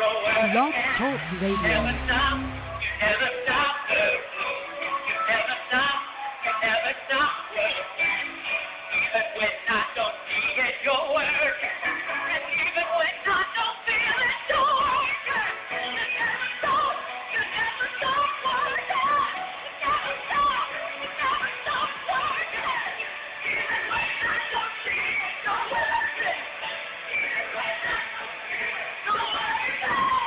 Blog Talk You Radio. never stop, you never stop, you never stop, you never stop. Even when I don't see it, you're working. And even when I don't feel it, you're working. You never stop, you never stop working. You never stop, you never stop working. Even when I don't see it, you're working. Even when I don't see it, you're working.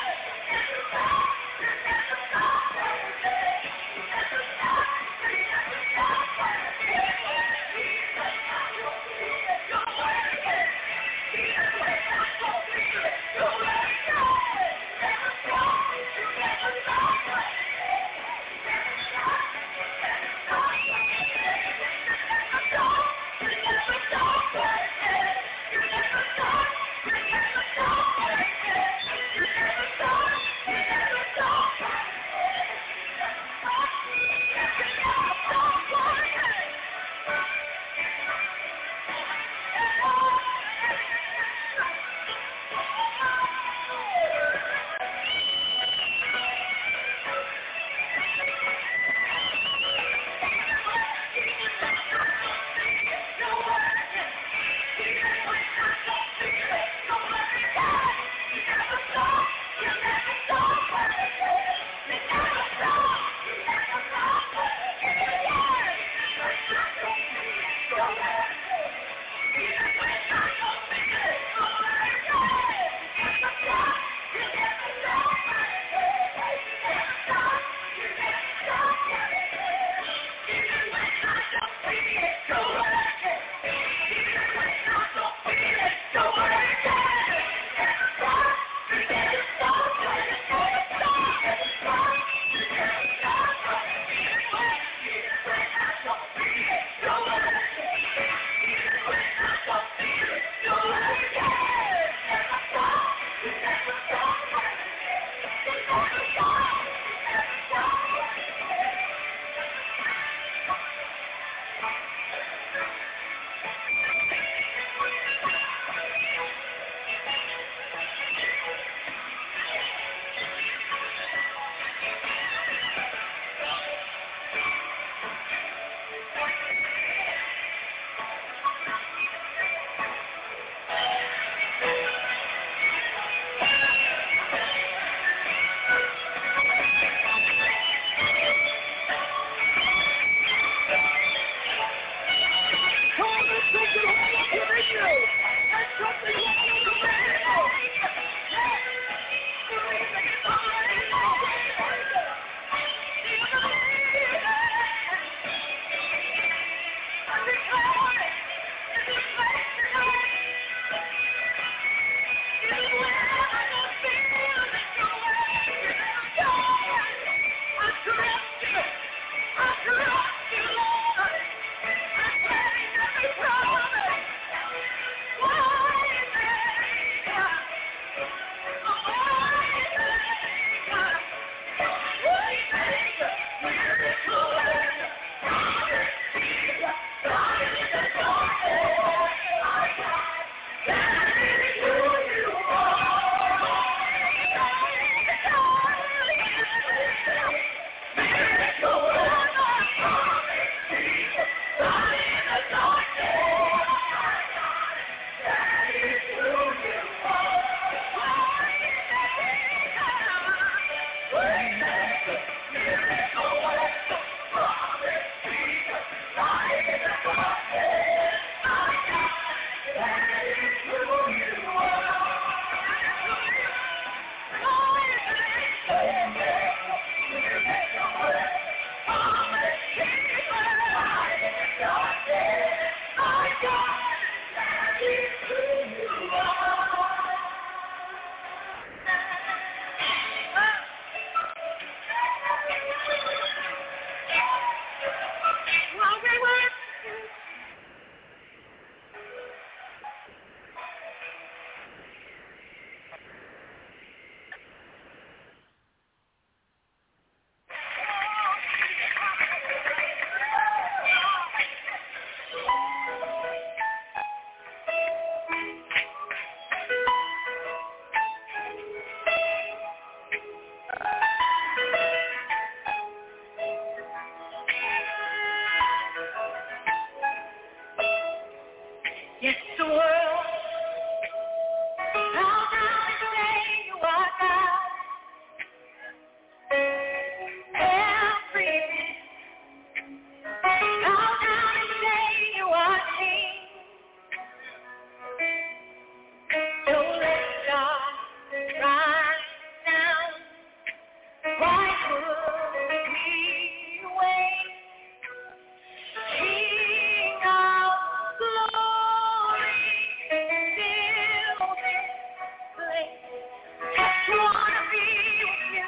wanna be with you.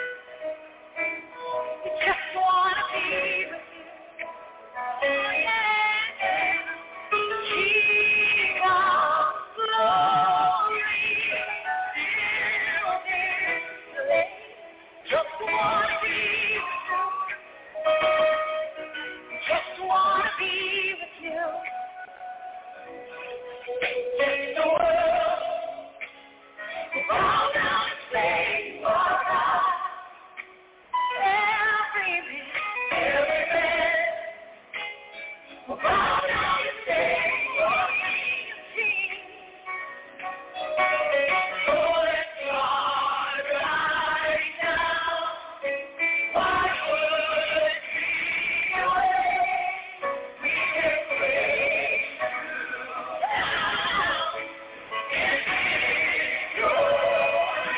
We just wanna be with you. King of glory, fill this place. Just wanna be with you. Just wanna be with you. Take the world, bow down and say you are God. Every man, bow down and say you are King of Kings. So let's start right now. Why would we wait? We can praise you now and give glory.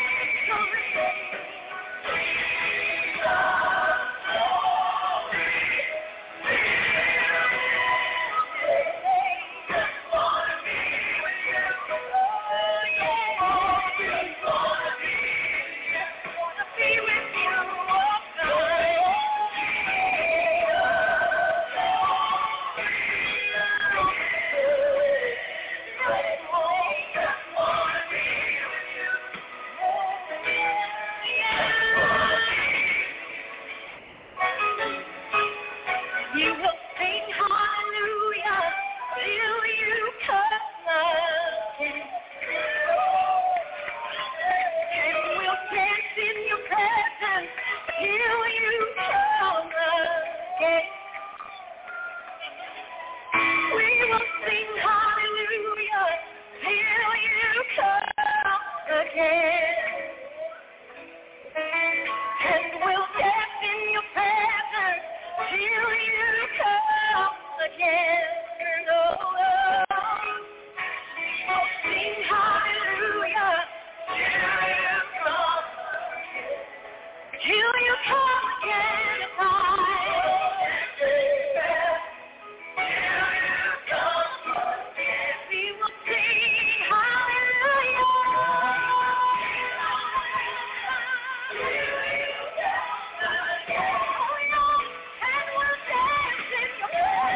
You will sing hallelujah till you come again. And we'll dance in your presence till you come again. We will sing hallelujah till you come again. And we'll dance in your presence till you come again. Oh, we'll sing hallelujah till you come again. We will sing hallelujah. And we'll dance in your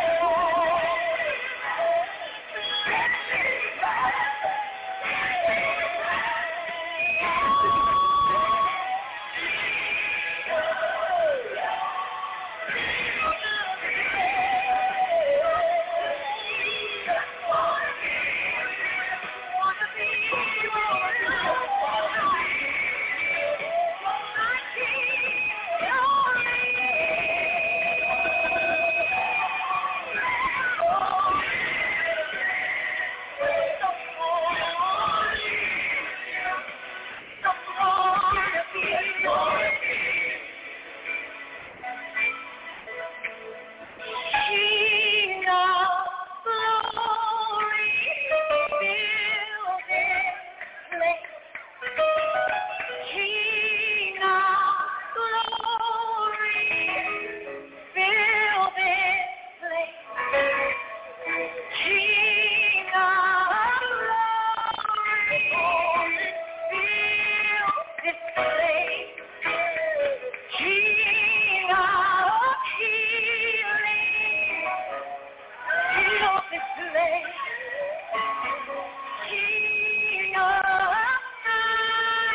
King of glory, fill this place. King of glory, fill this place. King of glory, fill this place. King of healing, fill this place. King of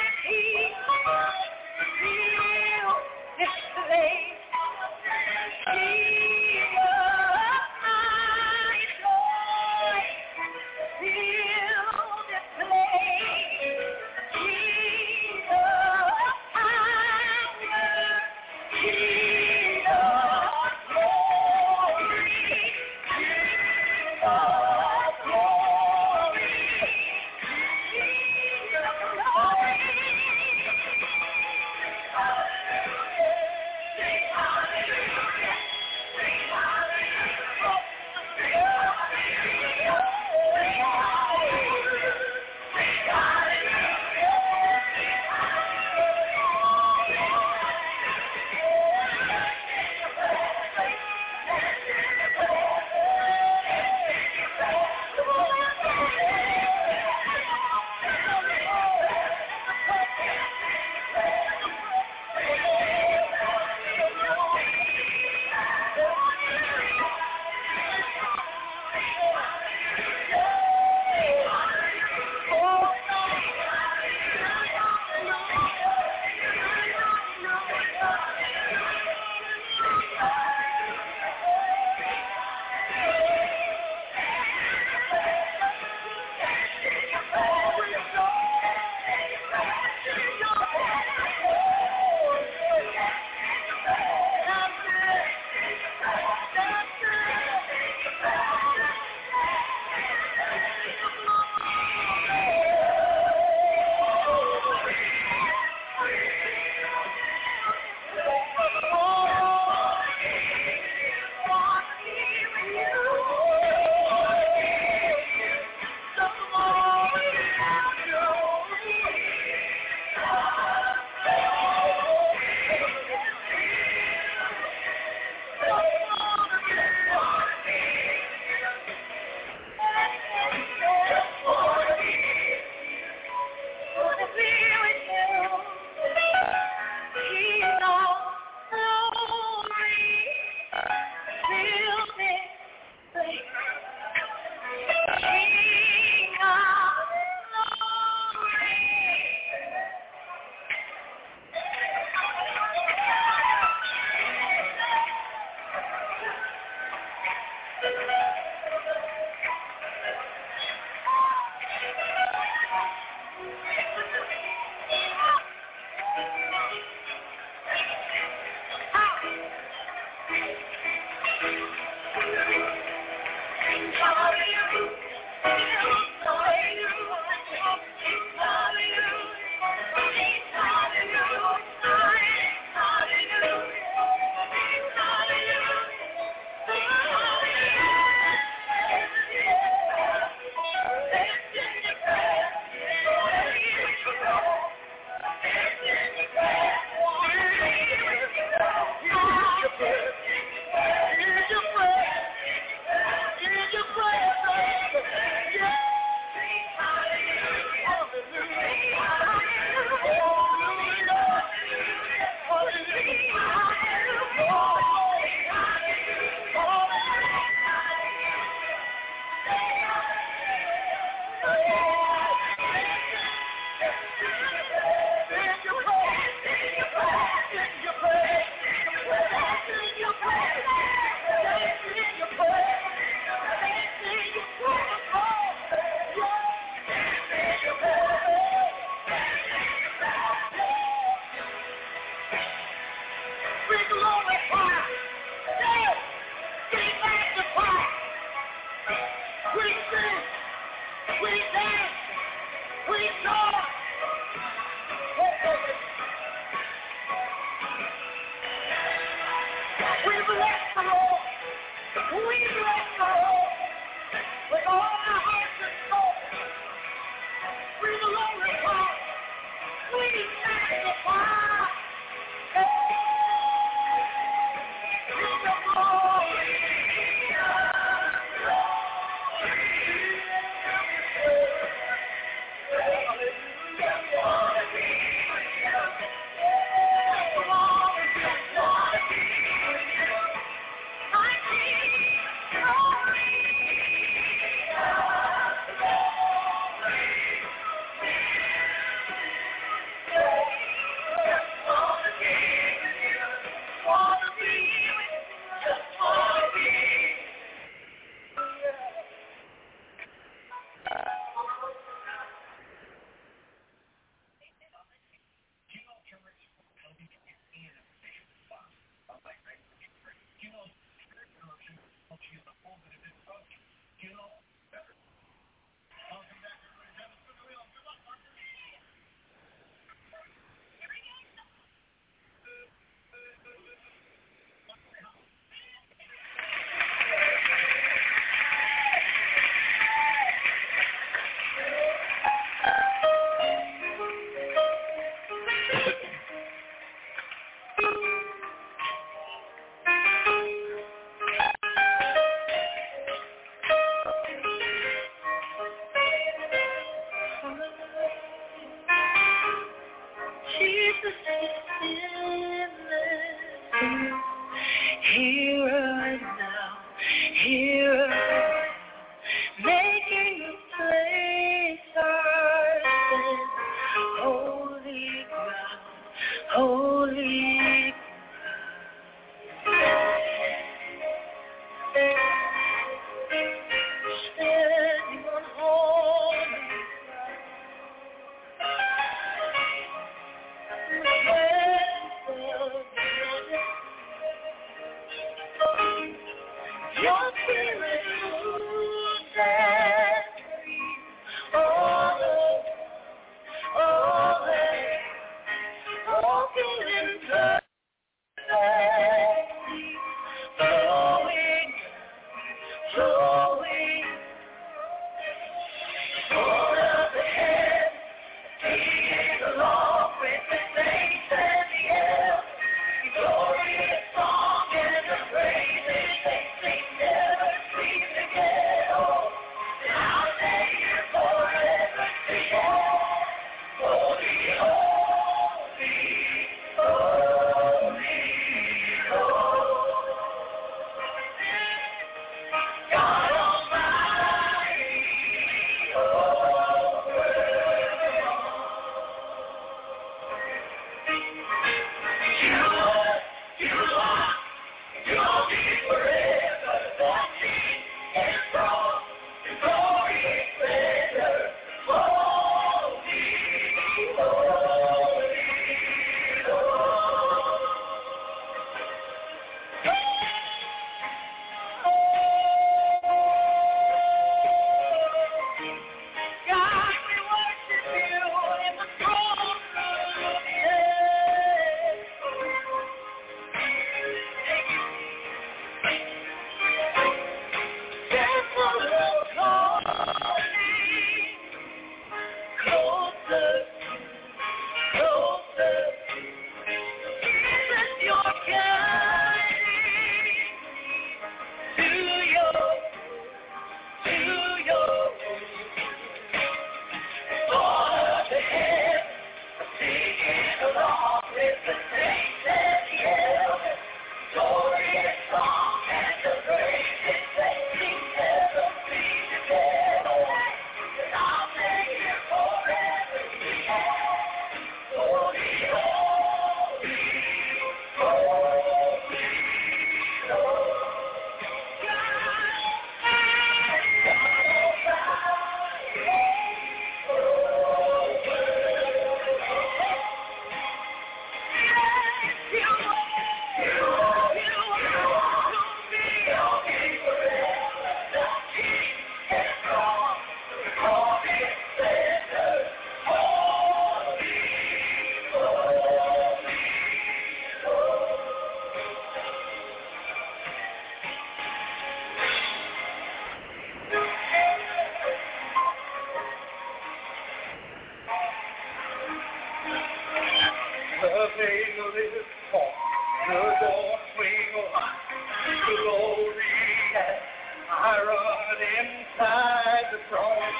The veil is torn, the door swing wide, glory as I run inside the throne.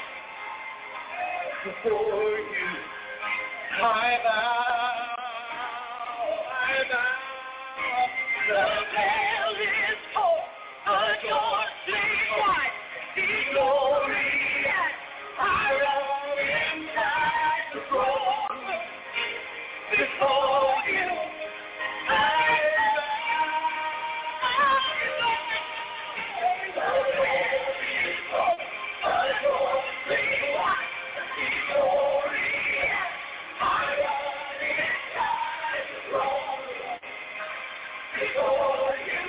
Before you, I bow. The veil is torn, the door swing wide, the glory as I run inside the throne. Before you, I bow. The veil is torn, the door swing wide, the glory as I run inside the throne. Before you,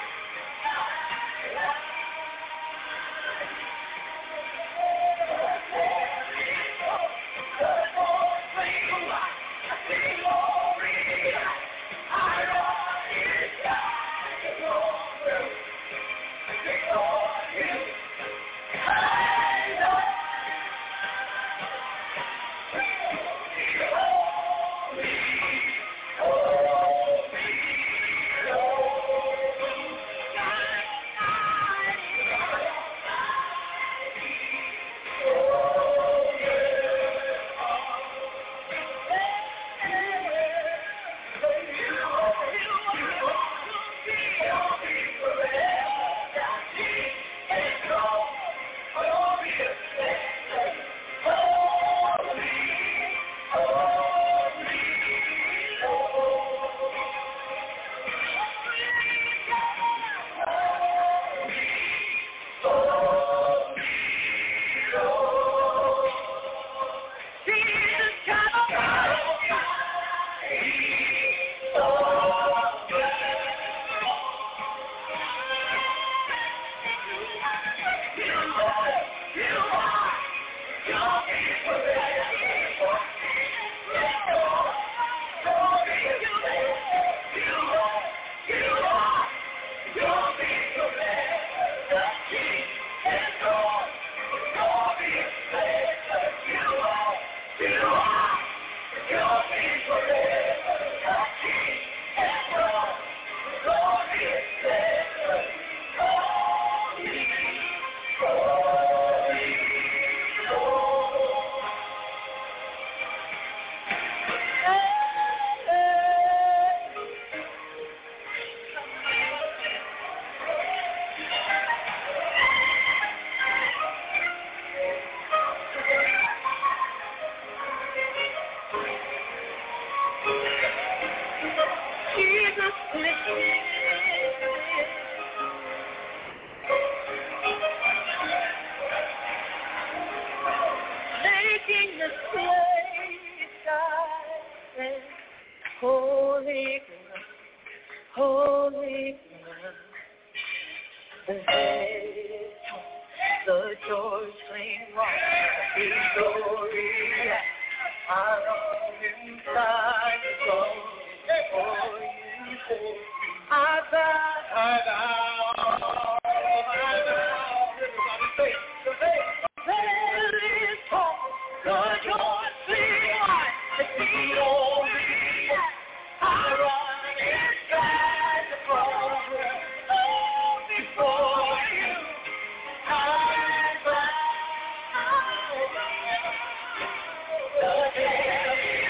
making the place silent, holy ground, holy ground. The veil, the doors swing wide, the glory, I run inside the throne. Before you, I bow. Everybody say, the veil is torn, the doors swing wide, the glory, I run inside the throne. Oh, before you, I bow. The veil is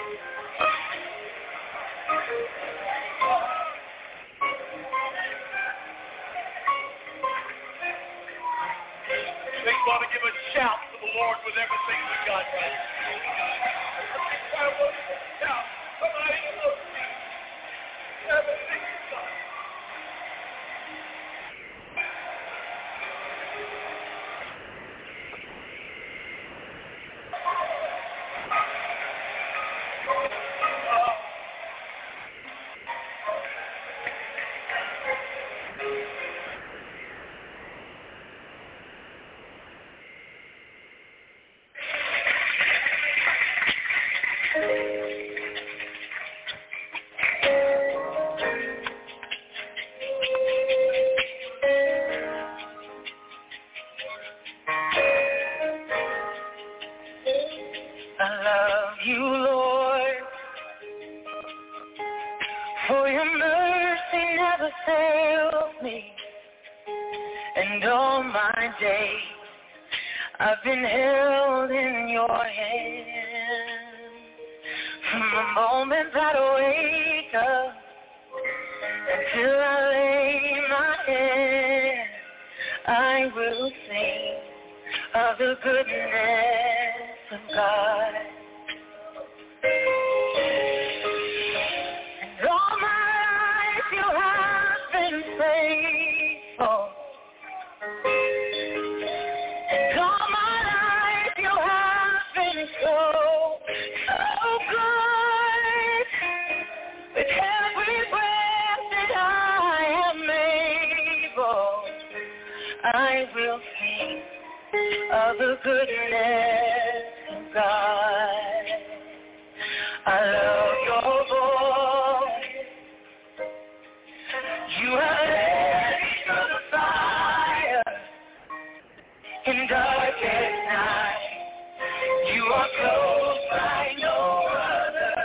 They want to give a shout to the Lord with everything we got right now. I want to shout. Somebody else. Everything we got. I love you, Lord, for your mercy never fails me, and all my days I've been held in your hand. From the moment that I wake up until I lay my head, I will sing of the goodness of God. And all my life you have been faithful. And all my life you have been so good. With every breath that I am able, I will sing of the goodness of God. I love your voice. You have led me through the fire in darkest night. You are close like no other.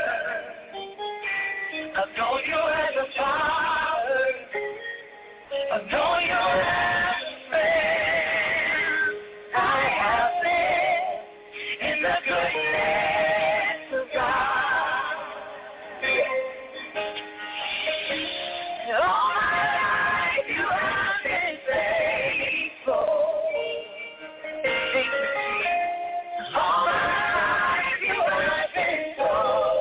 I've known you as a father. I've known you as a friend. I have lived in the goodness of God. And all my life you have been faithful. All my life you have been so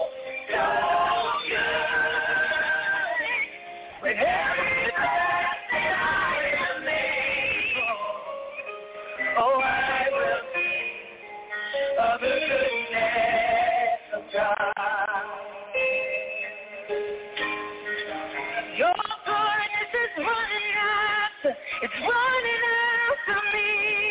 good. With every breath that I am able, oh, I will sing of the goodness of God. Your goodness is running after, it's running after me.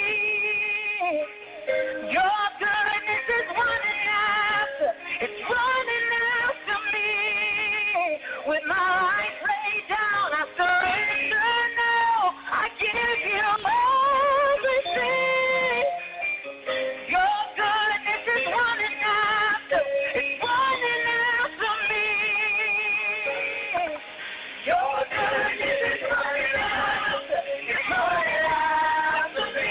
Your goodness is running after, it's running after me. With my life laid down, I surrender now. I give you everything. Your goodness is running after, it's running after me. Your goodness is running after, it's running after me.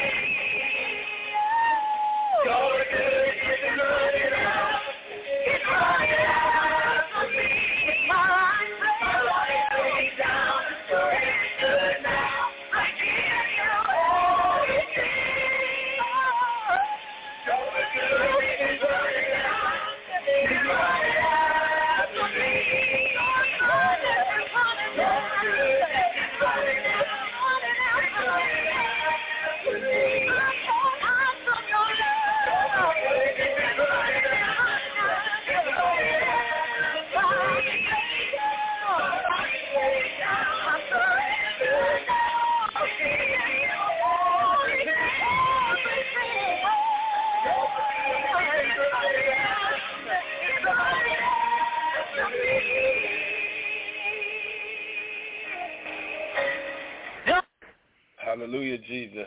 Your goodness is running after, it's running after me. It's my life laid down, I surrender now. I give you everything. Your goodness is running after, it's running after me. Your goodness is running after, it's running after me. Hallelujah, Jesus.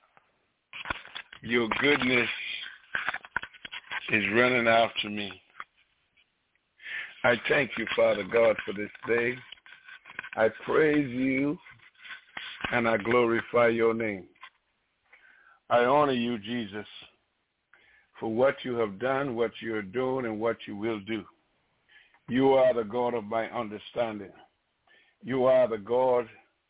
Your goodness is running after me. I thank you, Father God, for this day. I praise you and I glorify your name. I honor you, Jesus, for what you have done, what you're doing, and what you will do. You are the God of my understanding. You are the God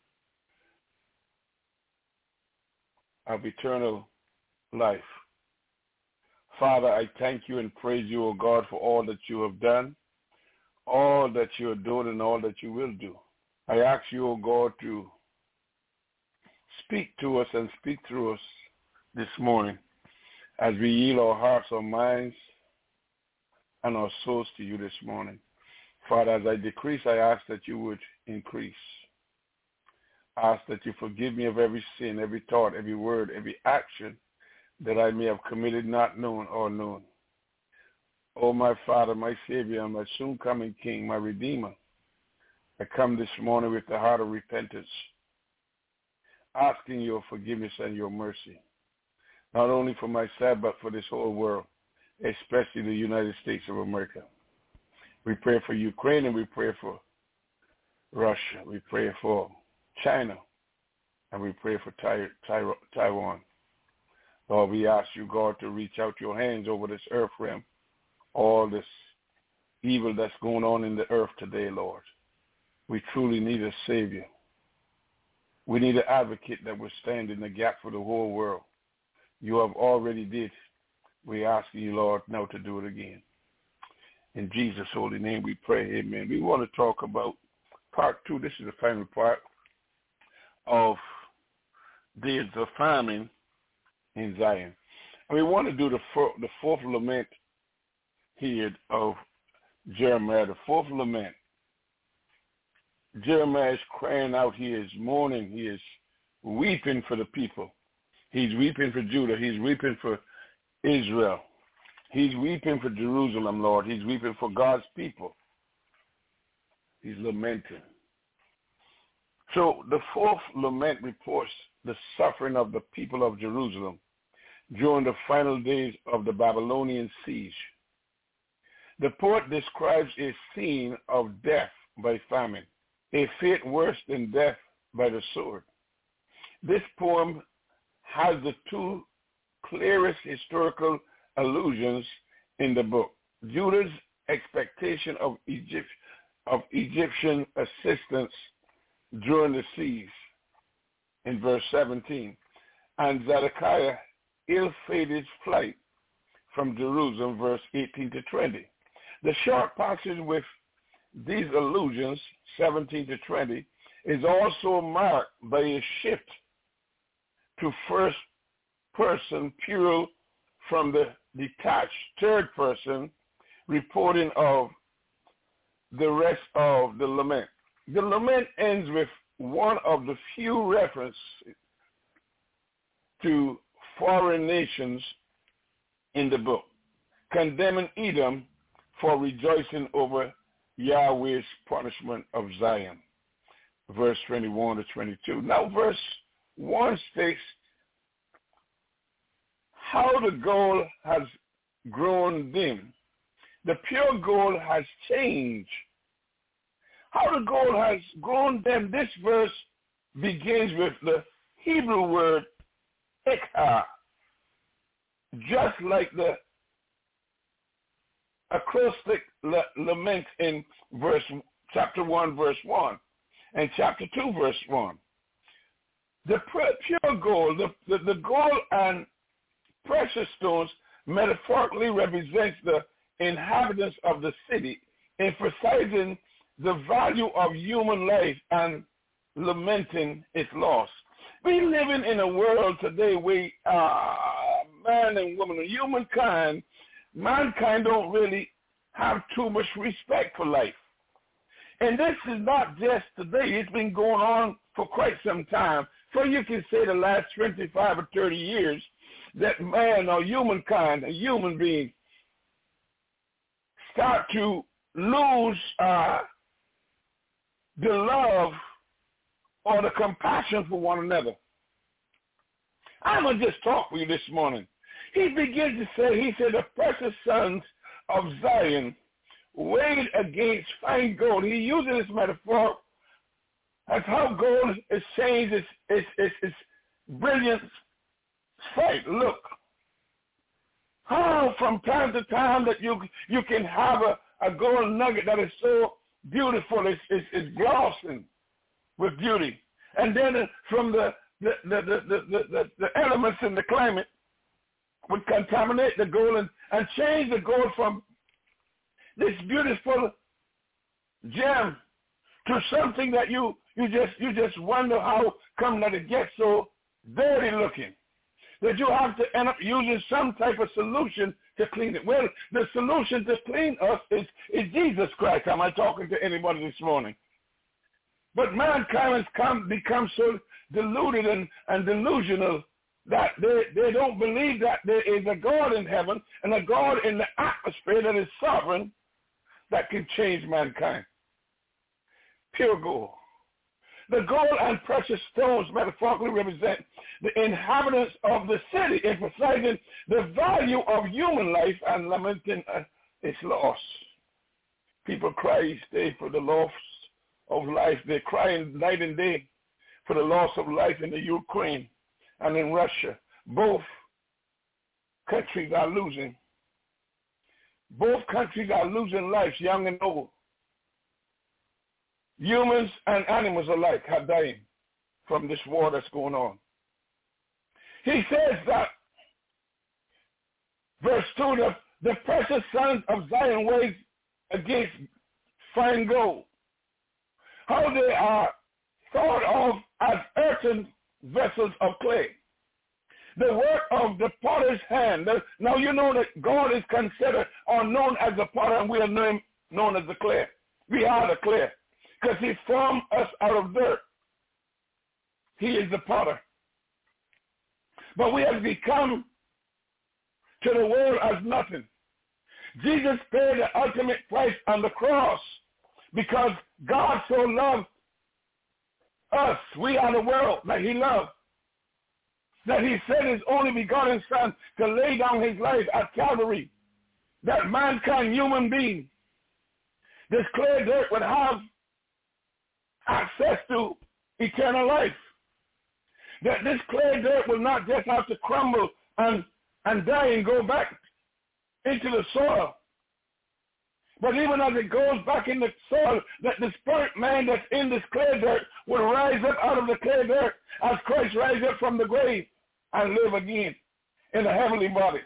of eternal life. Father, I thank you and praise you, O God, for all that you have done, all that you are doing, and all that you will do. I ask you, O God, to speak to us and speak through us this morning as we yield our hearts, our minds, and our souls to you this morning. Father, as I decrease, I ask that you would increase. I ask that you forgive me of every sin, every thought, every word, every action that I may have committed, not known or known. Oh, my Father, my Savior, and my soon-coming King, my Redeemer, I come this morning with the heart of repentance, asking your forgiveness and your mercy, not only for myself, but for this whole world, especially the United States of America. We pray for Ukraine, and we pray for Russia. We pray for China, and we pray for Taiwan. Lord, we ask you, God, to reach out your hands over this earth realm, all this evil that's going on in the earth today, Lord. We truly need a Savior. We need an advocate that will stand in the gap for the whole world. You have already did. We ask you, Lord, now to do it again. In Jesus' holy name we pray, amen. We want to talk about part 2. This is the final part of days of famine in Zion. And we want to do the fourth lament here of Jeremiah, the fourth lament. Jeremiah is crying out. He is mourning. He is weeping for the people. He's weeping for Judah. He's weeping for Israel. He's weeping for Jerusalem, Lord. He's weeping for God's people. He's lamenting. So the fourth lament reports the suffering of the people of Jerusalem during the final days of the Babylonian siege. The poet describes a scene of death by famine, a fate worse than death by the sword. This poem has the two clearest historical allusions in the book: Judah's expectation of Egyptian assistance during the siege in verse 17, and Zedekiah ill-fated flight from Jerusalem, verse 18 to 20. The short passage with these allusions, 17 to 20, is also marked by a shift to first person plural from the detached third person reporting of the rest of the lament. The lament ends with one of the few references to foreign nations in the book, condemning Edom for rejoicing over Yahweh's punishment of Zion, verse 21 to 22. Now, verse 1 states how the gold has grown dim. The pure gold has changed. How the gold has grown dim. This verse begins with the Hebrew word ikha, just like the acrostic lament in chapter 1, verse 1, and chapter 2, verse 1. The pure gold, the gold and precious stones metaphorically represents the inhabitants of the city, emphasizing the value of human life and lamenting its loss. We living in a world today where man and woman, mankind don't really have too much respect for life. And this is not just today. It's been going on for quite some time. So you can say the last 25 or 30 years that man or humankind, a human being, start to lose the love or the compassion for one another. I'm going to just talk with you this morning. He begins to say, he said, the precious sons of Zion weighed against fine gold. He uses this metaphor as how gold is changed its brilliant sight. Look, how from time to time that you can have a gold nugget that is so beautiful. It's glossing with beauty. And then from the elements in the climate would contaminate the gold and change the gold from this beautiful gem to something that you just wonder how come that it gets so dirty looking, that you have to end up using some type of solution to clean it. Well, the solution to clean us is Jesus Christ. Am I talking to anybody this morning? But mankind has become so deluded and delusional that they don't believe that there is a God in heaven and a God in the atmosphere that is sovereign that can change mankind. Pure gold. The gold and precious stones metaphorically represent the inhabitants of the city, emphasizing the value of human life and lamenting its loss. People cry each day for the loss of life. They're crying night and day for the loss of life in the Ukraine and in Russia. Both countries are losing. Both countries are losing lives, young and old. Humans and animals alike are dying from this war that's going on. He says that, verse 2, the precious sons of Zion weighs against fine gold. How they are thought of as earthen vessels of clay. The work of the potter's hand. Now you know that God is considered or known as the potter, and we are known as the clay. We are the clay. Because he formed us out of dirt. He is the potter. But we have become to the world as nothing. Jesus paid the ultimate price on the cross because God so loved us. We are the world that he loved. That he sent his only begotten son to lay down his life at Calvary. That mankind, human being, this clay dirt would have access to eternal life. That this clay dirt will not just have to crumble and die and go back into the soil. But even as it goes back in the soil, that the spirit man that's in this clay dirt will rise up out of the clay dirt as Christ rises up from the grave and live again in a heavenly body.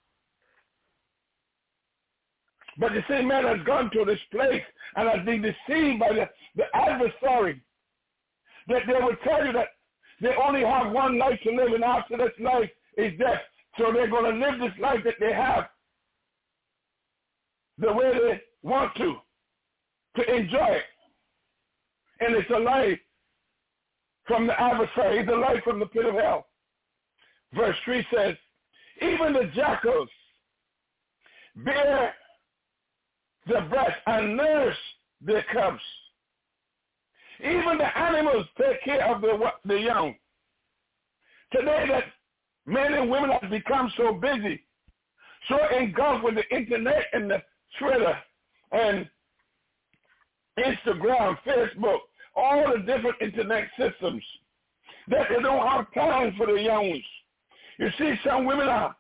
But the same man has gone to this place and has been deceived by the adversary, that they will tell you that they only have one life to live, and after this life is death. So they're going to live this life that they have the way they want to enjoy it. And it's a life from the adversary. It's a life from the pit of hell. Verse 3 says, even the jackals bear the breast and nurse their cubs. Even the animals take care of the young. Today that men and women have become so busy, so engulfed with the internet and the Twitter and Instagram, Facebook, all the different internet systems, that they don't have time for the young ones. You see, some women are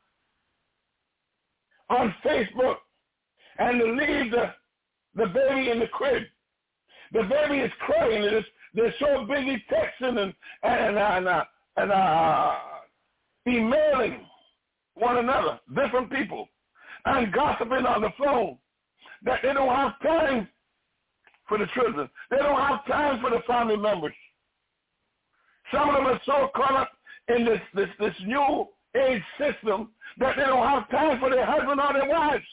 on Facebook and they leave the baby in the crib. The baby is crying. They're so busy texting and emailing one another, different people, and gossiping on the phone, that they don't have time for the children. They don't have time for the family members. Some of them are so caught up in this new age system that they don't have time for their husband or their wives.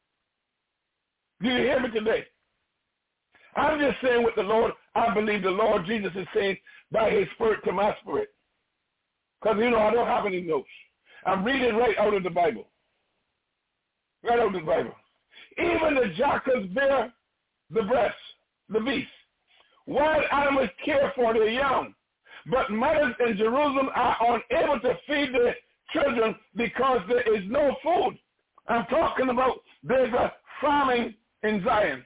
Do you hear me today? I'm just saying with the Lord, I believe the Lord Jesus is saying by his spirit to my spirit. Because, I don't have any notes. I'm reading right out of the Bible. Right out of the Bible. Even the jackals bear the breast, the beast. Wild animals care for their young. But mothers in Jerusalem are unable to feed their children because there is no food. I'm talking about there's a famine in Zion.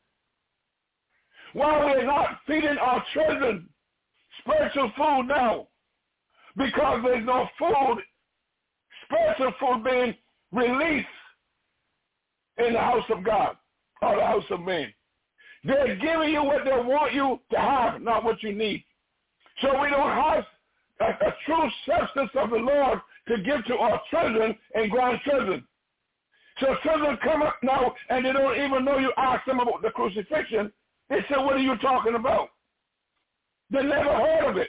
While we're not feeding our children spiritual food now, because there's no food, spiritual food being released in the house of God. or the house of man. They're giving you what they want you to have, not what you need. So we don't have a true substance of the Lord to give to our children and grandchildren. So children come up now and they don't even know you ask them about the crucifixion. They say, what are you talking about? They never heard of it.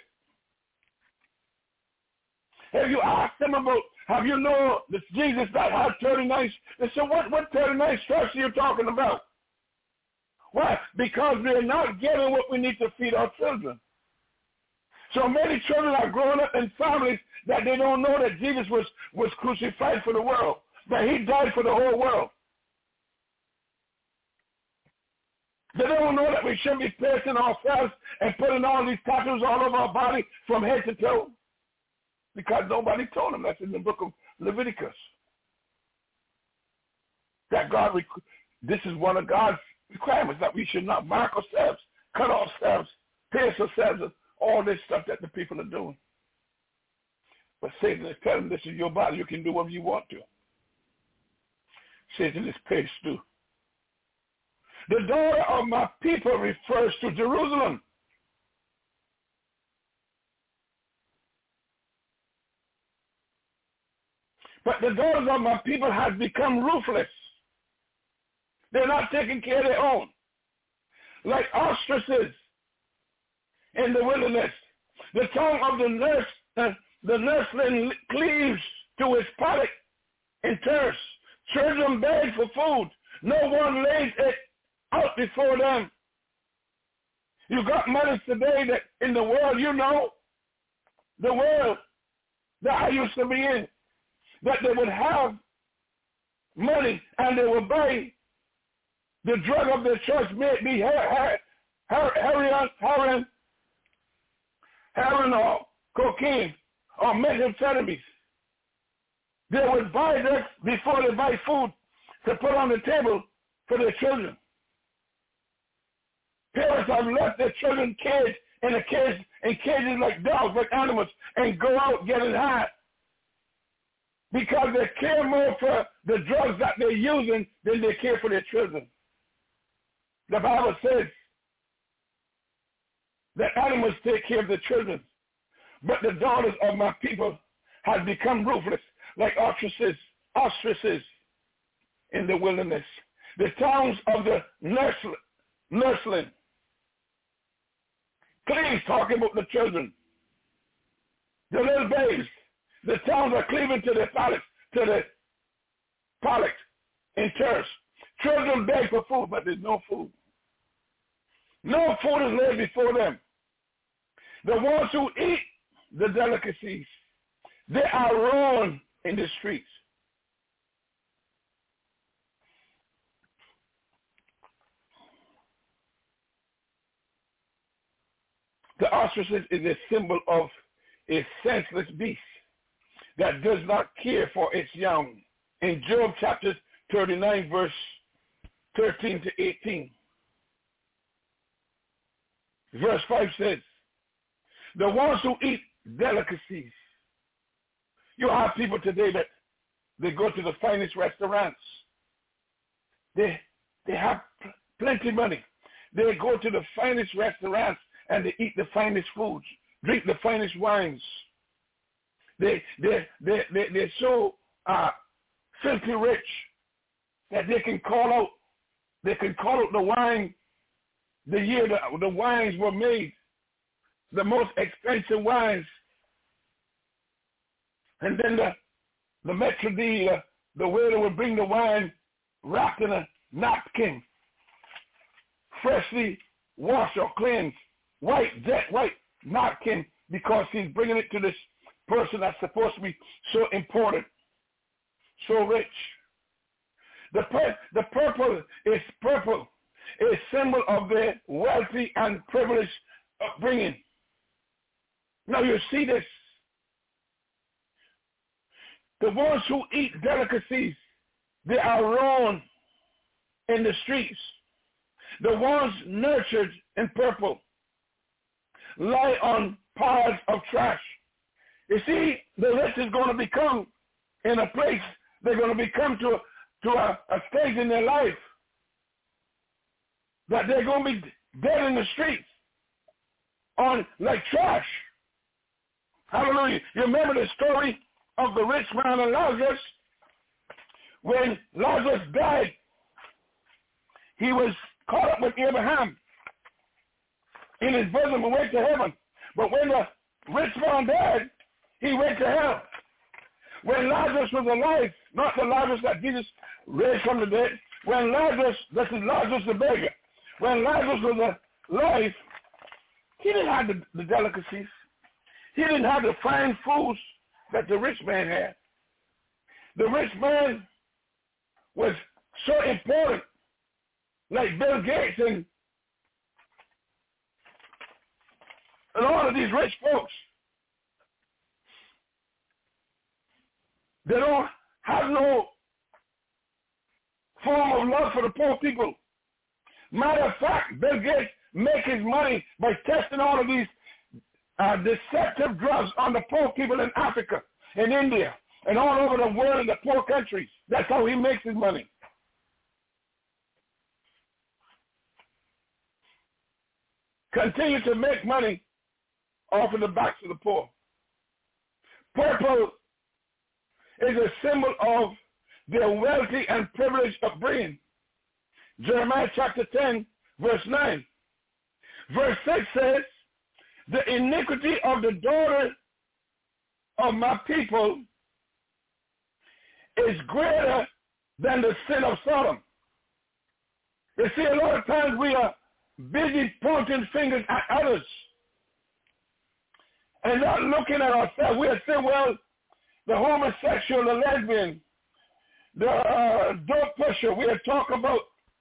If you ask them about, have you known this Jesus that had 39, they say, what 39 stripes are you talking about? Why? Because we're not getting what we need to feed our children. So many children are growing up in families that they don't know that Jesus was crucified for the world, that he died for the whole world. They don't know that we shouldn't be piercing ourselves and putting all these tattoos all over our body from head to toe, because nobody told them. That's in the book of Leviticus. That this is one of God's requirements, that we should not mark ourselves, cut ourselves, pierce ourselves, all this stuff that the people are doing. But Satan is telling them, this is your body. You can do whatever you want to. Satan is pissed too. The daughter of my people refers to Jerusalem. But the daughters of my people have become ruthless. They're not taking care of their own. Like ostriches in the wilderness. The tongue of the nursling cleaves to its paddock in thirst. Children beg for food. No one lays it out before them. You got mothers today that in the world, you know, the world that I used to be in, that they would have money and they would buy the drug of their choice, may it be heroin or cocaine or methamphetamines. They would buy this before they buy food to put on the table for their children. Parents have left their children caged in cages like dogs, like animals, and go out getting high because they care more for the drugs that they're using than they care for their children. The Bible says that animals take care of their children, but the daughters of my people have become ruthless, like ostriches in the wilderness. The towns of the nursling. Please talking about the children, the little babes. The towns are cleaving to the palate in thirst. Children beg for food, but there's no food. No food is laid before them. The ones who eat the delicacies, they are ruined in the streets. The ostrich is a symbol of a senseless beast that does not care for its young. In Job chapter 39, verse 13 to 18, verse 5 says, the ones who eat delicacies. You have people today that they go to the finest restaurants. They have plenty of money. They go to the finest restaurants and they eat the finest foods, drink the finest wines. They're so filthy rich that they can call out the wine, the year the wines were made, the most expensive wines. And then the maitre d', the waiter would bring the wine wrapped in a napkin, freshly washed or cleansed, jet white napkin, because he's bringing it to this person that's supposed to be so important, so rich. The purple is a symbol of their wealthy and privileged upbringing. Now you see this. The ones who eat delicacies, they are ruined in the streets. The ones nurtured in purple lie on piles of trash. You see, the rich is going to become in a place, they're going to become to a stage in their life that they're going to be dead in the streets on like trash. Hallelujah. You remember the story of the rich man and Lazarus? When Lazarus died, he was caught up with Abraham in his bosom and went to heaven. But when the rich man died, he went to hell. When Lazarus was alive, not the Lazarus that Jesus raised from the dead, when Lazarus, this is Lazarus the beggar, when Lazarus was alive, he didn't have the delicacies. He didn't have the fine foods that the rich man had. The rich man was so important, like Bill Gates and all of these rich folks. They don't have no form of love for the poor people. Matter of fact, Bill Gates makes his money by testing all of these deceptive drugs on the poor people in Africa, in India, and all over the world in the poor countries. That's how he makes his money. Continue to make money off of the backs of the poor. Purple is a symbol of their wealthy and privileged upbringing. Jeremiah chapter 10, verse 9. Verse 6 says, the iniquity of the daughter of my people is greater than the sin of Sodom. You see, a lot of times we are busy pointing fingers at others and not looking at ourselves. We are saying, well, the homosexual, the lesbian, the dope pusher, we are talking about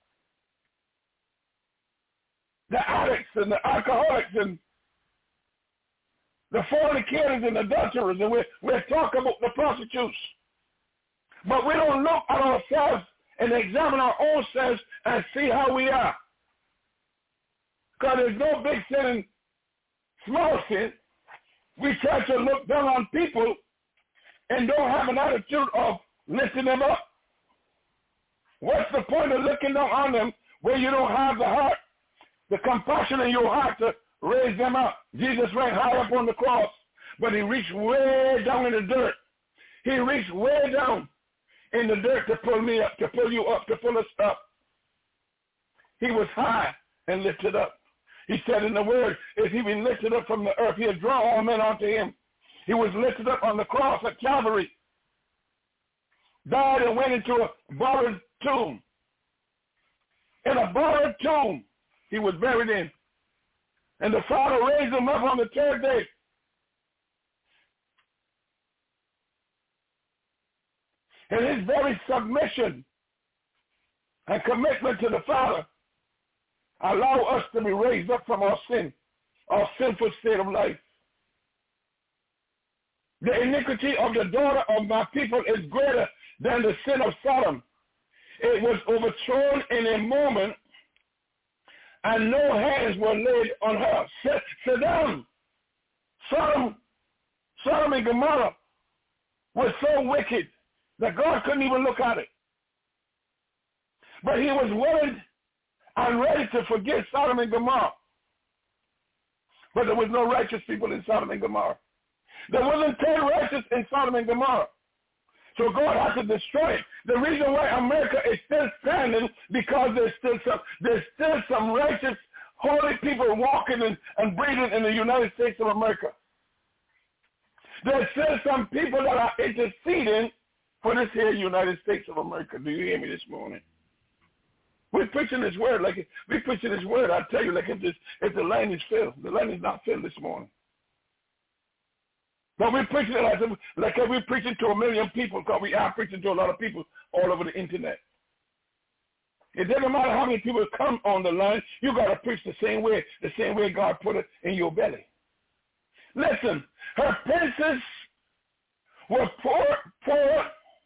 the addicts and the alcoholics and the fornicators and adulterers, and we're talking about the prostitutes. But we don't look at ourselves and examine our own selves and see how we are. Because there's no big sin and small sin. We try to look down on people and don't have an attitude of lifting them up. What's the point of looking down on them where you don't have the heart, the compassion in your heart to raise them up? Jesus went high up on the cross, but he reached way down in the dirt. He reached way down in the dirt to pull me up, to pull you up, to pull us up. He was high and lifted up. He said in the word, if he be lifted up from the earth, he'll draw all men unto him. He was lifted up on the cross at Calvary, died and went into a borrowed tomb. In a borrowed tomb he was buried in. And the Father raised him up on the third day. And his very submission and commitment to the Father allow us to be raised up from our sin, our sinful state of life. The iniquity of the daughter of my people is greater than the sin of Sodom. It was overthrown in a moment, and no hands were laid on her. Sodom and Gomorrah was so wicked that God couldn't even look at it. But he was willing and ready to forgive Sodom and Gomorrah. But there was no righteous people in Sodom and Gomorrah. There wasn't 10 righteous in Sodom and Gomorrah. So God had to destroy it. The reason why America is still standing, because there's still some righteous, holy people walking and breathing in the United States of America. There's still some people that are interceding for this here United States of America. Do you hear me this morning? We're preaching this word I tell you, like if the line is filled. The line is not filled this morning. But we're preaching it like if we're preaching to 1 million people, because we are preaching to a lot of people all over the internet. It doesn't matter how many people come on the line, you got to preach the same way God put it in your belly. Listen, her princes were pure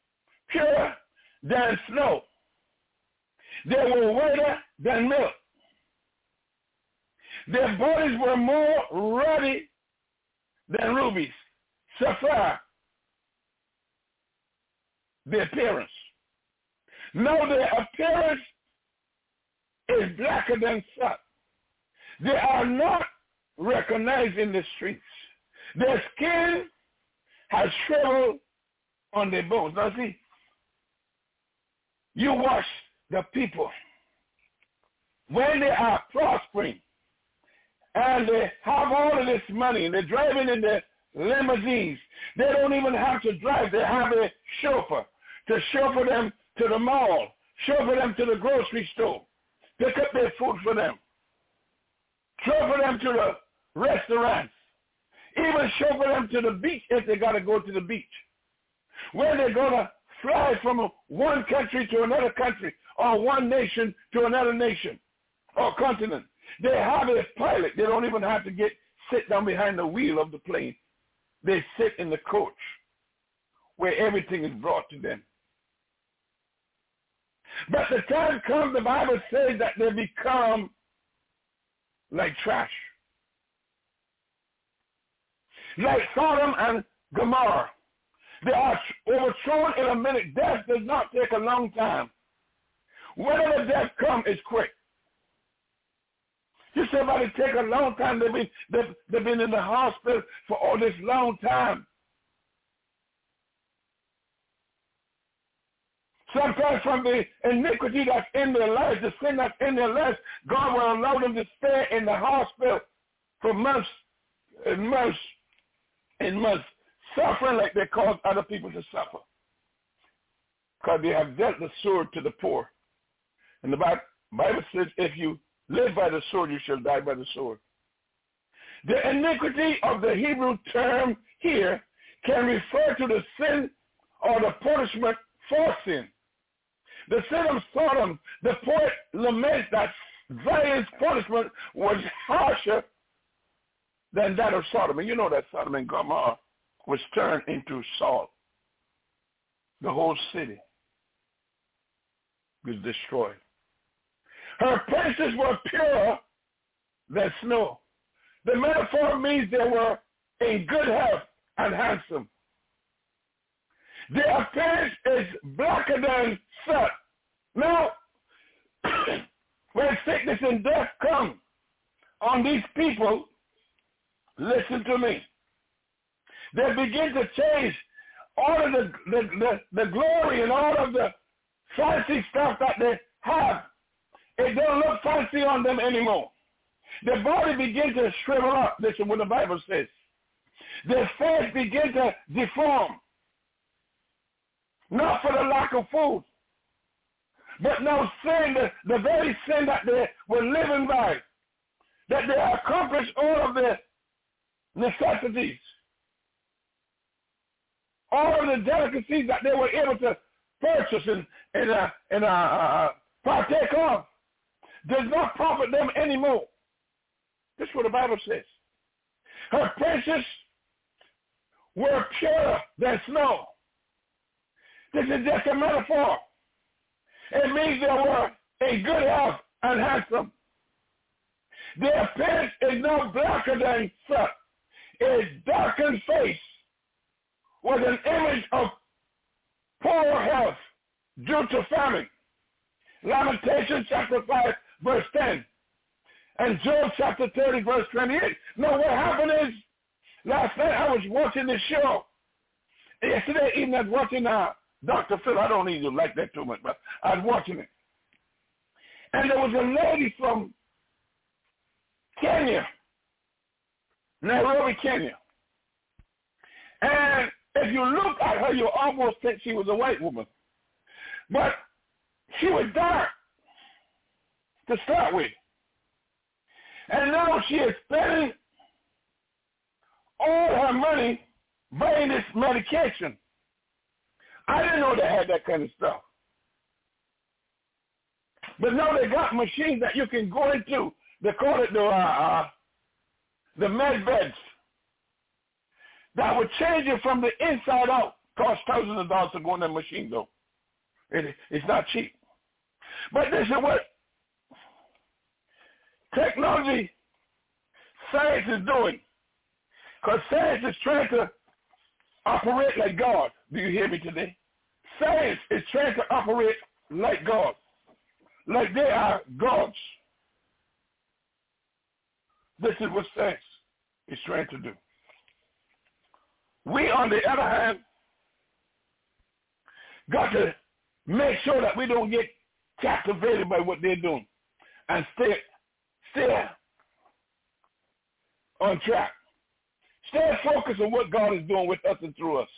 than snow. They were whiter than milk. Their bodies were more ruddy than rubies. Sapphire, the appearance. Now their appearance is blacker than soot. They are not recognized in the streets. Their skin has shriveled on their bones. Now see, you watch the people when they are prospering and they have all of this money and they're driving in their limousines. They don't even have to drive. They have a chauffeur to chauffeur them to the mall, chauffeur them to the grocery store, pick up their food for them, chauffeur them to the restaurants, even chauffeur them to the beach if they got to go to the beach. When they're going to fly from one country to another country or one nation to another nation or continent, they have a pilot. They don't even have to sit down behind the wheel of the plane. They sit in the coach where everything is brought to them. But the time comes, the Bible says, that they become like trash. Like Sodom and Gomorrah. They are overthrown in a minute. Death does not take a long time. Whenever death comes, it's quick. You say about it take a long time. They've been in the hospital for all this long time. Sometimes from the iniquity that's in their lives, the sin that's in their lives, God will allow them to stay in the hospital for months and months and months, suffering like they cause other people to suffer. Because they have dealt the sword to the poor. And the Bible says, if you live by the sword, you shall die by the sword. The iniquity of the Hebrew term here can refer to the sin or the punishment for sin. The sin of Sodom, the poet laments that Zion's punishment was harsher than that of Sodom. And you know that Sodom and Gomorrah was turned into salt. The whole city was destroyed. Her princes were purer than snow. The metaphor means they were in good health and handsome. Their appearance is blacker than soot. Now, when sickness and death come on these people, listen to me. They begin to change all of the glory and all of the fancy stuff that they have. It don't look fancy on them anymore. Their body begins to shrivel up. This is what the Bible says. Their face begins to deform. Not for the lack of food, but now sin, the very sin that they were living by, that they accomplished all of their necessities, all of the delicacies that they were able to purchase and partake of, does not profit them anymore. This is what the Bible says. Her princes were purer than snow. This is just a metaphor. It means they were in good health and handsome. Their appearance is no blacker than soot. Its darkened face was an image of poor health due to famine. Lamentations chapter 5, verse 10. And Job chapter 30, verse 28. Now what happened is, last night I was watching this show. Yesterday evening I was watching Dr. Phil. I don't even like that too much, but I was watching it. And there was a lady from Kenya, Nairobi, Kenya. And if you look at her, you almost think she was a white woman. But she was dark to start with. And now she is spending all her money buying this medication. I didn't know they had that kind of stuff. But now they got machines that you can go into. They call it the med beds. That would change you from the inside out. Cost thousands of dollars to go in that machine, though. It's not cheap. But this is what technology, science is doing. Because science is trying to operate like God. Do you hear me today? Science is trying to operate like God. like they are gods. This is what sex is trying to do. We, on the other hand, got to make sure that we don't get captivated by what they're doing and stay on track. Stay focused on what God is doing with us and through us.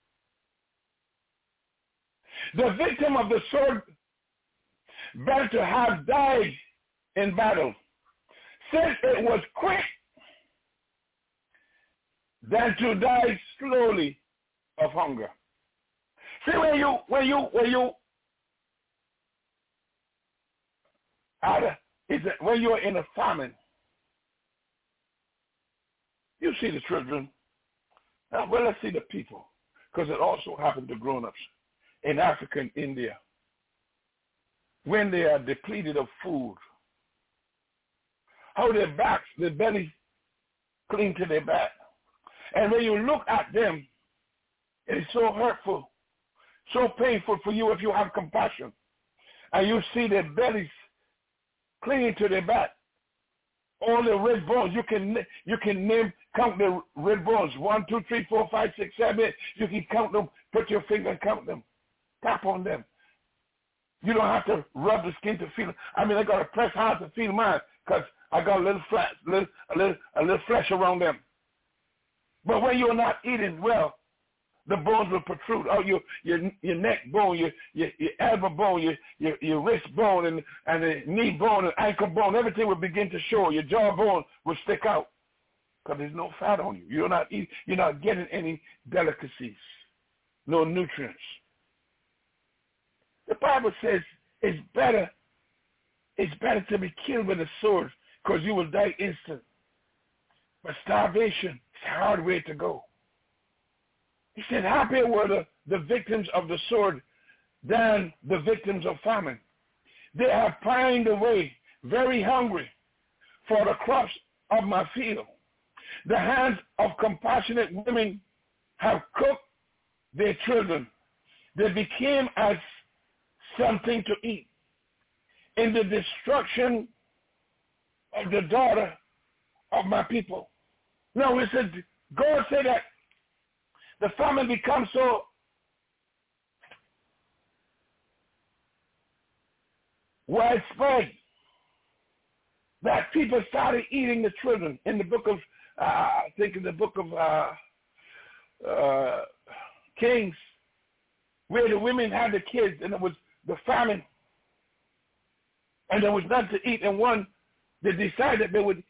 The victim of the sword better to have died in battle, since it was quick, than to die slowly of hunger. See, when you're in a famine, you see the children. Well, let's see the people, because it also happened to grown-ups in Africa and India. When they are depleted of food, how their backs, their bellies cling to their back. And when you look at them, it is so hurtful, so painful for you if you have compassion. And you see their bellies clinging to their back. All the red bones, you can count the red bones. 1, 2, 3, 4, 5, 6, 7, 8. You can count them, put your finger and count them. Tap on them. You don't have to rub the skin to feel it. I mean, I got to press hard to feel mine because I got a little flesh around them. But when you're not eating well, the bones will protrude. Oh, your neck bone, your elbow bone, your wrist bone, and the knee bone, and ankle bone, everything will begin to show. Your jaw bone will stick out because there's no fat on you. You're not getting any delicacies, no nutrients. The Bible says it's better to be killed with a sword because you will die instant. But starvation is a hard way to go. He said, happier were the victims of the sword than the victims of famine. They have pined away, very hungry, for the crops of my field. The hands of compassionate women have cooked their children. They became as something to eat. In the destruction of the daughter of my people. No, it said, God said that the famine becomes so widespread that people started eating the children. In the book of, I think in the book of Kings, where the women had the kids and it was the famine, and there was nothing to eat, and one lady decided they would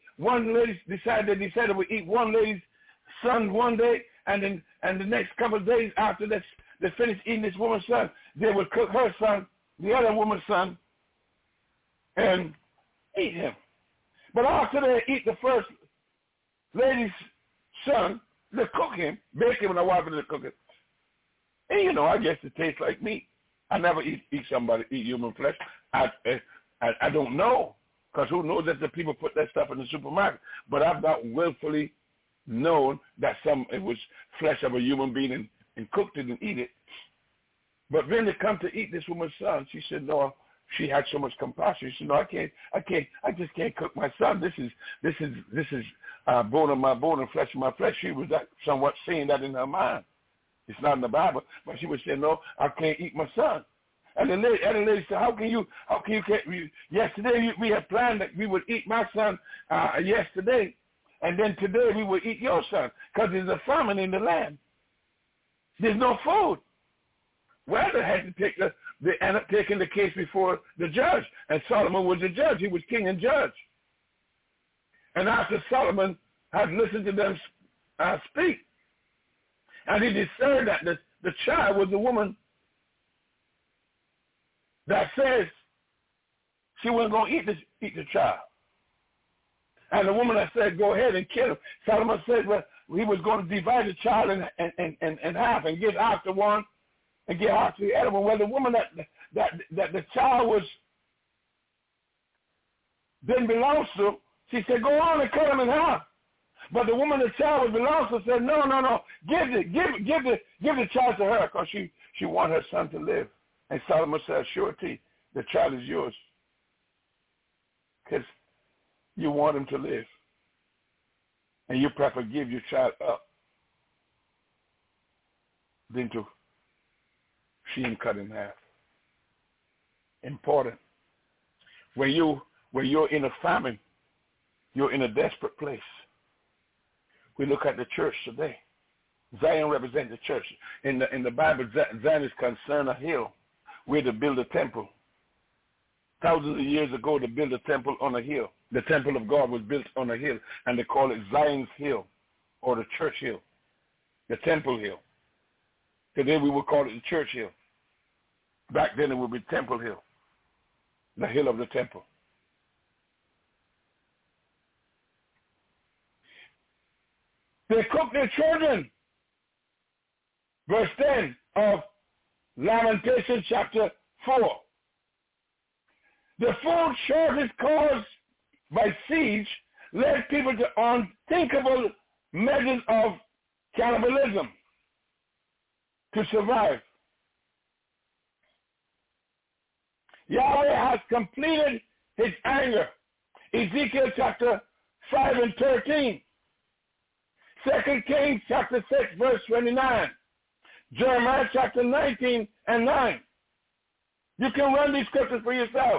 eat one lady's son one day, and the next couple of days after this, they finished eating this woman's son, they would cook her son, the other woman's son, and eat him. But after they eat the first lady's son, they cook him, bake him, and I wipe it and cook it. And I guess it tastes like meat. I never eat human flesh. I don't know, because who knows that the people put that stuff in the supermarket. But I've not willfully known that it was flesh of a human being and cooked it and eat it. But when they come to eat this woman's son, she said, no, she had so much compassion. She said, no, I just can't cook my son. This is bone of my bone and flesh of my flesh. She was somewhat saying that in her mind. It's not in the Bible, but she would say, no, I can't eat my son. And the lady said, how can you yesterday we had planned that we would eat my son yesterday, and then today we would eat your son, because there's a famine in the land. There's no food. Well, they had to they ended up taking the case before the judge, and Solomon was the judge. He was king and judge. And after Solomon had listened to them speak, and he discerned that the child was the woman that says she wasn't going to eat the child. And the woman that said, go ahead and kill him. Solomon said, well, he was going to divide the child in half and give half to one and give half to the other one. Well, the woman that the child didn't belong to, she said, go on and cut him in half. But the woman the child belongs to said, no, give the child to her, because she wanted her son to live. And Solomon said, surety, the child is yours. because you want him to live. And you prefer give your child up than to see him cut in half. Important. When you're in a famine, you're in a desperate place. We look at the church today. Zion represents the church. In the Bible, Zion is concerned a hill where to build a temple. Thousands of years ago, to build a temple on a hill. The temple of God was built on a hill, and they call it Zion's Hill, or the church hill, the temple hill. Today we would call it the church hill. Back then it would be Temple Hill, the hill of the temple. They cook their children. Verse 10 of Lamentations chapter 4. The food shortage caused by siege led people to unthinkable measures of cannibalism to survive. Yahweh has completed his anger. Ezekiel chapter 5 and 13. 2 Kings chapter 6 verse 29. Jeremiah chapter 19 and 9. You can run these scriptures for yourself.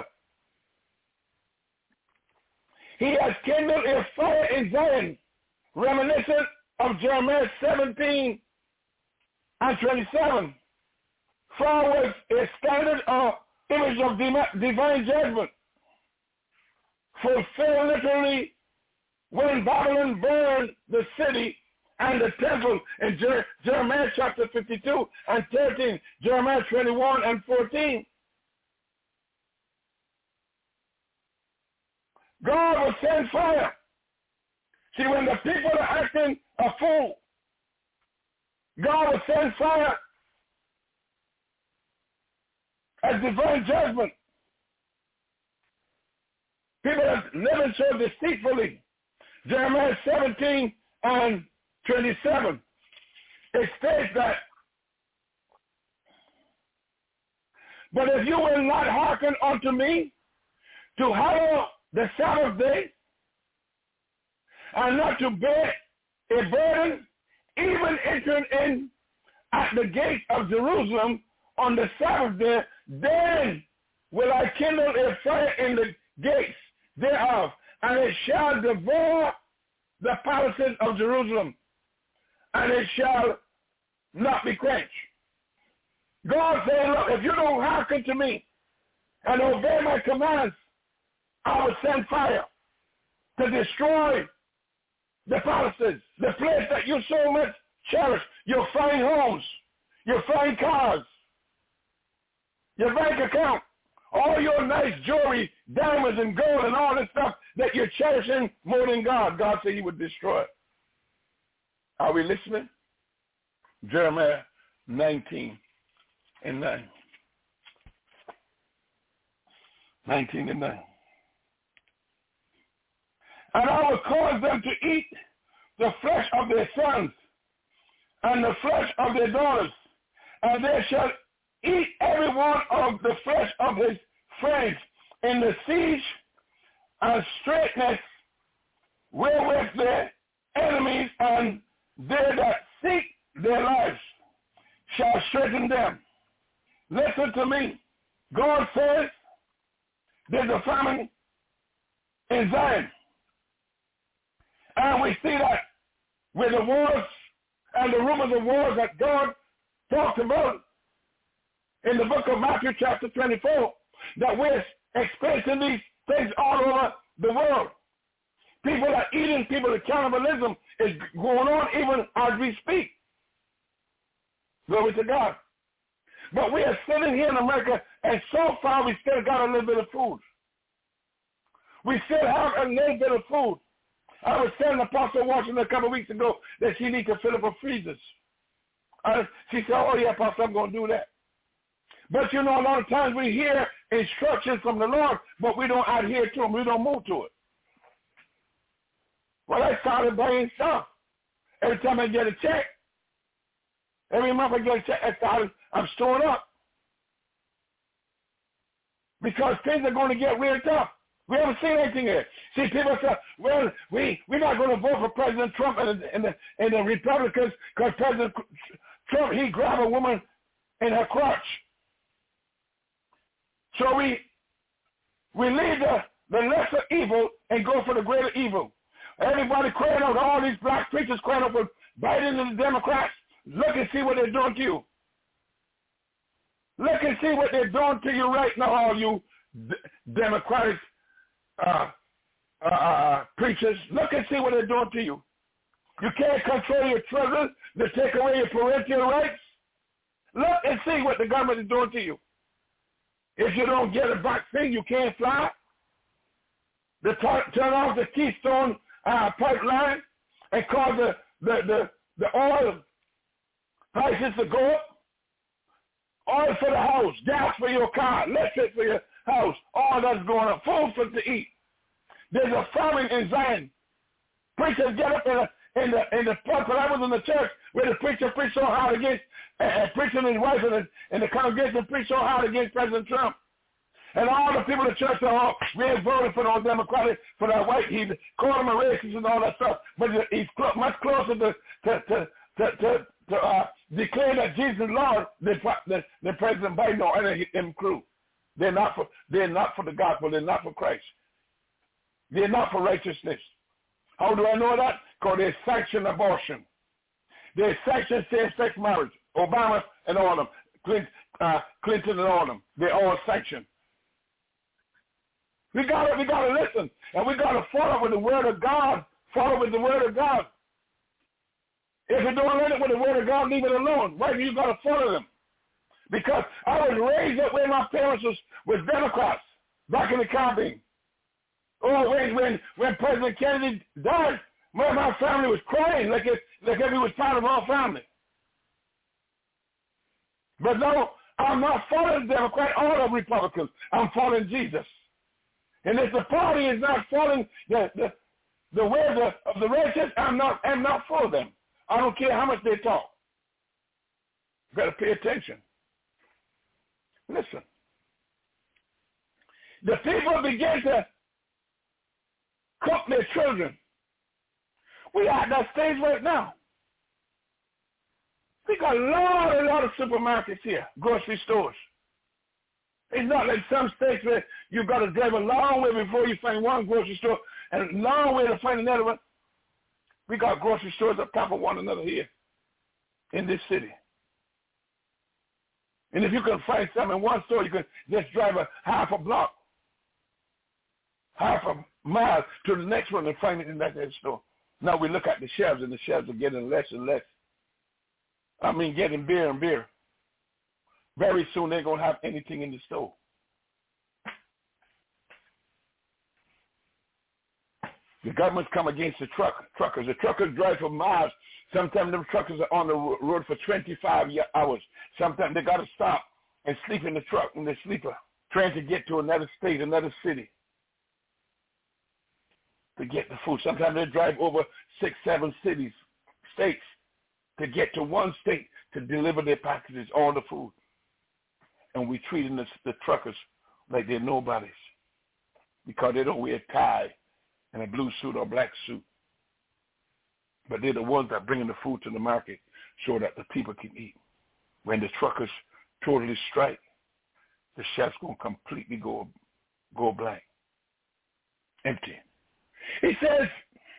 He has kindled a fire in Zion, reminiscent of Jeremiah 17 and 27. Fire was a standard image of divine judgment, fulfilled literally when Babylon burned the city and the temple in Jeremiah chapter 52 and 13, Jeremiah 21 and 14. God will send fire. See, when the people are acting a fool, God will send fire as divine judgment. People are living so deceitfully. Jeremiah 17 and 27. It states that, but if you will not hearken unto me to hallow the Sabbath day, and not to bear a burden, even entering in at the gate of Jerusalem on the Sabbath day, then will I kindle a fire in the gates thereof, and it shall devour the palaces of Jerusalem, and it shall not be quenched. God said, look, if you don't hearken to me and obey my commands, I will send fire to destroy the palaces, the place that you so much cherish, your fine homes, your fine cars, your bank account, all your nice jewelry, diamonds and gold and all this stuff that you're cherishing more than God. God said he would destroy it. Are we listening? Jeremiah 19 and 9. 19 and 9. And I will cause them to eat the flesh of their sons and the flesh of their daughters, and they shall eat every one of the flesh of his friends in the siege and straitness wherewith their enemies and they that seek their lives shall straighten them. Listen to me. God says there's a famine in Zion. And we see that with the wars and the rumors of wars that God talked about in the book of Matthew chapter 24, that we're experiencing these things all over the world. People are eating, people are cannibalism is going on even as we speak. Glory to God. But we are sitting here in America, and so far we still got a little bit of food. We still have a little bit of food. I was telling Apostle Washington a couple of weeks ago that she needs to fill up her freezers. She said, oh yeah, Apostle, I'm going to do that. But you know, a lot of times we hear instructions from the Lord, but we don't adhere to them. We don't move to it. Well, I started buying stuff. Every time I get a check, every month I get a check, I'm storing up. Because things are going to get real tough. We haven't seen anything yet. See, people say, well, we're not going to vote for President Trump and the Republicans because President Trump, he grabbed a woman in her crotch. So we leave the lesser evil and go for the greater evil. Everybody crying out, all these black preachers crying out for Biden and the Democrats. Look and see what they're doing to you. Look and see what they're doing to you right now, all you Democratic preachers. Look and see what they're doing to you. You can't control your children. They take away your parental rights. Look and see what the government is doing to you. If you don't get a vaccine, you can't fly. They turn off the Keystone pipeline and cause the oil prices to go up. Oil for the house, gas for your car, electric for your house, all that's going up. Food for to eat. There's a famine in Zion. Preachers get up in the pulpit. I was in the church where the preacher preached so hard against, preaching his wife and the congregation preached so hard against President Trump. And all the people in the church said, oh, we ain't voting for no Democratic, for that white. He called him a racist and all that stuff. But he's much closer to declare that Jesus is Lord than President Biden or any of them crew. They're not for the gospel. They're not for Christ. They're not for righteousness. How do I know that? Because they sanction abortion. They sanction same-sex marriage. Obama and all of them. Clinton and all of them. They all sanction. We gotta listen, and we gotta follow with the word of God. Follow with the word of God. If you don't learn it with the word of God, leave it alone. Why do you gotta follow them? Because I was raised up where my parents was Democrats back in the campaign. Oh, when President Kennedy died, my family was crying like if he was part of our family. But no, I'm not following the Democrat or the Republicans. I'm following Jesus. And if the party is not following the ways of the righteous, I'm not for them. I don't care how much they talk. You better pay attention. Listen. The people begin to cook their children. We are at that stage right now. We got a lot of supermarkets here, grocery stores. It's not like some states where you got to drive a long way before you find one grocery store and a long way to find another one. We got grocery stores up top of one another here in this city. And if you can find something in one store, you can just drive a half a block, half a mile to the next one and find it in that store. Now we look at the shelves, and the shelves are getting less and less. I mean, getting bigger and bigger. Very soon they're going to have anything in the store. The government's come against the truckers. The truckers drive for miles. Sometimes them truckers are on the road for 25 hours. Sometimes they got to stop and sleep in the truck, in the sleeper, trying to get to another state, another city to get the food. Sometimes they drive over 6, 7 states to get to one state to deliver their packages, all the food. And we treating the truckers like they're nobodies because they don't wear a tie and a blue suit or black suit. But they're the ones that bring the food to the market so that the people can eat. When the truckers totally strike, the shelves going to completely go blank, empty. He says,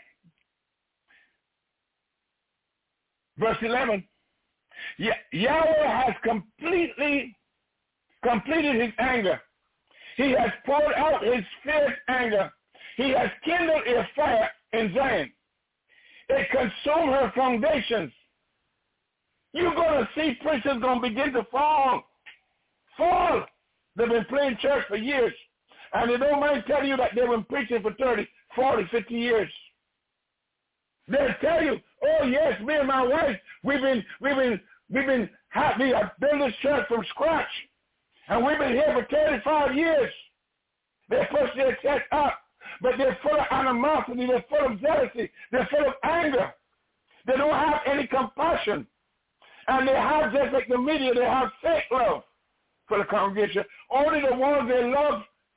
verse 11, Yahweh has completed his anger. He has poured out his fierce anger. He has kindled a fire in Zion. It consumed her foundations. You're going to see preachers going to begin to fall. They've been playing church for years. And they don't mind telling you that they've been preaching for 30, 40, 50 years. They'll tell you, oh yes, me and my wife, we've been happy. I built this church from scratch. And we've been here for 35 years. They push their chest up, but they're full of animosity. They're full of jealousy. They're full of anger. They don't have any compassion. And they have, just like the media, they have fake love for the congregation. Only the ones they love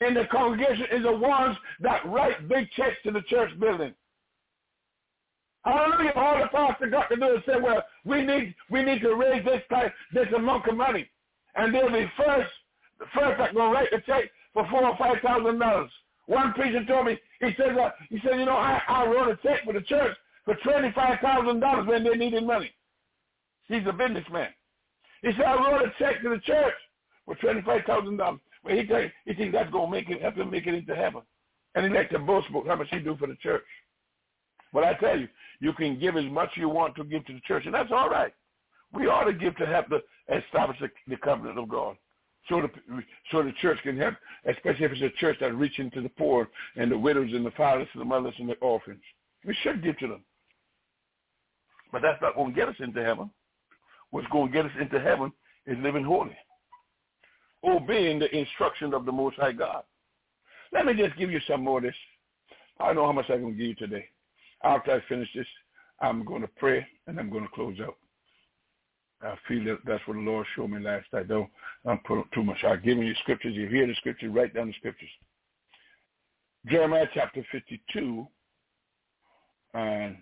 in the congregation is the ones that write big checks to the church building. Hallelujah. All the pastor got to do is say, well, we need to raise this amount of money. And they'll be the first that will write the check for $4,000 or $5,000. One preacher told me, he said, you know, I wrote a check for the church for $25,000 when they needed money. He's a businessman. He said, I wrote a check to the church for $25,000. Well, he thinks that's going to help him make it into heaven. And he likes to boast about how much he do for the church. But I tell you, you can give as much you want to give to the church, and that's all right. We ought to give to help to establish the covenant of God, so the church can help, especially if it's a church that's reaching to the poor and the widows and the fathers and the mothers and the orphans. We should give to them. But that's not going to get us into heaven. What's going to get us into heaven is living holy, obeying the instruction of the Most High God. Let me just give you some more of this. I don't know how much I'm going to give you today. After I finish this, I'm going to pray, and I'm going to close out. I feel that that's what the Lord showed me last night. Don't put too much. I've given you scriptures. You hear the scriptures, write down the scriptures. Jeremiah chapter 52, and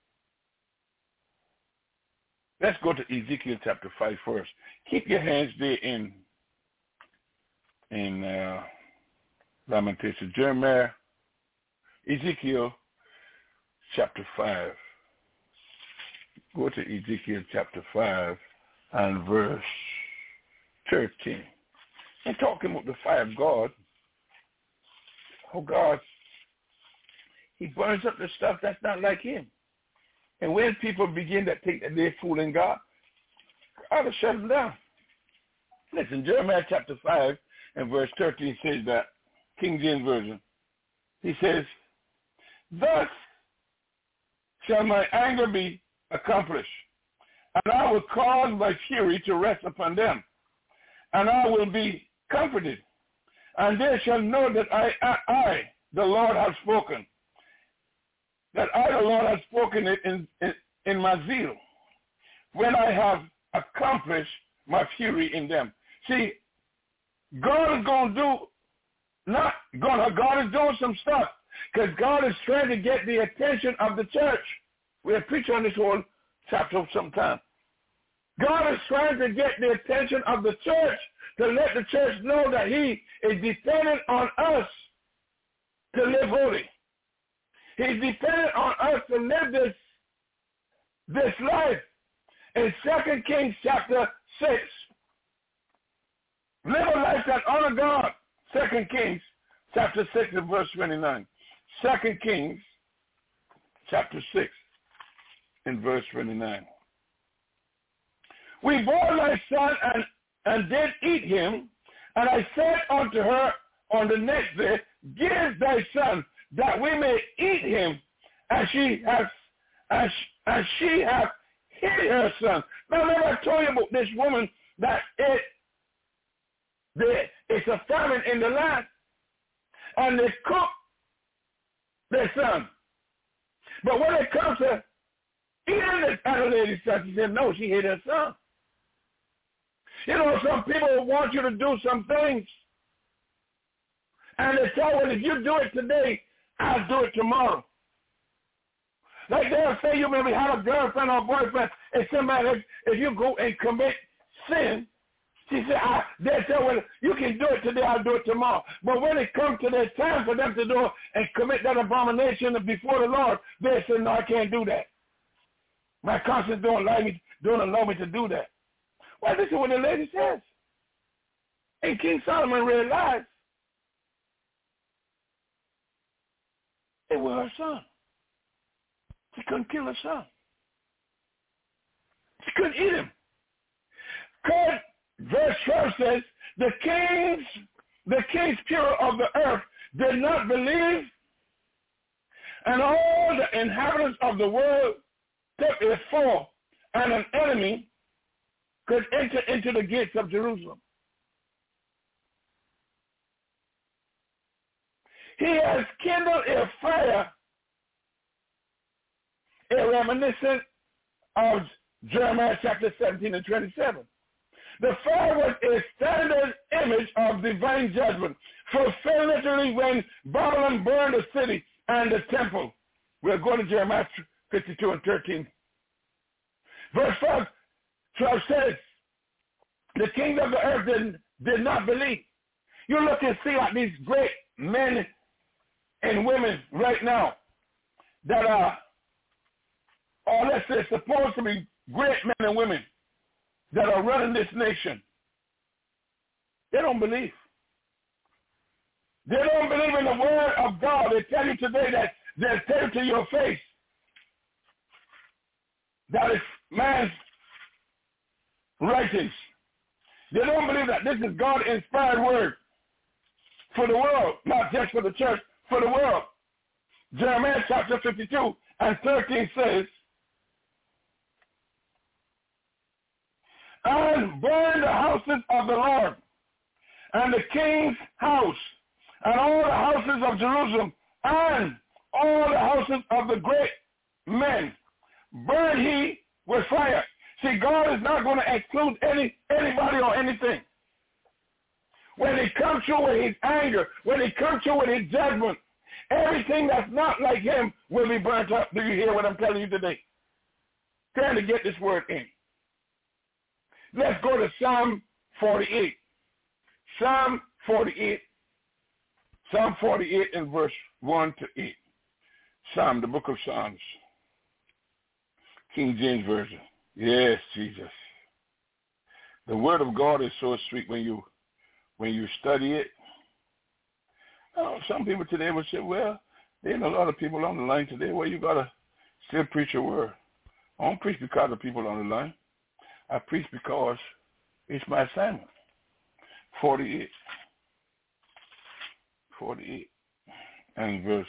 let's go to Ezekiel chapter 5 first. Keep your hands there in Lamentation. Jeremiah, Ezekiel chapter 5. Go to Ezekiel chapter 5 and verse 13. And talking about the fire of God, how God, he burns up the stuff that's not like him. And when people begin to think that they're fooling God, God will shut them down. Listen, Jeremiah chapter 5 and verse 13 says that, King James Version. He says, thus shall my anger be accomplished, and I will cause my fury to rest upon them, and I will be comforted, and they shall know that I the Lord, have spoken, that I, the Lord, have spoken it in my zeal, when I have accomplished my fury in them. See, God is going to do, God is doing some stuff, because God is trying to get the attention of the church. We have preached on this whole chapter sometime. God is trying to get the attention of the church to let the church know that he is dependent on us to live holy. He's dependent on us to live this life. In 2 Kings chapter 6, live a life that honor God. 2 Kings chapter 6 and verse 29. 2 Kings chapter 6 and verse 29. We bore thy son and did eat him, and I said unto her on the next day, give thy son that we may eat him, and she hath hid her son. Now remember I told you about this woman that it's a famine in the land, and they cook their son. But when it comes to eating this other lady's son, she said, no, she hid her son. You know, some people want you to do some things, and they tell, well, if you do it today, I'll do it tomorrow. Like they'll say you maybe have a girlfriend or boyfriend, and somebody, if you go and commit sin, she said, they'll tell, well, you can do it today, I'll do it tomorrow. But when it comes to their time for them to do it and commit that abomination before the Lord, they say, no, I can't do that. My conscience don't allow me to do that. Well, this is what the lady says. And King Solomon realized it was her son. She couldn't kill her son. She couldn't eat him. God, verse 12 says, the kings pure of the earth did not believe, and all the inhabitants of the world took a foe, and an enemy could enter into the gates of Jerusalem. He has kindled a fire, a reminiscent of Jeremiah chapter 17 and 27. The fire was a standard image of divine judgment, fulfilled literally when Babylon burned the city and the temple. We'll go to Jeremiah 52 and 13. Verse 12 says, the kings of the earth did not believe. You look and see like these great men and women right now that are, or let's say supposed to be great men and women that are running this nation. They don't believe. They don't believe in the word of God. They tell you today that they'll tell you to your face that it's man's writings. They don't believe that this is God-inspired word for the world, not just for the church, for the world. Jeremiah chapter 52 and 13 says, and burn the houses of the Lord, and the king's house, and all the houses of Jerusalem, and all the houses of the great men. Burn he with fire. See, God is not going to exclude anybody or anything. When he comes through with his anger, when he comes through with his judgment, everything that's not like him will be burnt up. Do you hear what I'm telling you today? Trying to get this word in. Let's go to Psalm 48. Psalm 48. Psalm 48 and verse 1 to 8. Psalm, the book of Psalms. King James Version. Yes, Jesus. The word of God is so sweet when you study it. Some people today will say, well, there ain't a lot of people on the line today. Well, you got to still preach a word. I don't preach because of people on the line. I preach because it's my assignment. 48 and verse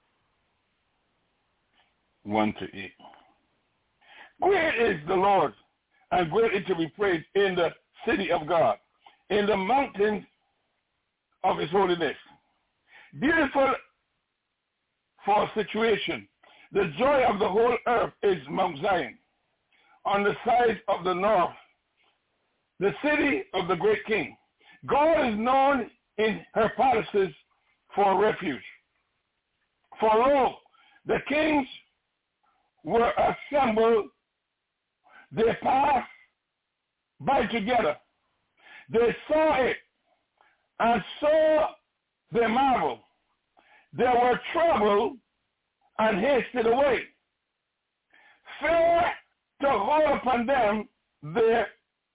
1 to 8. Great is the Lord, and greatly to be praised in the city of God, in the mountains of his holiness. Beautiful for a situation. The joy of the whole earth is Mount Zion. On the side of the north, the city of the great king. God is known in her palaces for refuge. For lo, the kings were assembled. They passed by together. They saw it and saw the marvel. They were troubled and hasted away. Fear to hold upon them there.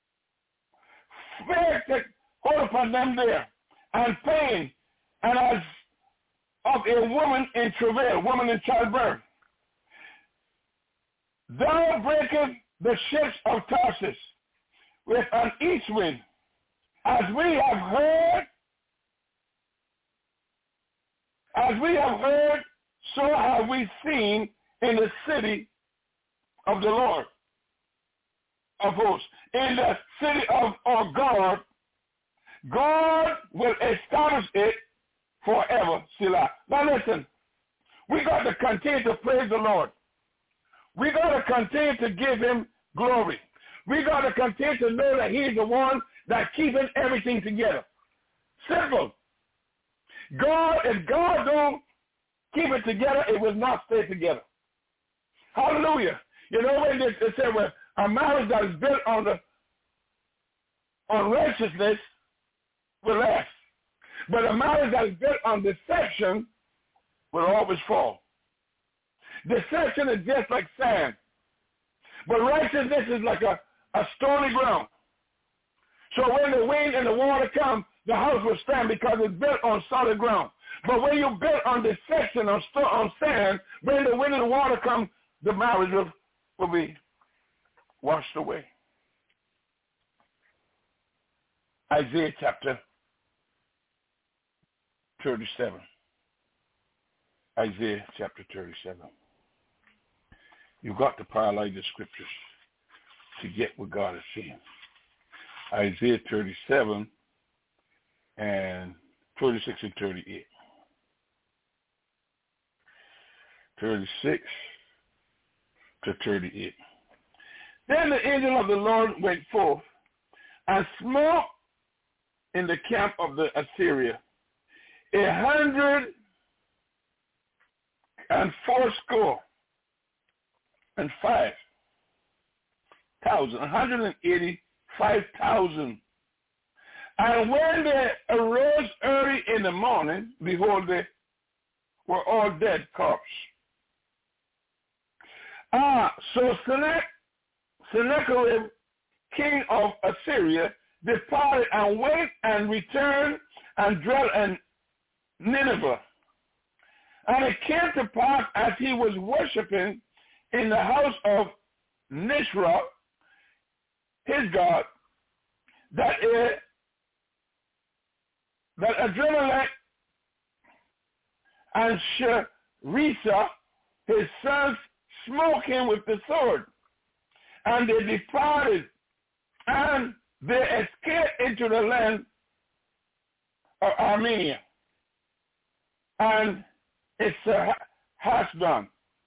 Fear to hold upon them there. And pain, and as of a woman in travail, woman in childbirth. Thou breakest the ships of Tarsus with an east wind, as we have heard, so have we seen in the city of the Lord of hosts. In the city of our God, God will establish it forever. Selah. Now listen, we got to continue to praise the Lord. We got to continue to give him glory. We got to continue to know that he's the one that's keeping everything together. Simple. If God don't keep it together, it will not stay together. Hallelujah. You know when they say, well, a marriage that is built on righteousness will last. But a marriage that is built on deception will always fall. Deception is just like sand. But righteousness is like a stony ground. So when the wind and the water come, the house will stand because it's built on solid ground. But when you build on deception, on sand, when the wind and the water come, the marriage will be washed away. Isaiah chapter 37. Isaiah chapter 37. You've got to parallel the scriptures to get what God is saying. Isaiah 37 and 36 and 38. 36 to 38. Then the angel of the Lord went forth and smote in the camp of the Assyria 180,000. And when they arose early in the morning, behold, they were all dead corpses. So Sennacherib, king of Assyria, departed and went and returned and dwelt in Nineveh. And it came to pass as he was worshiping in the house of Nisroch, his god, that Adremelech and Sharezer, his sons, smote him with the sword. And they departed, and they escaped into the land of Armenia. And Esarhaddon.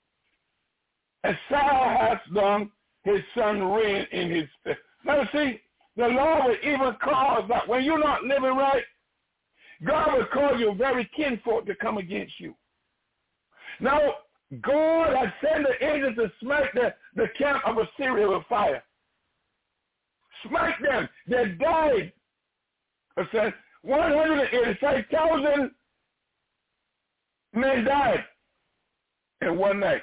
Esarhaddon, his son, reigned in his stead. Now see, the Lord will even cause that when you're not living right, God will cause your very kinfolk to come against you. Now, God has sent the angels to smite the camp of Assyria with fire. Smite them. They died. It says 185,000 men died in one night.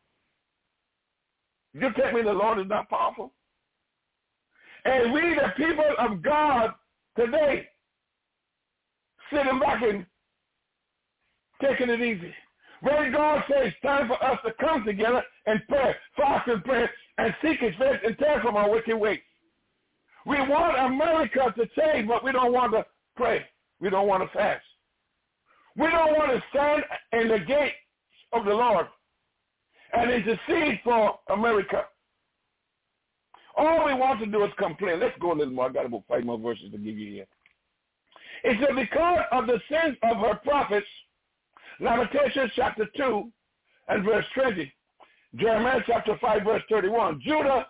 You tell me the Lord is not powerful? And we, the people of God today, sitting back and taking it easy. When God says it's time for us to come together and pray, fast and pray, and seek his face and turn from our wicked ways. We want America to change, but we don't want to pray. We don't want to fast. We don't want to stand in the gate of the Lord and intercede for America. All we want to do is complain. Let's go a little more. I've got about 5 more verses to give you here. It said, because of the sins of her prophets, Lamentations chapter 2 and verse 20. Jeremiah chapter 5 verse 31.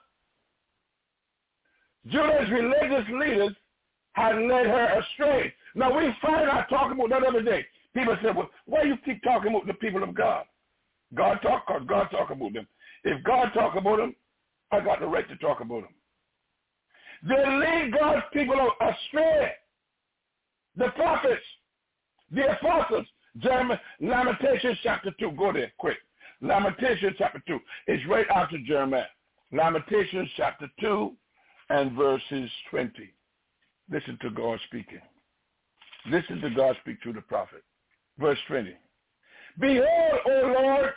Judah's religious leaders had led her astray. Now we find out talking about that other day. People said, well, why you keep talking about the people of God? God talk about them. If God talk about them, I got the right to talk about them. They lead God's people astray. The prophets, the apostles. Lamentations chapter 2. Go there, quick. Lamentations chapter 2. It's right after Jeremiah. Lamentations chapter 2 and verses 20. Listen to God speaking. Listen to God speak through the prophet. Verse 20. Behold, O Lord,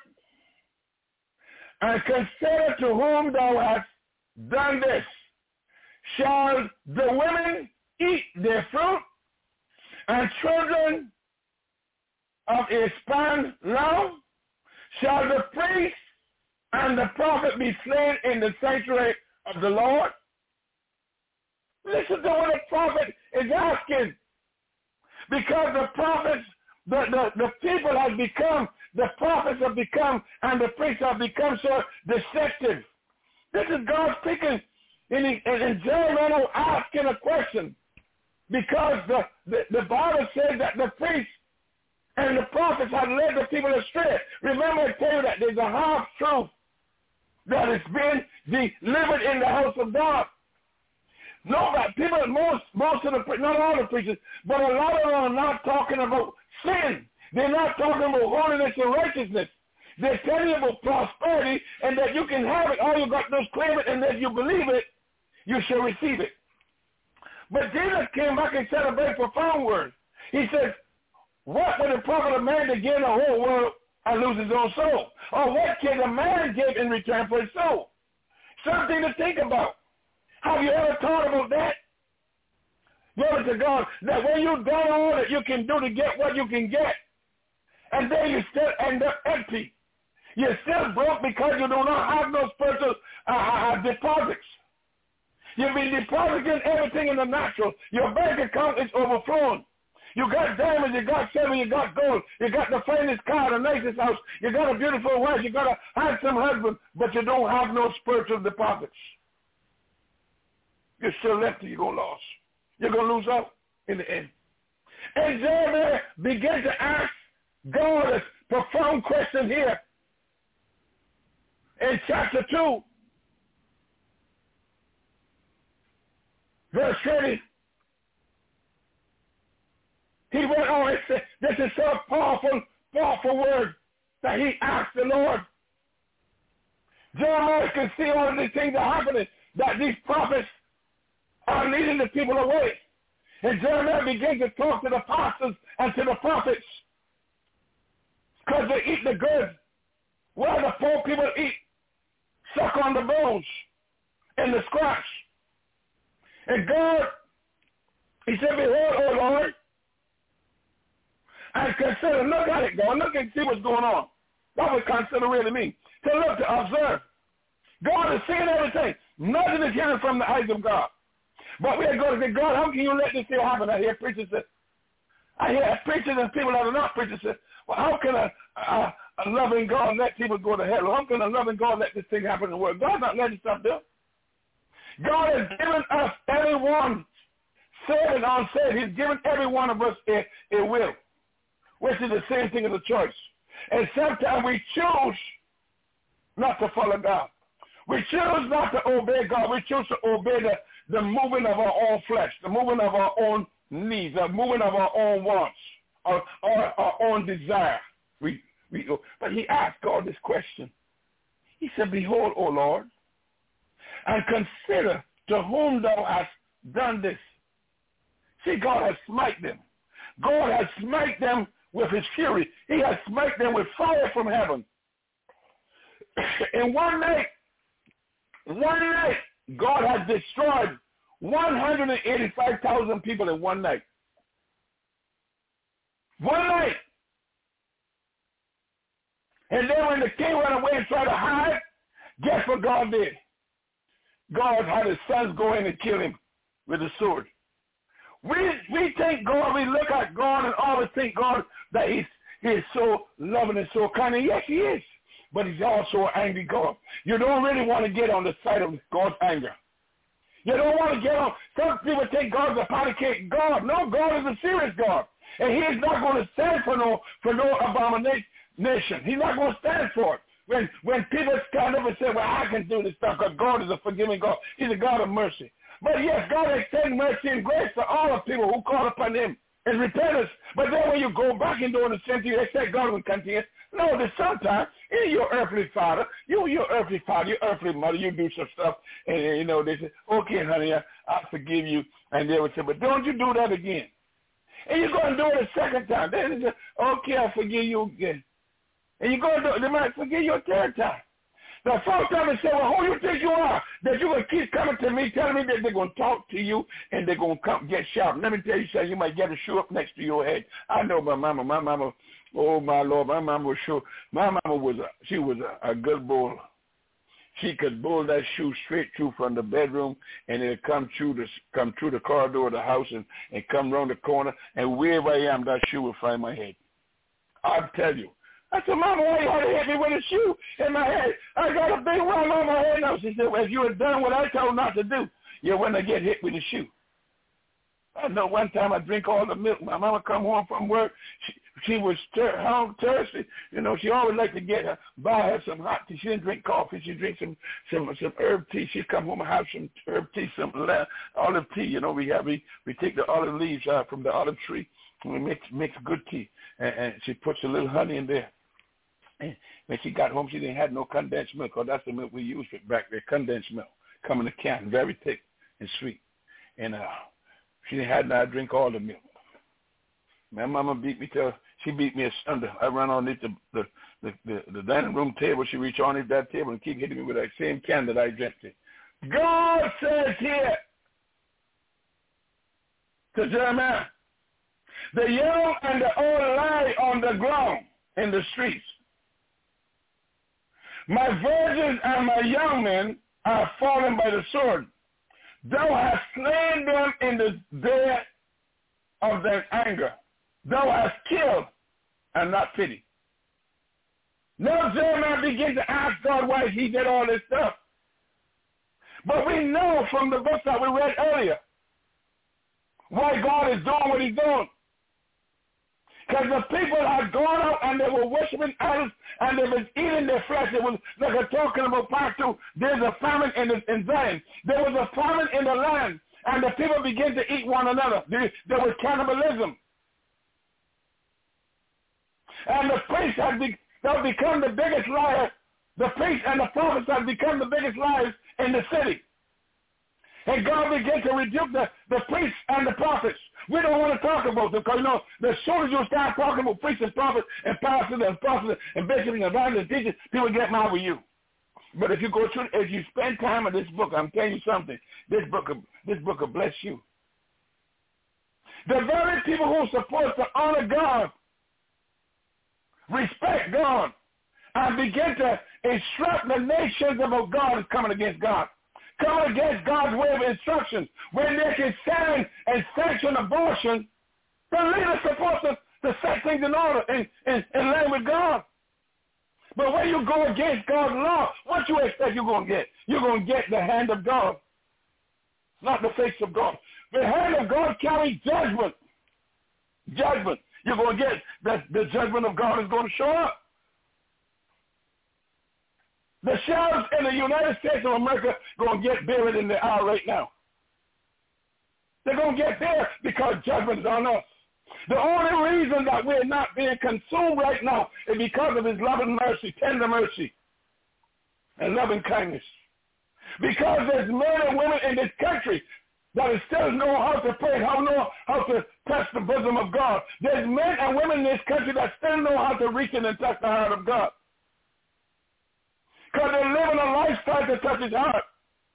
and consider to whom thou hast done this. Shall the women eat their fruit, and children of a span long? Shall the priest and the prophet be slain in the sanctuary of the Lord? Listen to what the prophet is asking. Because the prophets, the people have become, the prophets have become, and the priests have become so deceptive. This is God speaking, and Jeremiah asking a question. Because the Bible says that the priests and the prophets had led the people astray. Remember, I tell you that there's a half-truth that has been delivered in the house of God. No, people, most of the, not all the preachers, but a lot of them are not talking about sin. They're not talking about holiness and righteousness. They're telling you about prosperity and that you can have it. All you got to do is claim it, and that you believe it, you shall receive it. But Jesus came back and said a very profound word. He says, what would it profit a man to gain the whole world and lose his own soul? Or what can a man give in return for his soul? Something to think about. Have you ever thought about that? Glory to God, that when you've done all that you can do to get what you can get, and then you still end up empty. You're still broke because you do not have no spiritual deposits. You've been depositing everything in the natural. Your bank account is overflowing. You got diamonds, you got silver, you got gold, you got the finest car, the nicest house, you got a beautiful wife, you got a handsome husband, but you don't have no spiritual deposits. You're still empty. You're going to lose. You're going to lose out in the end. And Jeremiah began to ask God a profound question here. In chapter 2, verse 30, he went on and said, this is so powerful word that he asked the Lord. Jeremiah can see all of these things are happening, that these prophets are leading the people away. And Jeremiah begins to talk to the pastors and to the prophets because they eat the good, while the poor people eat, suck on the bones and the scraps. And God, he said, behold, O Lord, and consider, look at it, God, look and see what's going on. What would consider really mean? To look, to observe. God is seeing everything. Nothing is hidden from the eyes of God. But we are going to say, God, how can you let this still happen? I hear preachers say, I hear preachers and people that are not preachers say, well, how can a loving God let people go to hell? How can a loving God let this thing happen in the world? God's not letting stuff do. God has given us, everyone, saved and unsaved, he's given every one of us a will, which is the same thing as a choice. And sometimes we choose not to follow God. We choose not to obey God. We choose to obey the moving of our own flesh, the moving of our own needs, the moving of our own wants, or our own desire. But he asked God this question. He said, behold, O Lord, and consider to whom thou hast done this. See, God has smite them. God has smite them with his fury. He has smite them with fire from heaven. In one night, God has destroyed 185,000 people in one night. One night. And then when the king went away and tried to hide, guess what God did? God had his sons go in and kill him with a sword. We think God, we look at God and always think God that he is so loving and so kind. And yes, he is. But he's also an angry God. You don't really want to get on the side of God's anger. You don't want to get on. Some people think God's a patty cake God. No, God is a serious God. And he is not going to stand for no abomination. He's not going to stand for it. When people stand up and say, well, I can do this stuff because God is a forgiving God. He's a God of mercy. But yes, God extends mercy and grace to all of people who call upon him in repentance. But then when you go back and doing the same thing, they say God will continue. No, there's sometimes your earthly father, your earthly mother, you do some stuff, and they say, okay, honey, I forgive you. And they would say, but don't you do that again. And you're going to do it a second time. Then they say, okay, I forgive you again. And you're going to do it, they might forgive you a third time. The fourth time they say, well, who you think you are? That you're going to keep coming to me, telling me that they're going to talk to you and they're going to come get sharp. Let me tell you something, you might get a shoe up next to your head. I know my mama, oh my Lord, my mama was sure. My mama was a good bowler. She could bowl that shoe straight through from the bedroom, and it'd come through the corridor of the house and come around the corner, and wherever I am, that shoe would find my head. I'll tell you. I said, Mama, why you had to hit me with a shoe in my head? I got a big round on my head now. She said, well, if you had done what I told not to do, you wouldn't get hit with a shoe. I know one time I drink all the milk. My mama come home from work. She was thirsty. She always liked to buy her some hot tea. She didn't drink coffee. She drank some herb tea. She'd come home and have some herb tea, some olive tea. We take the olive leaves from the olive tree and we mix good tea. And she puts a little honey in there. And when she got home, she didn't have no condensed milk. Oh, that's the milk we used back there, condensed milk. Come in a can, very thick and sweet. And she didn't have to drink all the milk. My mama beat me till she beat me asunder. I ran underneath the dining room table. She reached underneath that table and keep hitting me with that same can that I drank it. God says here to Jeremiah, the young and the old lie on the ground in the streets. My virgins and my young men are fallen by the sword. Thou hast slain them in the day of their anger. Thou hast killed and not pity. Now Jeremiah begins to ask God why he did all this stuff. But we know from the books that we read earlier why God is doing what he's doing. Because the people had gone out and they were worshiping idols and they were eating their flesh. It was like I'm talking about part 2. There's a famine in Zion. There was a famine in the land and the people began to eat one another. There was cannibalism. And the priests had become the biggest liars. The priests and the prophets had become the biggest liars in the city. And God began to rebuke the priests and the prophets. We don't want to talk about them because, as soon as you start talking about priests and prophets and pastors and prophets and bishops and evangelists and teachers, people get mad with you. But if you go through, if you spend time in this book, I'm telling you something, this book will bless you. The very people who are supposed to honor God, respect God, and begin to instruct the nations about God is coming against God. Coming against God's way of instruction. When they can stand and sanction abortion, the leader's supposed to set things in order and lay with God. But when you go against God's law, what you expect you're going to get? You're going to get the hand of God, not the face of God. The hand of God carries judgment. Judgment. You're going to get the judgment of God is going to show up. The sheriffs in the United States of America are going to get buried in the aisle right now. They're going to get there because judgment is on us. The only reason that we're not being consumed right now is because of his loving mercy, tender mercy, and loving kindness. Because there's men and women in this country that still know how to pray, know how to touch the bosom of God. There's men and women in this country that still know how to reach in and touch the heart of God. Because they're living a lifestyle to touch his heart.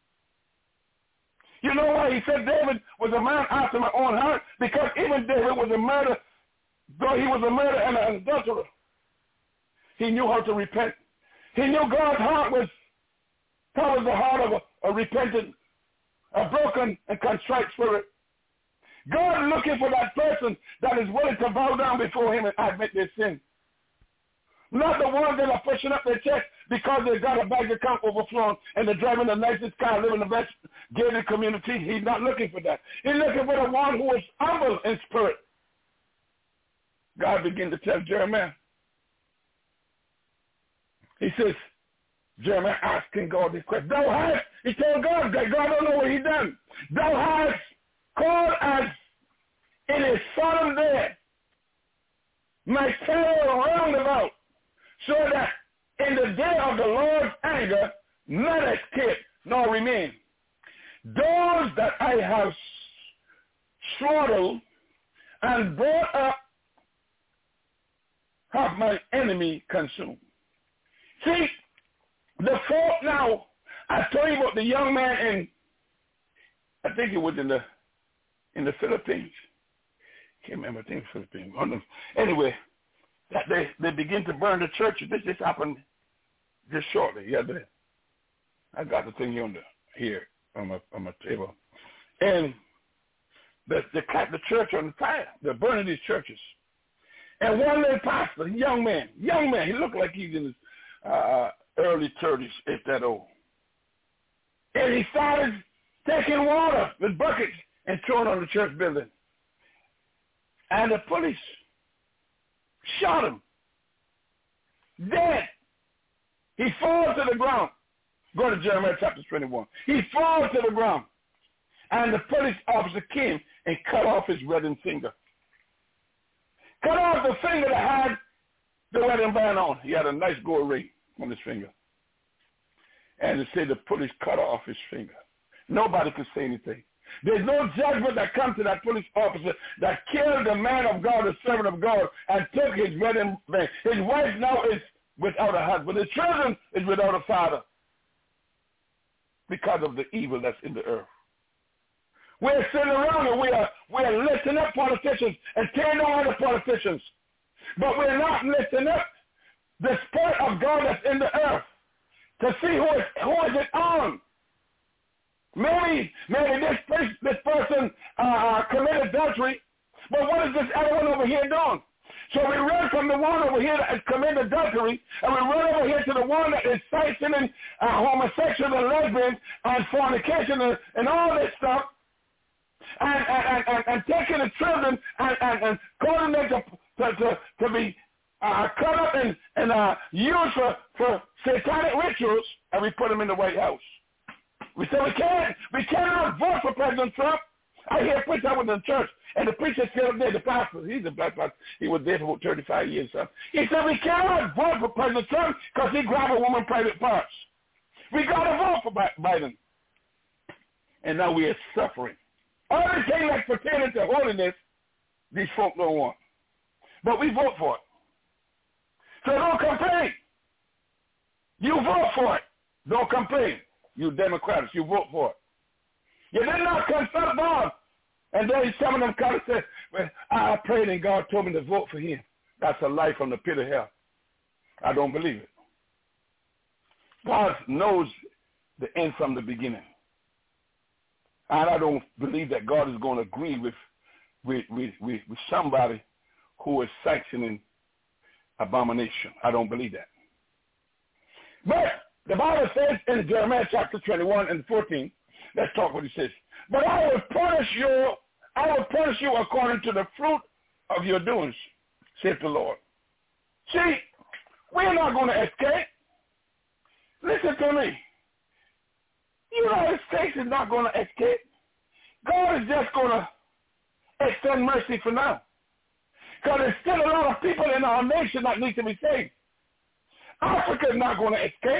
You know why he said David was a man after my own heart? Because even David was a murderer, though he was a murderer and an adulterer. He knew how to repent. He knew God's heart was towards the heart of a repentant, a broken and contrite spirit. God looking for that person that is willing to bow down before him and admit their sin. Not the ones that are pushing up their chest because they've got a bank account overflowing and they're driving the nicest car, living in the best gated community. He's not looking for that. He's looking for the one who is humble in spirit. God began to tell Jeremiah. He says, Jeremiah asking God this question. Thou hast, he told God, that God don't know what he done. Thou hast called as in a solemn day my terror round about, so that in the day of the Lord's anger, none escape nor remain. Those that I have slaughtered and brought up have my enemy consumed. See, the fault now, I told you about the young man in, I think it was in the Philippines. Can't remember, I think it was Philippines. Anyway, that they begin to burn the churches. This just happened just shortly. Yeah, I got the thing here on my table. And the church on fire. They're burning these churches. And one little pastor, young man, he looked like he's in his early 30s, if that old. And he started taking water with buckets and throwing on the church building. And the police shot him. Dead. He falls to the ground. Go to Jeremiah chapter 21. He falls to the ground. And the police officer came and cut off his wedding finger. Cut off the finger that had the wedding band on. He had a nice gold ring on his finger. And it said the police cut off his finger. Nobody could say anything. There's no judgment that comes to that police officer that killed the man of God, the servant of God, and took his wedding ring. His wife now is without a husband. His children is without a father because of the evil that's in the earth. We're sitting around and we're lifting up politicians and tearing down other politicians. But we're not lifting up the Spirit of God that's in the earth to see who is it on. Maybe this person committed adultery, but what is this other one over here doing? So we run from the one over here that has committed adultery, and we run over here to the one that is sanctioning homosexual and lesbian and fornication and all this stuff, and taking the children and causing them to be cut up and used for satanic rituals, and we put them in the White House. We said we cannot vote for President Trump. I hear a preacher, I was in church, and the preacher said up there, the pastor, he's a black pastor, he was there for about 35 years. So he said we cannot vote for President Trump because he grabbed a woman's private parts. We got to vote for Biden. And now we are suffering. Everything that's pertaining to holiness, these folk don't want. But we vote for it. So don't complain. You vote for it. Don't complain. You Democrats, you vote for it. You did not consult God. And then some of them kind of said, well, I prayed and God told me to vote for him. That's a lie from the pit of hell. I don't believe it. God knows the end from the beginning. And I don't believe that God is going to agree with somebody who is sanctioning abomination. I don't believe that. But the Bible says in Jeremiah chapter 21 and 14, let's talk what it says. But I will punish you according to the fruit of your doings, saith the Lord. See, we're not going to escape. Listen to me. The United States is not going to escape. God is just going to extend mercy for now. Because there's still a lot of people in our nation that need to be saved. Africa is not going to escape.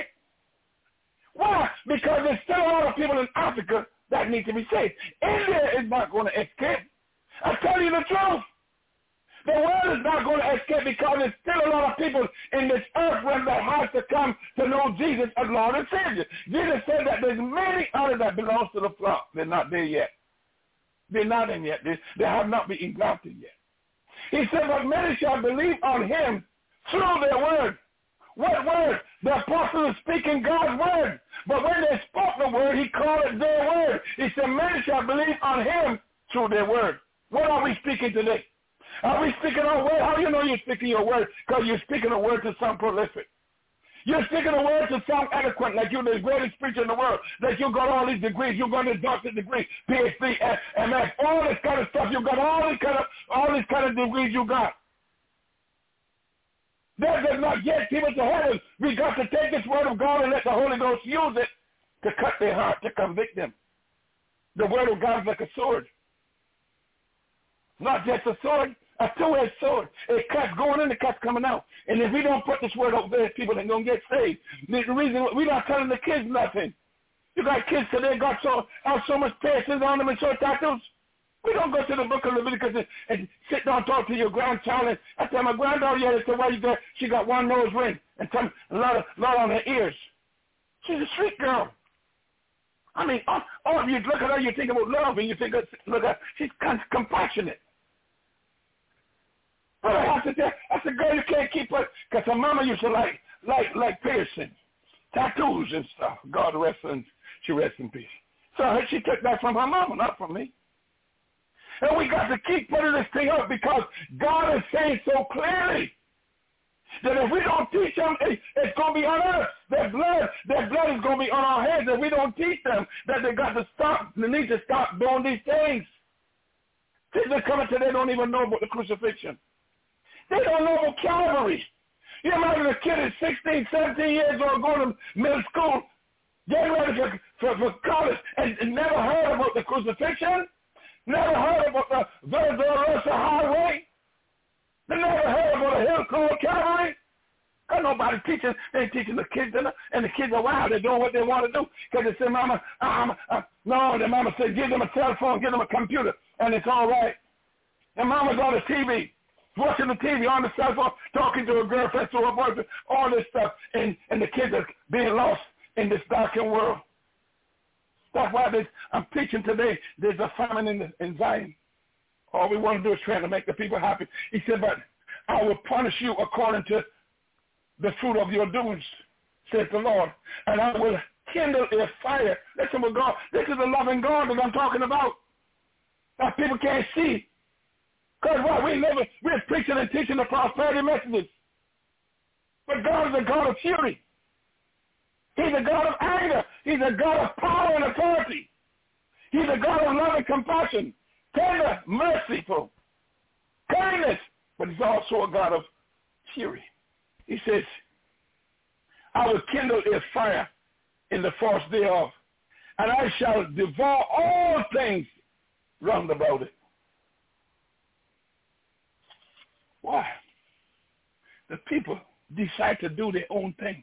Why? Because there's still a lot of people in Africa that need to be saved. India is not going to escape. I tell you the truth. The world is not going to escape because there's still a lot of people in this earth realm that has to come to know Jesus as Lord and Savior. Jesus said that there's many others that belong to the flock. They're not there yet. They're not in yet. They have not been engrafted yet. He said, but many shall believe on him through their word. What word? The apostle is speaking God's word. But when they spoke the word, he called it their word. He said, many shall believe on him through their word. What are we speaking today? Are we speaking our word? How do you know you're speaking your word? Because you're speaking a word to some prolific. You're speaking a word to some eloquent, like you're the greatest preacher in the world, that you got all these degrees. You got this doctorate degree, PhD, MS, all this kind of stuff. You got all these kind of degrees you got. That does not get people to heaven. We got to take this word of God and let the Holy Ghost use it to cut their heart, to convict them. The word of God is like a sword. Not just a sword, a two-edged sword. It cuts going in, it cuts coming out. And if we don't put this word over there, people ain't going to get saved. The reason we're not telling the kids nothing. You got kids today got so much piercings on them and so tattoos. We don't go to the book of Leviticus and sit down and talk to your grandchild. I tell my granddaughter, yeah, that's why she got one nose ring and a lot on her ears. She's a sweet girl. I mean, all of you look at her, you think about love, and you think, look at her, she's compassionate. But I said, girl, you can't keep her, because her mama used to like piercing, tattoos and stuff. God rest her, and she rests in peace. So she took that from her mama, not from me. And we got to keep putting this thing up because God is saying so clearly that if we don't teach them, it's going to be on us. Their blood is going to be on our heads if we don't teach them that they need to stop doing these things. Kids are coming to, they don't even know about the crucifixion. They don't know about Calvary. You imagine a kid is 16, 17 years old going to middle school, getting ready for college, and never heard about the crucifixion, never heard about the Via Dolorosa Highway, they never heard about a hill called Calvary. Got nobody teaching. They ain't teaching the kids, and the kids are wild. They're doing what they want to do because they say, Mama, no. The mama said, give them a cell phone, give them a computer, and it's all right. And Mama's on the TV, watching the TV on the cell phone, talking to her girlfriend, to her boyfriend, all this stuff, and the kids are being lost in this darkened world. That's why I'm preaching today. There's a famine in Zion. All we want to do is try to make the people happy. He said, but I will punish you according to the fruit of your doings, says the Lord. And I will kindle a fire. Listen to God. This is the loving God that I'm talking about. That people can't see. Because what? We're preaching and teaching the prosperity messages. But God is a God of fury. He's a God of anger. He's a God of power and authority. He's a God of love and compassion, tender, merciful, kindness. But he's also a God of fury. He says, I will kindle a fire in the force thereof, and I shall devour all things round about it. Why? The people decide to do their own thing.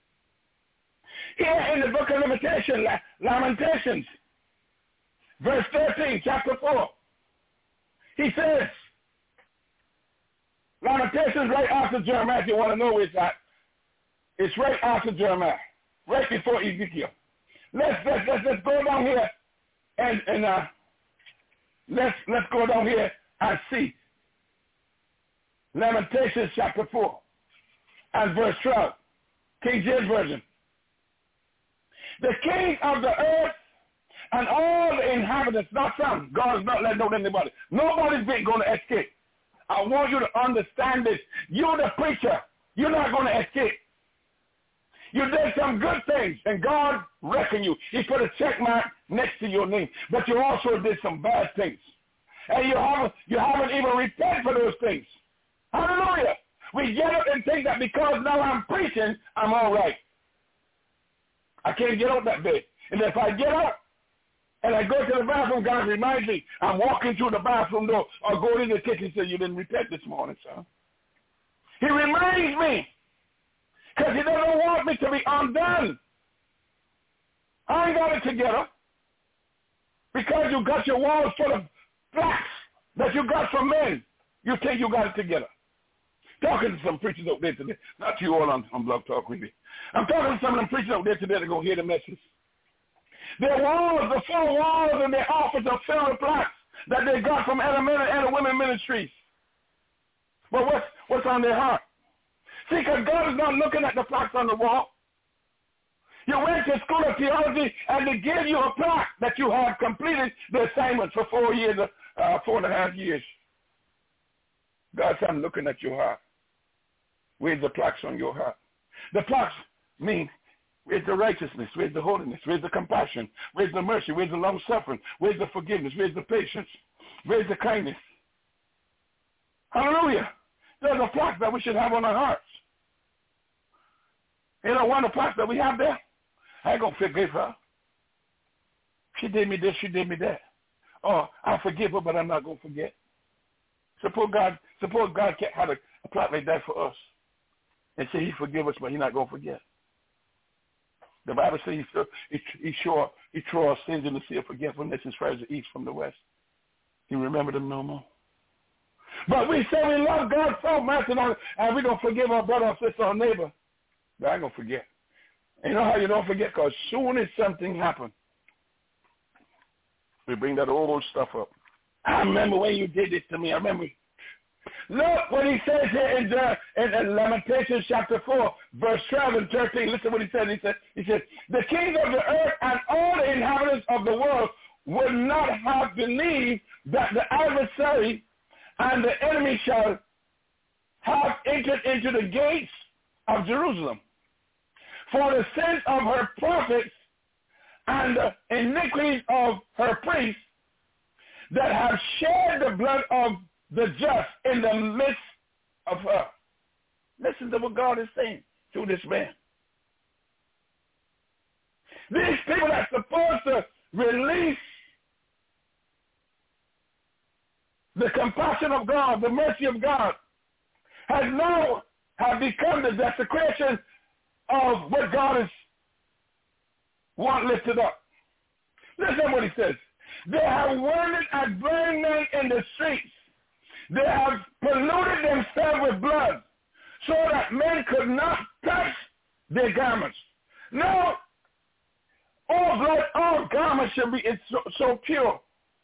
Here in the book of Lamentations, verse 13, chapter 4, he says, Lamentations right after Jeremiah, if you want to know where it's at. It's right after Jeremiah, right before Ezekiel. Let's go down here and let's go down here and see Lamentations chapter 4 and verse 12, King James Version. The king of the earth and all the inhabitants, not some. God is not letting know anybody. Nobody's going to escape. I want you to understand this. You're the preacher. You're not going to escape. You did some good things, and God reckoned you. He put a check mark next to your name. But you also did some bad things. And you haven't even repented for those things. Hallelujah. We get up and think that because now I'm preaching, I'm all right. I can't get out that bed. And if I get up and I go to the bathroom, God reminds me, I'm walking through the bathroom door or going in the kitchen and say, you didn't repent this morning, son. He reminds me because he doesn't want me to be undone. I ain't got it together because you got your walls full of plaques that you got from men. You think you got it together. Talking to some preachers out there today, not you all on Blog Talk Radio. I'm talking to some of them preachers out there today that are going to hear the message. Their walls, the four walls in their office are filled with plaques that they got from other men and other women ministries. But what's on their heart? See, because God is not looking at the plaques on the wall. You went to school of theology and they give you a plaque that you have completed the assignment for 4 years, 4.5 years. God said, I'm looking at your heart. Where's the plaques on your heart? The plaques mean, where's the righteousness? Where's the holiness? Where's the compassion? Where's the mercy? Where's the long-suffering? Where's the forgiveness? Where's the patience? Where's the kindness? Hallelujah. There's a plaque that we should have on our hearts. You know, one of the plaques that we have there, I ain't going to forgive her. She did me this, she did me that. Oh, I forgive her, but I'm not going to forget. Suppose God had a plaque like that for us and say he forgive us, but he's not going to forget. The Bible says he throw our sins in the sea of forgetfulness as far as the east from the west. He remember them no more. But we say we love God so much and we don't forgive our brother or sister or neighbor. But I ain't going to forget. And you know how you don't forget? Because soon as something happens, we bring that old stuff up. I remember when you did this to me. I remember. Look what he says here in Lamentations chapter 4, verse 12 and 13. Listen what he said. He said, the kings of the earth and all the inhabitants of the world would not have believed that the adversary and the enemy shall have entered into the gates of Jerusalem. For the sins of her prophets and the iniquities of her priests that have shed the blood of the just in the midst of her. Listen to what God is saying through this man. These people that are supposed to release the compassion of God, the mercy of God, have become the desecration of what God is lifted up. Listen what he says. They have wandered as blind men in the streets. They have polluted themselves with blood so that men could not touch their garments. Now, all garments should be so pure.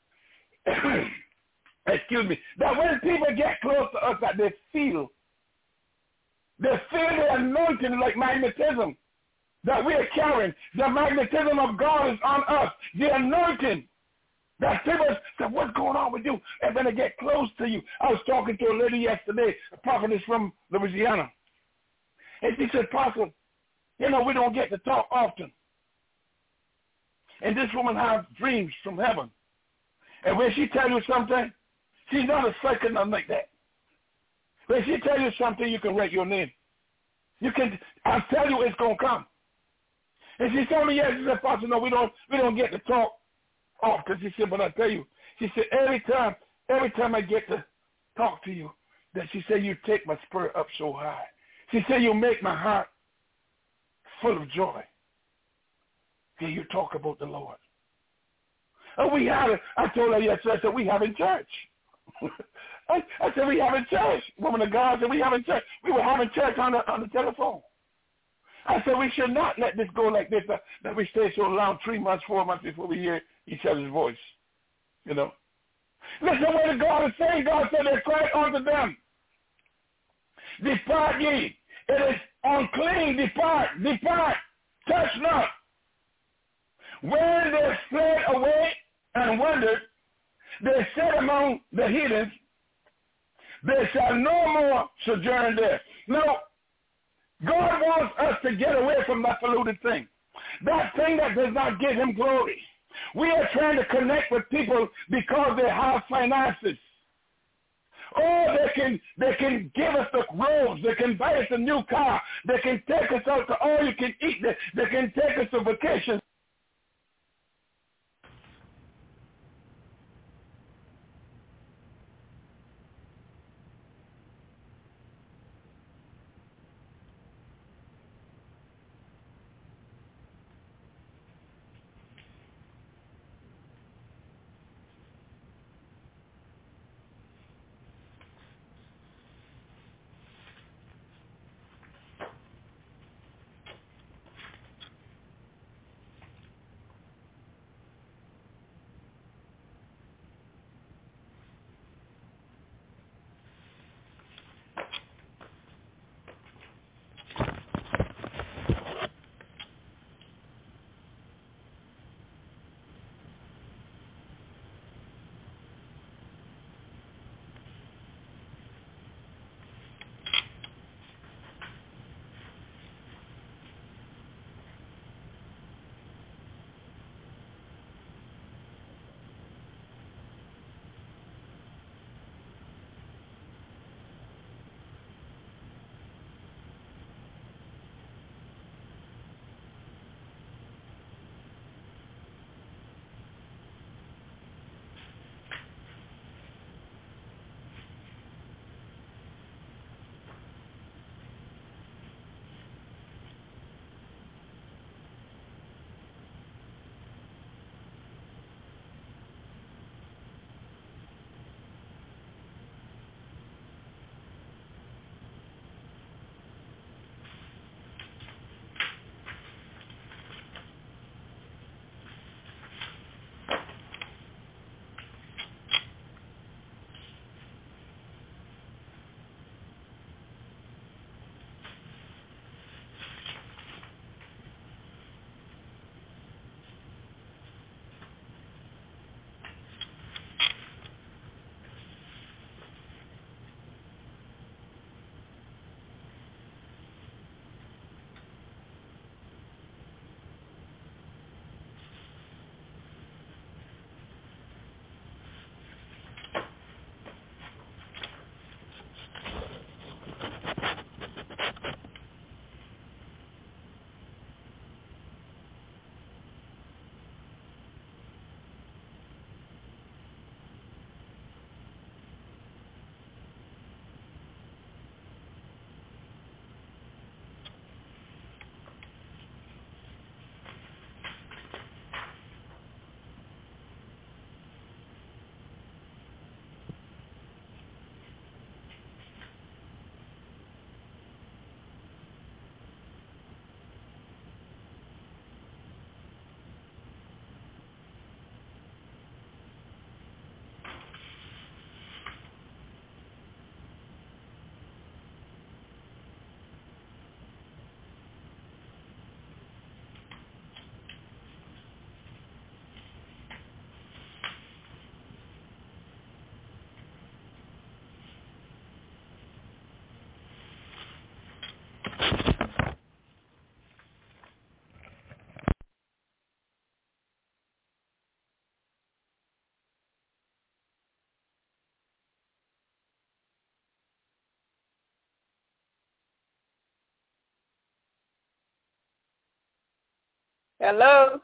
Excuse me. That when people get close to us, that they feel the anointing like magnetism that we are carrying. The magnetism of God is on us. The anointing That people said, what's going on with you? They're going to get close to you. I was talking to a lady yesterday, a prophetess from Louisiana. And she said, Apostle, we don't get to talk often. And this woman has dreams from heaven. And when she tells you something, she's not a psychic, nothing like that. When she tells you something, you can write your name. I'll tell you it's going to come. And she told me, yes, she said, Apostle, no, we don't get to talk often. She said, but I tell you, she said, every time I get to talk to you, that she said, you take my spirit up so high. She said, you make my heart full of joy. Yeah, you talk about the Lord. And I told her yesterday, I said, we have in church. I said, we have in church. Woman of God said, we have in church. We were having church on the telephone. I said, we should not let this go like this, that we stay so long, 3 months, 4 months before we hear each other's voice. Listen what God is saying. God said, they cried unto them, depart ye. It is unclean, depart, touch not. When they fled away and wandered, they said among the heathens, they shall no more sojourn there. Now, God wants us to get away from that polluted thing, that thing that does not give him glory. We are trying to connect with people because they have finances. Oh, they can give us the robes. They can buy us a new car. They can take us out to all you can eat. They can take us to vacations. Hello?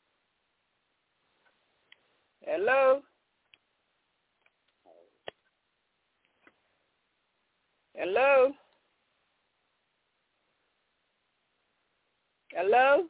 Hello? Hello? Hello?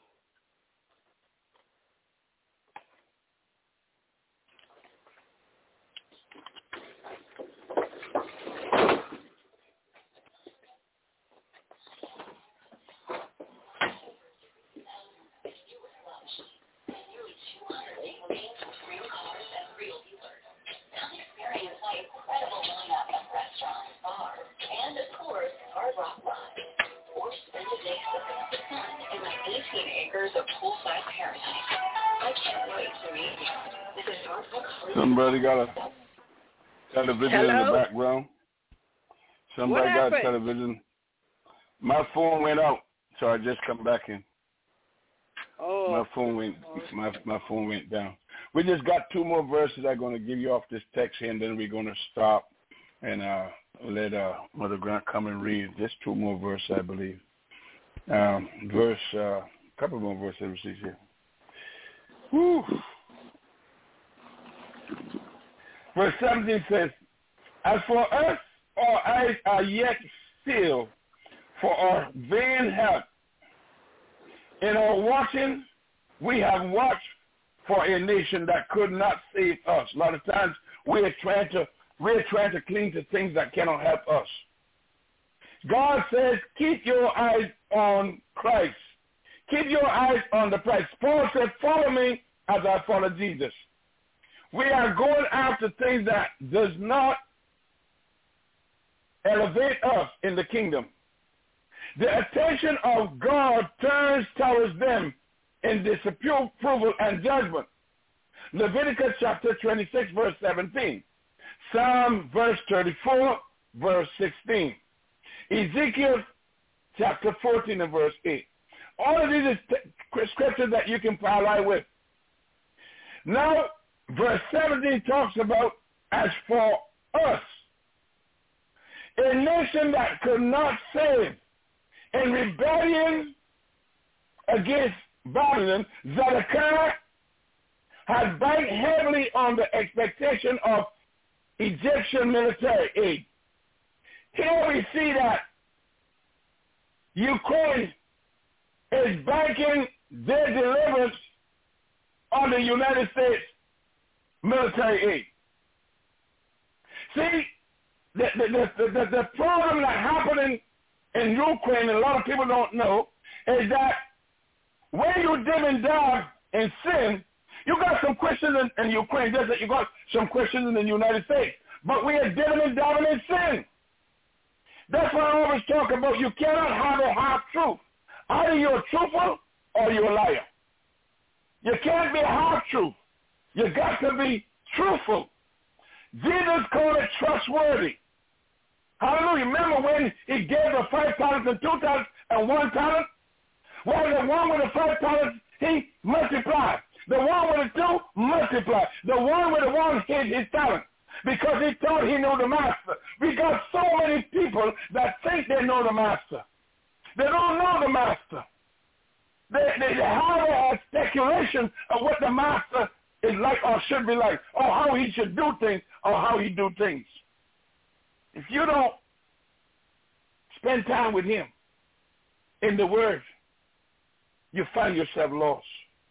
Somebody got a television in the background. Somebody got a television. My phone went out, so I just come back in. Oh. My phone went down. We just got two more verses I'm going to give you off this text here, and then we're going to stop and let Mother Grant come and read. Just two more verses, I believe. Couple more verses we see here. Whew. Verse 17 says, "As for us, our eyes are yet sealed for our vain help. In our watching, we have watched for a nation that could not save us." A lot of times we're trying to cling to things that cannot help us. God says, keep your eyes on Christ. Keep your eyes on the prize. Paul said, follow me as I follow Jesus. We are going after things that does not elevate us in the kingdom. The attention of God turns towards them in disapproval and judgment. Leviticus chapter 26, verse 17. Psalm verse 34, verse 16. Ezekiel chapter 14 and verse 8. All of these are scriptures that you can parlay with. Now, verse 17 talks about, as for us, a nation that could not save, in rebellion against Babylon, Zedekiah had banked heavily on the expectation of Egyptian military aid. Here we see that Ukraine is banking their deliverance on the United States military aid. See, the problem that's happening in Ukraine, and a lot of people don't know, is that when you dim and dive in sin, you got some Christians in Ukraine, just like you got some Christians in the United States. But we are dimming and diving in sin. That's why I always talk about you cannot have a half-truth. Either you're truthful or you're a liar. You can't be a half-truth. You got to be truthful. Jesus called it trustworthy. Hallelujah. Remember when he gave the 5 talents and 2 talents and 1 talent? Well, the one with the 5 talents, he multiplied. The one with the 2 multiplied. The one with the 1 hid his talent because he thought he knew the master. We got so many people that think they know the master. They don't know the master. They have a speculation of what the master is like or should be like, or how he should do things, or how he do things. If you don't spend time with him in the Word, you find yourself lost.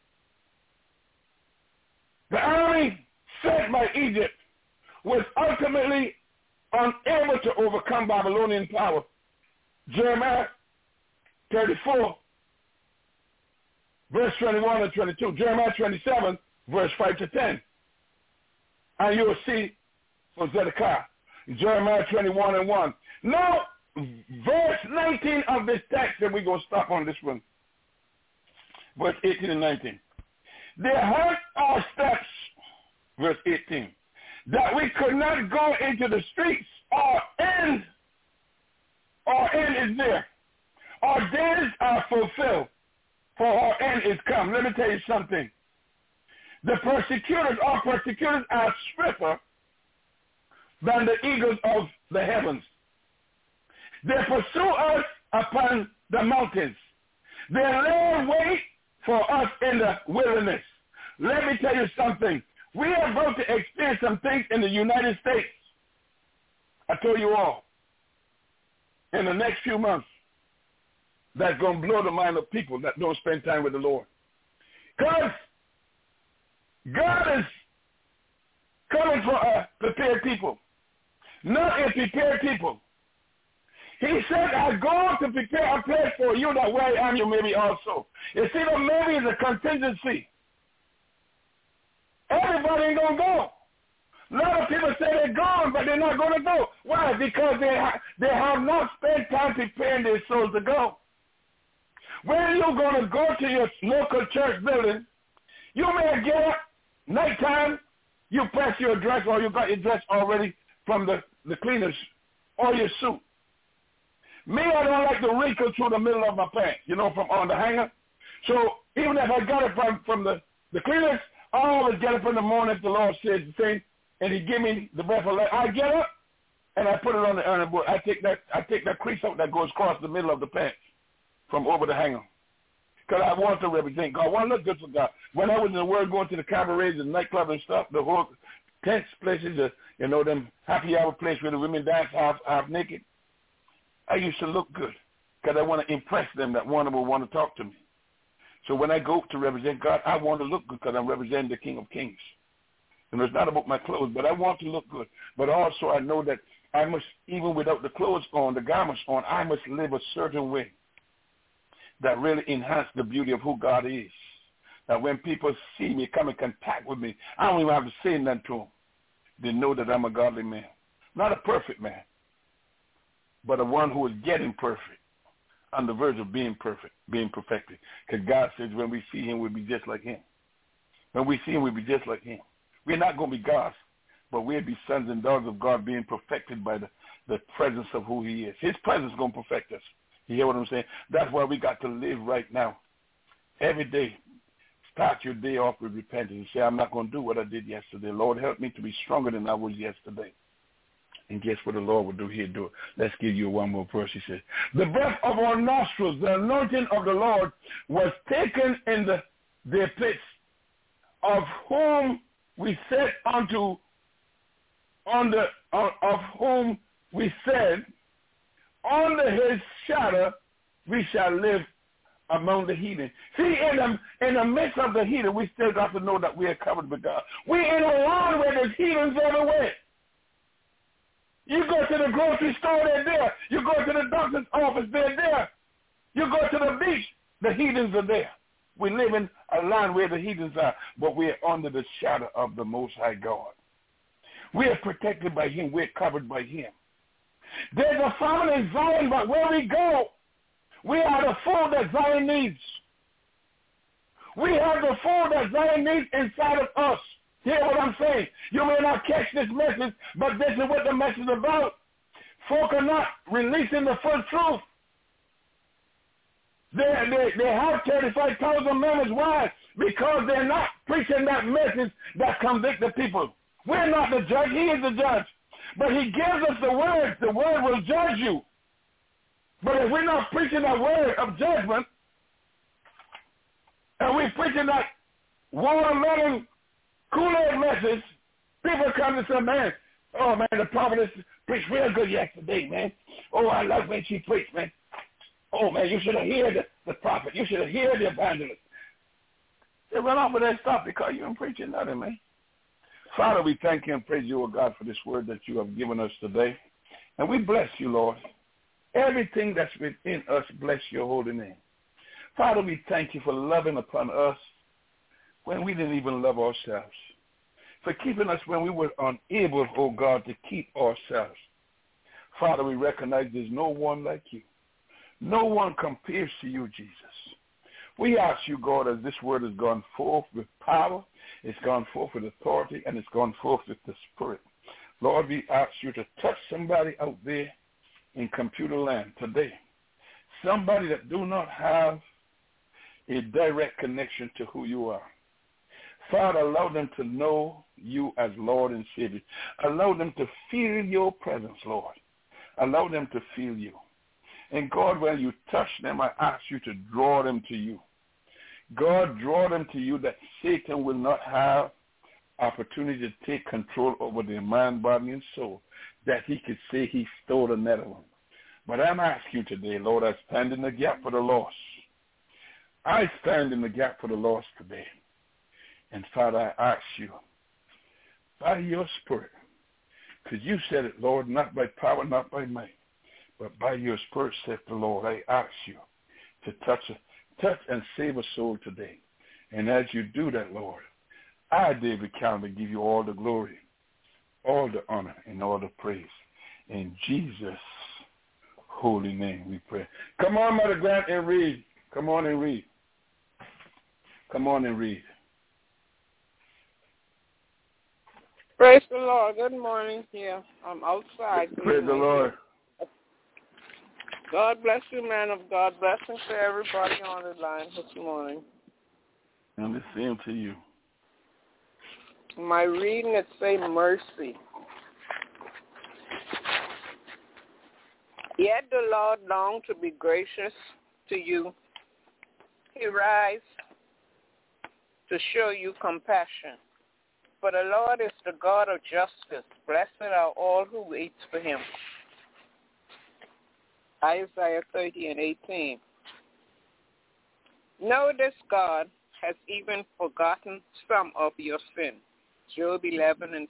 The army sent by Egypt was ultimately unable to overcome Babylonian power. Jeremiah 34, verse 21 and 22. Jeremiah 27, verse 5 to 10. And you will see for Zedekiah. Jeremiah 21 and 1. Now, verse 19 of this text, and we're going to stop on this one. Verse 18 and 19. They hurt our steps, verse 18, that we could not go into the streets. Our end is near. Our days are fulfilled, for our end is come. Let me tell you something. Our persecutors are swifter than the eagles of the heavens. They pursue us upon the mountains. They lay wait for us in the wilderness. Let me tell you something. We are about to experience some things in the United States. I told you all. In the next few months, that's going to blow the mind of people that don't spend time with the Lord. Because God is coming for a prepared people, not a prepared people. He said, I go to prepare a place for you that where I am, you may be also. You see, the maybe is a contingency. Everybody ain't going to go. A lot of people say they're gone, but they're not going to go. Why? Because they have not spent time preparing their souls to go. When you're going to go to your local church building, you may get up nighttime, you press your dress or you got your dress already from the cleaners or your suit. Me, I don't like to wrinkle through the middle of my pants, from on the hanger. So even if I got it from the cleaners, I always get up in the morning if the Lord says the thing, and he give me the breath of life. I get up and I put it on the ironing board. I take that crease out that goes across the middle of the pants from over the hanger. Because I want to represent God. I want to look good for God. When I was in the world going to the cabarets and nightclubs and stuff, the whole tent places, them happy hour place where the women dance half naked, I used to look good because I want to impress them that one will want to talk to me. So when I go to represent God, I want to look good because I'm representing the King of Kings. And it's not about my clothes, but I want to look good. But also I know that I must, even without the clothes on, the garments on, I must live a certain way that really enhance the beauty of who God is. That when people see me, come in contact with me, I don't even have to say nothing to them. They know that I'm a godly man. Not a perfect man, but a one who is getting perfect, on the verge of being perfect, being perfected. Because God says when we see him, we'll be just like him. When we see him, we'll be just like him. We're not going to be gods, but we'll be sons and daughters of God being perfected by the presence of who he is. His presence is going to perfect us. You hear what I'm saying? That's why we got to live right now. Every day, start your day off with repentance and say, I'm not going to do what I did yesterday. Lord, help me to be stronger than I was yesterday. And guess what the Lord will do? He'll do it. Let's give you one more verse. He says, the breath of our nostrils, the anointing of the Lord, was taken in their place, of whom we said of whom we said, under his shadow we shall live among the heathen. See, in the midst of the heathen, we still got to know that we are covered with God. We're in a land where there's heathens everywhere. You go to the grocery store, they're there. You go to the doctor's office, they're there. You go to the beach, the heathens are there. We live in a land where the heathens are, but we're under the shadow of the Most High God. We are protected by him. We're covered by him. There's a famine in Zion, but where we go, we are the food that Zion needs. We have the food that Zion needs inside of us. Hear what I'm saying? You may not catch this message, but this is what the message is about. Folk are not releasing the full truth. They have 35,000 members. Why? Because they're not preaching that message that convicts the people. We're not the judge. He is the judge. But he gives us the word. The word will judge you. But if we're not preaching that word of judgment, and we're preaching that watermelon Kool-Aid message, people come and say, man, oh, man, the prophetess preached real good yesterday, man. Oh, I love when she preached, man. Oh, man, you should have heard the prophet. You should have heard the evangelist. They run off with that stuff because you ain't preaching nothing, man. Father, we thank you and praise you, O God, for this word that you have given us today. And we bless you, Lord. Everything that's within us, bless your holy name. Father, we thank you for loving upon us when we didn't even love ourselves, for keeping us when we were unable, oh God, to keep ourselves. Father, we recognize there's no one like you. No one compares to you, Jesus. We ask you, God, as this word has gone forth with power, it's gone forth with authority, and it's gone forth with the Spirit. Lord, we ask you to touch somebody out there in computer land today, somebody that do not have a direct connection to who you are. Father, allow them to know you as Lord and Savior. Allow them to feel your presence, Lord. Allow them to feel you. And God, when you touch them, I ask you to draw them to you. God, draw them to you that Satan will not have opportunity to take control over their mind, body, and soul, that he could say he stole another one. But I'm asking you today, Lord, I stand in the gap for the lost. I stand in the gap for the lost today. And Father, I ask you, by your Spirit, because you said it, Lord, not by power, not by might, but by your Spirit, said the Lord, I ask you to touch and save a soul today. And as you do that, Lord, I, David Calvin, give you all the glory, all the honor, and all the praise. In Jesus' holy name we pray. Come on, Mother Grant, and read. Come on and read. Come on and read. Praise the Lord. Good morning. Yeah, I'm outside. Praise the Lord. God bless you, man of God. Blessings to everybody on the line this morning. And the same to you. My reading, it say mercy. Yet the Lord longed to be gracious to you. He rise to show you compassion. For the Lord is the God of justice. Blessed are all who wait for him. Isaiah 30:18. Know this, God has even forgotten some of your sin. Job 11:6.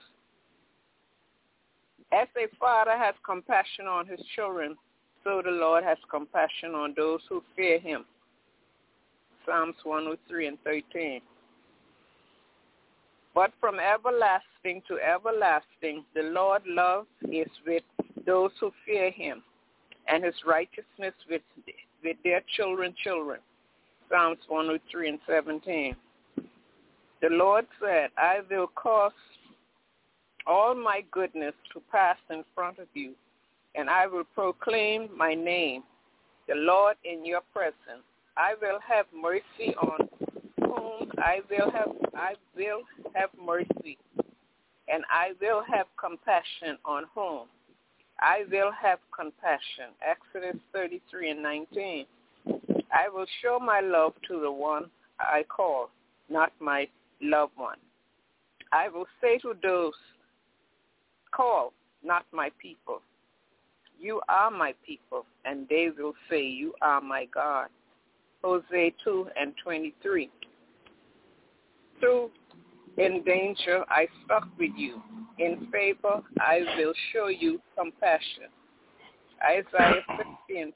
As a father has compassion on his children, so the Lord has compassion on those who fear him. Psalms 103:13. But from everlasting to everlasting, the Lord love is with those who fear him, and his righteousness with their children. Psalms 103:17. The Lord said, I will cause all my goodness to pass in front of you, and I will proclaim my name, the Lord, in your presence. I will have mercy on whom I will have mercy, and I will have compassion on whom I will have compassion. Exodus 33:19. I will show my love to the one I call, not my loved one. I will say to those called, not my people, you are my people, and they will say, you are my God. Hosea 2:23. Through in danger I stuck with you. In favor I will show you compassion. Isaiah 60:10.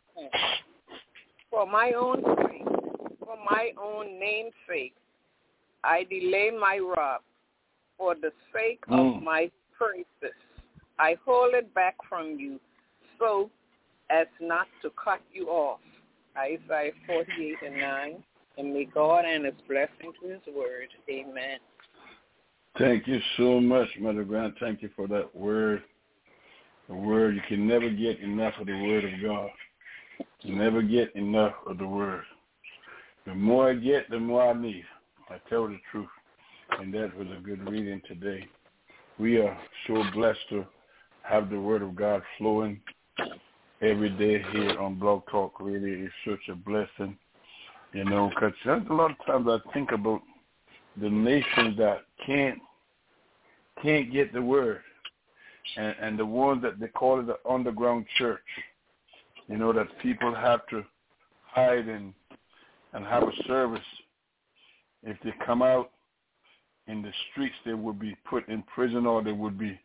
For my own sake, for my own name's sake, I delay my wrath. For the sake of my praises, I hold it back from you, so as not to cut you off. Isaiah 48:9. And may God and his blessing to his word. Amen. Thank you so much, Mother Grant. Thank you for that word. The word, you can never get enough of the word of God. You never get enough of the word. The more I get, the more I need. I tell the truth. And that was a good reading today. We are so blessed to have the word of God flowing every day here on Blog Talk Radio. It's such a blessing. You know, because a lot of times I think about the nations that can't get the word, and the ones that they call it the underground church. You know, that people have to hide and have a service. If they come out in the streets, they would be put in prison or they would be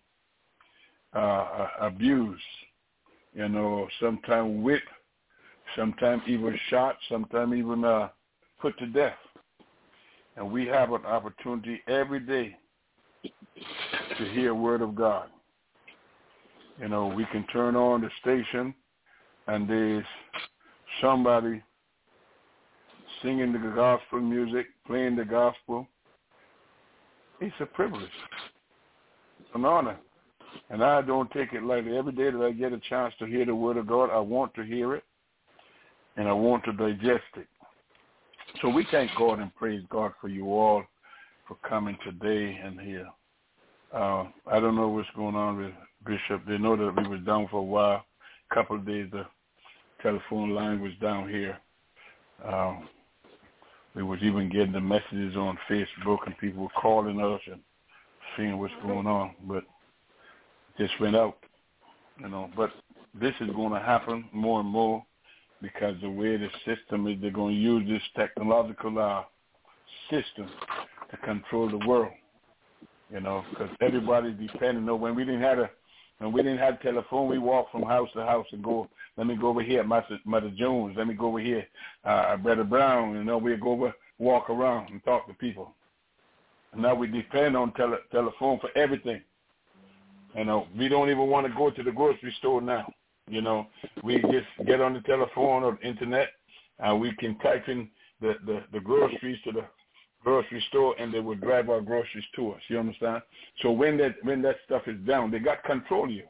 abused. You know, sometimes whipped. Sometimes even shot, sometimes even put to death. And we have an opportunity every day to hear the word of God. You know, we can turn on the station and there's somebody singing the gospel music, playing the gospel. It's a privilege. It's an honor. And I don't take it lightly. Every day that I get a chance to hear the word of God, I want to hear it. And I want to digest it. So we thank God and praise God for you all for coming today and here. I don't know what's going on with Bishop. They know that we was down for a while. A couple of days the telephone line was down here. We was even getting the messages on Facebook, and people were calling us and seeing what's going on, but it just went out, But this is going to happen more and more because the way the system is, they're going to use this technological system to control the world, because everybody's depending. When we didn't have telephone, we walked from house to house and go. Let me go over here, Mother Jones. Let me go over here, Brother Brown. We'd go over, walk around and talk to people. And now we depend on telephone for everything. We don't even want to go to the grocery store now. We just get on the telephone or the internet, and we can type in the groceries to the grocery store, and they will drive our groceries to us. You understand? So when that stuff is down, they got control of you.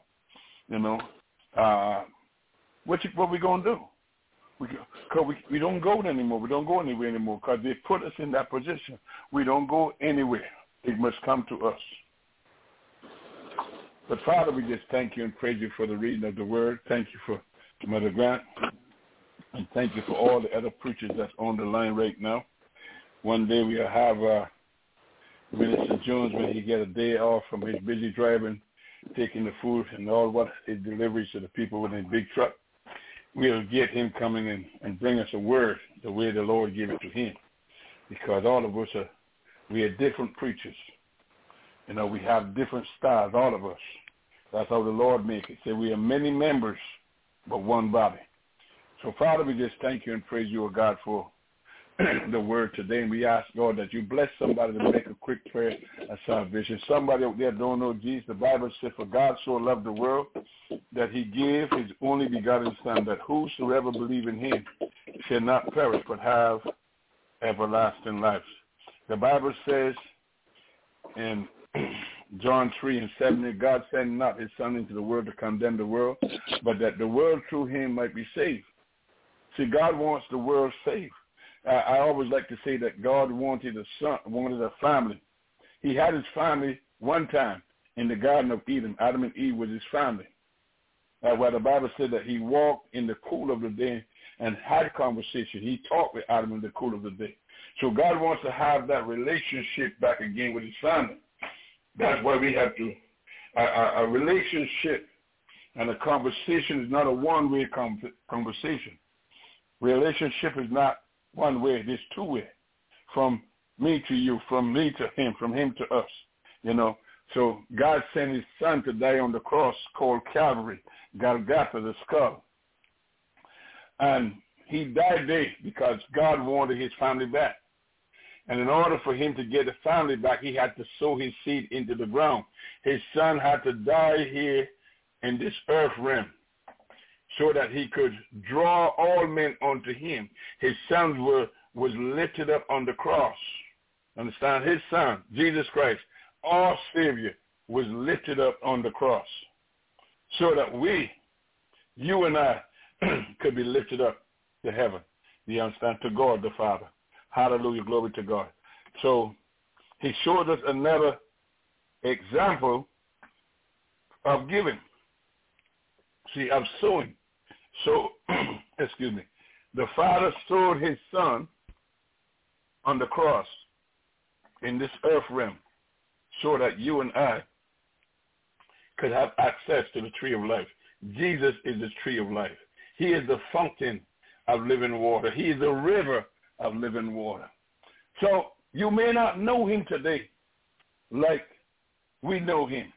What we gonna do? We don't go anymore. We don't go anywhere anymore because they put us in that position. We don't go anywhere. It must come to us. But Father, we just thank you and praise you for the reading of the word. Thank you for Mother Grant, and thank you for all the other preachers that's on the line right now. One day we'll have Minister Jones when he get a day off from his busy driving, taking the food and all what his deliveries to the people with his big truck. We'll get him coming in and bring us a word the way the Lord gave it to him, because all of us we are different preachers. We have different styles, all of us. That's how the Lord makes it. Say we are many members, but one body. So, Father, we just thank you and praise you, O God, for the word today. And we ask, God, that you bless somebody to make a quick prayer of salvation. Somebody out there don't know Jesus. The Bible says, for God so loved the world that he gave his only begotten Son, that whosoever believe in him shall not perish, but have everlasting life. The Bible says in John 3:7, that God sent not his Son into the world to condemn the world, but that the world through him might be saved. See, God wants the world saved. I always like to say that God wanted a family. He had his family one time in the Garden of Eden. Adam and Eve was his family. Where the Bible said that he walked in the cool of the day and had conversation. He talked with Adam in the cool of the day. So God wants to have that relationship back again with his family. That's why we have to, a relationship and a conversation is not a one-way conversation. Relationship is not one way, it is two-way. From me to you, from me to him, from him to us, So God sent his Son to die on the cross called Calvary, Golgotha, the skull. And he died there because God wanted his family back. And in order for him to get the family back, he had to sow his seed into the ground. His Son had to die here in this earth realm so that he could draw all men unto him. His Son was lifted up on the cross. Understand? His Son, Jesus Christ, our Savior, was lifted up on the cross so that you and I, could be lifted up to heaven. You understand? To God the Father. Hallelujah, glory to God. So he showed us another example of giving. See, of sowing. So, excuse me, the Father sowed his Son on the cross in this earth realm so that you and I could have access to the tree of life. Jesus is the tree of life. He is the fountain of living water. He is the river of living water. So you may not know him today like we know him.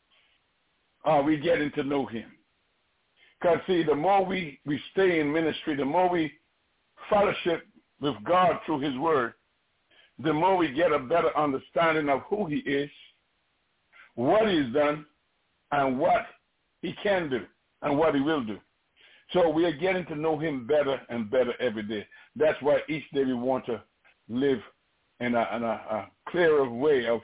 We getting to know him. Because, see, the more we stay in ministry, the more we fellowship with God through his word, the more we get a better understanding of who he is, what he's done, and what he can do, and what he will do. So we are getting to know him better and better every day. That's why each day we want to live in a clearer way of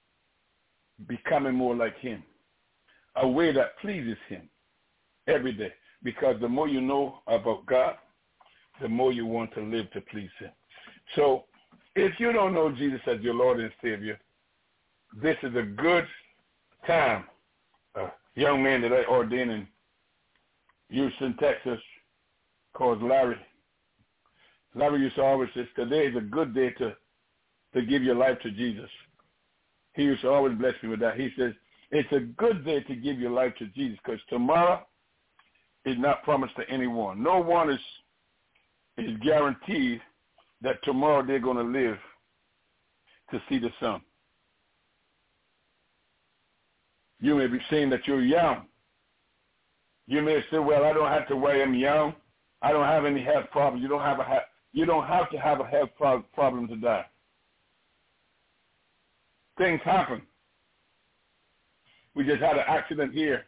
becoming more like him, a way that pleases him every day. Because the more you know about God, the more you want to live to please him. So if you don't know Jesus as your Lord and Savior, this is a good time. A young man that I ordained in Houston, Texas, called Larry, Larry used to always say, today is a good day to give your life to Jesus. He used to always bless me with that. He says, it's a good day to give your life to Jesus because tomorrow is not promised to anyone. No one is guaranteed that tomorrow they're going to live to see the sun. You may be saying that you're young. You may say, well, I don't have to worry, I'm young. I don't have any health problems. You don't have to have a health problem to die. Things happen. We just had an accident here.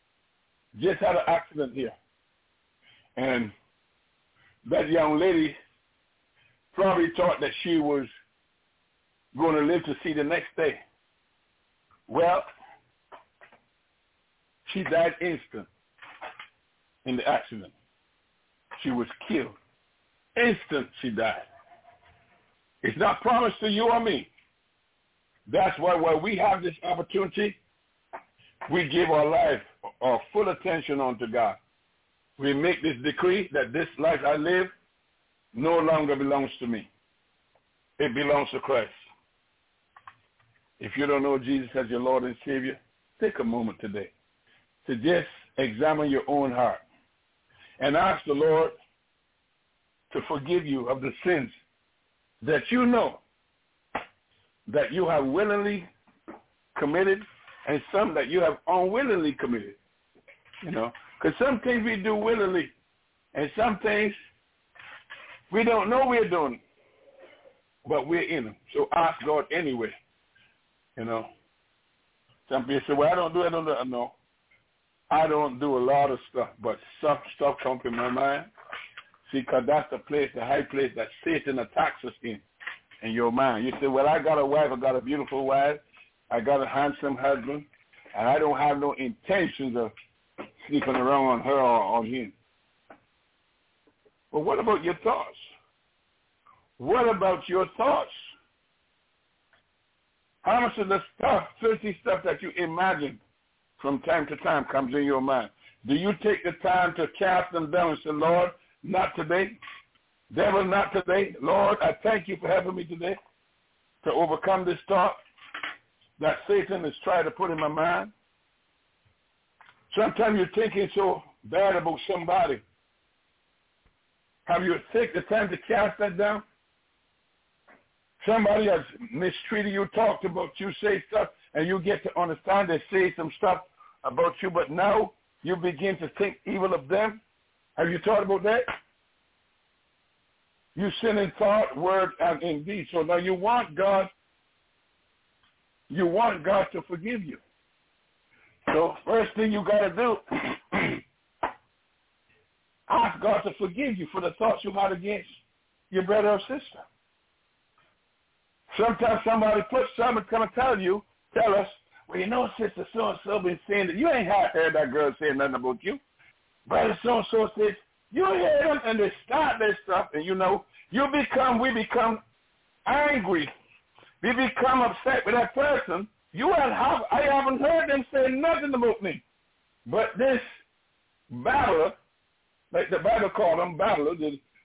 And that young lady probably thought that she was going to live to see the next day. Well, she died instant in the accident. She was killed. Instant she died. It's not promised to you or me. That's why when we have this opportunity, we give our life our full attention unto God. We make this decree that this life I live no longer belongs to me. It belongs to Christ. If you don't know Jesus as your Lord and Savior, take a moment today to just examine your own heart and ask the Lord to forgive you of the sins that you know that you have willingly committed and some that you have unwillingly committed. You know, because some things we do willingly and some things we don't know we're doing, but we're in them. So ask God anyway. You know, some people say, well, I don't do it. No, I don't do a lot of stuff, but some stuff comes in my mind. See, because that's the place, the high place that Satan attacks us in your mind. You say, well, I got a wife, I got a beautiful wife, I got a handsome husband, and I don't have no intentions of sleeping around on her or on him. But what about your thoughts? What about your thoughts? How much of the stuff, filthy stuff that you imagine from time to time comes in your mind? Do you take the time to cast them down and say, Lord, not today. Devil, not today. Lord, I thank you for helping me today to overcome this thought that Satan is trying to put in my mind. Sometimes you're thinking so bad about somebody. Have you taken the time to cast that down? Somebody has mistreated you, talked about you, say stuff, and you get to understand they say some stuff about you, but now you begin to think evil of them. Have you thought about that? You sin in thought, word, and in deed. So now you want God to forgive you. So first thing you got to do, ask God to forgive you for the thoughts you had against your brother or sister. Sometimes somebody puts something come and tell us, well, you know, sister so-and-so been saying that you ain't heard that girl saying nothing about you. Brother so-and-so says, you hear them, and they start their stuff, and you know, we become angry. We become upset with that person. I haven't heard them say nothing about me. But this babbler, like the Bible called them babblers,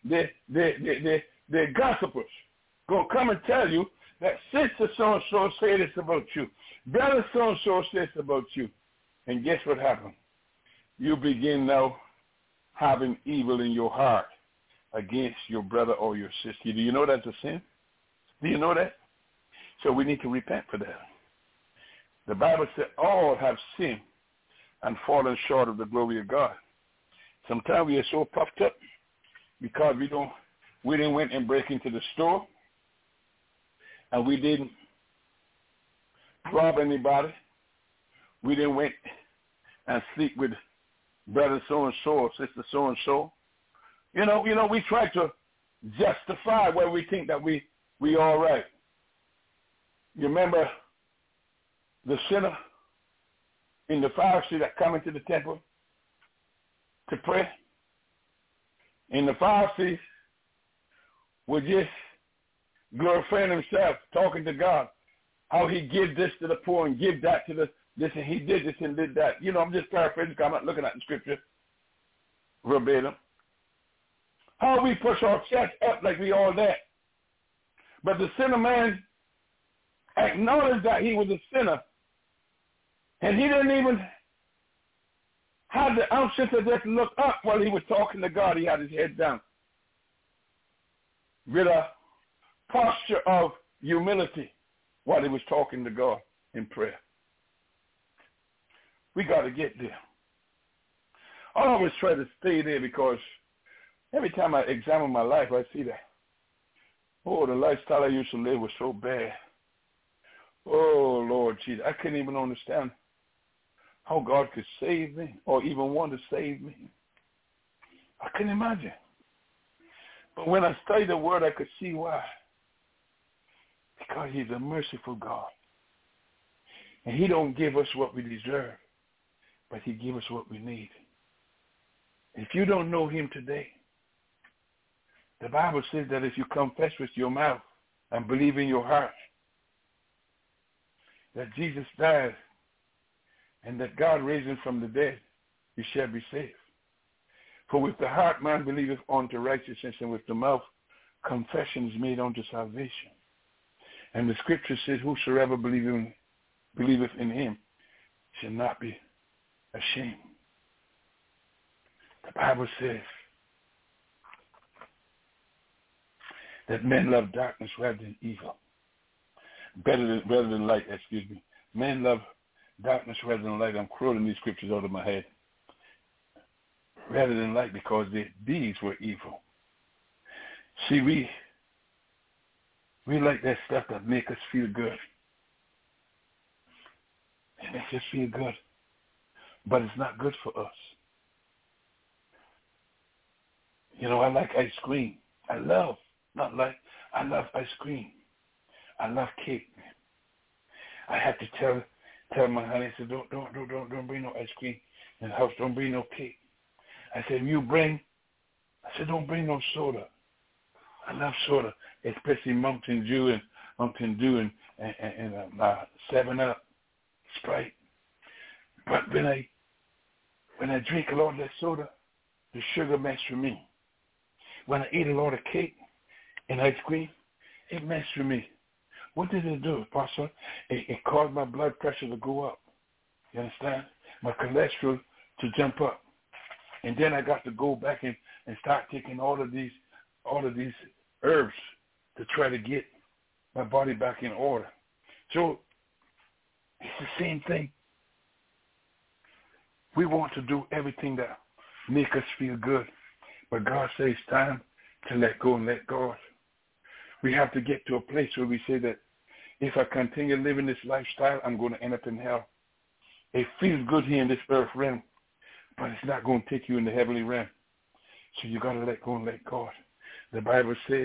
the gossipers, going to come and tell you that sister so-and-so said this about you. Brother so-and-so said this about you. And guess what happened? You begin now having evil in your heart against your brother or your sister. Do you know that's a sin? Do you know that? So we need to repent for that. The Bible said all have sinned and fallen short of the glory of God. Sometimes we are so puffed up because we didn't went and break into the store, and we didn't rob anybody. We didn't went and sleep with brother so-and-so or sister so-and-so. You know, we try to justify where we think that we all right. You remember the sinner in the Pharisee that come into the temple to pray? And the Pharisees were just glorifying himself, talking to God, how he give this to the poor and give that to this, and he did this and did that. You know, I'm just paraphrasing because I'm not looking at the scripture verbatim. How we push our chest up like we all that. But the sinner man acknowledged that he was a sinner. And he didn't even have the option to just look up while he was talking to God. He had his head down with a posture of humility while he was talking to God in prayer. We got to get there. I always try to stay there because every time I examine my life, I see that, oh, the lifestyle I used to live was so bad. Oh, Lord Jesus, I couldn't even understand how God could save me or even want to save me. I couldn't imagine. But when I studied the Word, I could see why. Because he's a merciful God. And he don't give us what we deserve, but he gives us what we need. If you don't know him today, the Bible says that if you confess with your mouth and believe in your heart that Jesus died and that God raised him from the dead, you shall be saved. For with the heart man believeth unto righteousness, and with the mouth confession is made unto salvation. And the scripture says, whosoever believeth in him shall not be ashamed. The Bible says that men love darkness rather than evil. Rather than light, excuse me. Men love darkness rather than light. I'm quoting these scriptures out of my head. Rather than light, because their deeds were evil. See, we like that stuff that make us feel good. It makes us feel good. But it's not good for us. You know, I like ice cream. I love ice cream. I love cake. I had to tell my honey, I said, don't bring no ice cream in the house. Don't bring no cake. I said, don't bring no soda. I love soda, especially Mountain Dew and 7-Up, Sprite. But when I drink a lot of that soda, the sugar messes with me. When I eat a lot of cake and ice cream, it messes with me. What did it do, Pastor? It caused my blood pressure to go up. You understand? My cholesterol to jump up. And then I got to go back and start taking all of these herbs to try to get my body back in order. So it's the same thing. We want to do everything that make us feel good. But God says it's time to let go and let God. We have to get to a place where we say that if I continue living this lifestyle, I'm going to end up in hell. It feels good here in this earth realm, but it's not going to take you in the heavenly realm. So you got to let go and let God. The Bible says,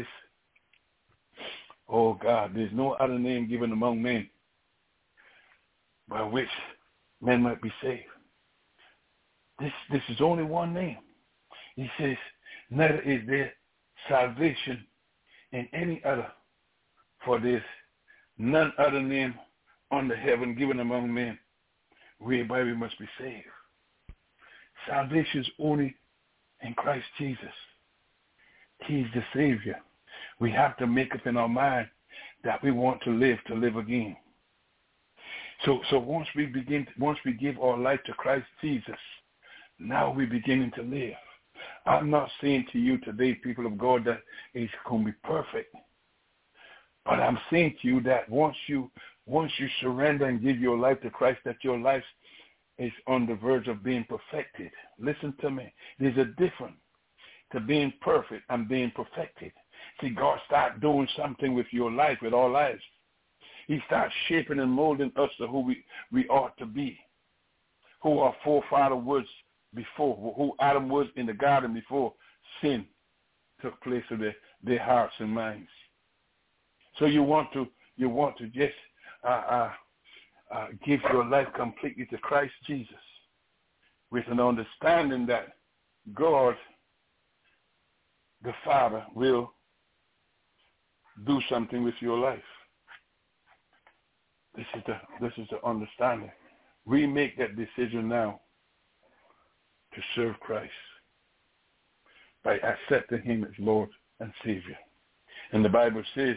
oh God, there's no other name given among men by which men might be saved. This is only one name. He says, neither is there salvation in any other, for there's none other name under heaven given among men whereby we must be saved. Salvation is only in Christ Jesus. He's the Savior. We have to make up in our mind that we want to live again. So once we give our life to Christ Jesus, now we're beginning to live. I'm not saying to you today, people of God, that it's going to be perfect. But I'm saying to you that once you surrender and give your life to Christ, that your life is on the verge of being perfected. Listen to me. There's a difference to being perfect and being perfected. See, God starts doing something with your life, with our lives. He starts shaping and molding us to who we ought to be, who our forefather was before, who Adam was in the garden before sin took place in their hearts and minds. So you want to just give your life completely to Christ Jesus with an understanding that God, the Father, will do something with your life. This is the understanding. We make that decision now to serve Christ. by accepting him as Lord and Savior. And the Bible says,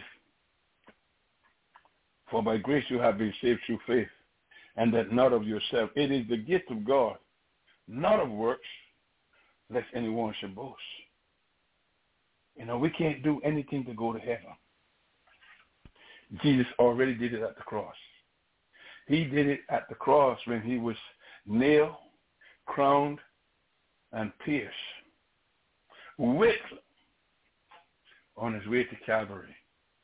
for by grace you have been saved through faith, and that not of yourself. It is the gift of God, not of works, lest anyone should boast. You know, we can't do anything to go to heaven. Jesus already did it at the cross. He did it at the cross when he was nailed, crowned, and pierced, whipped on his way to Calvary.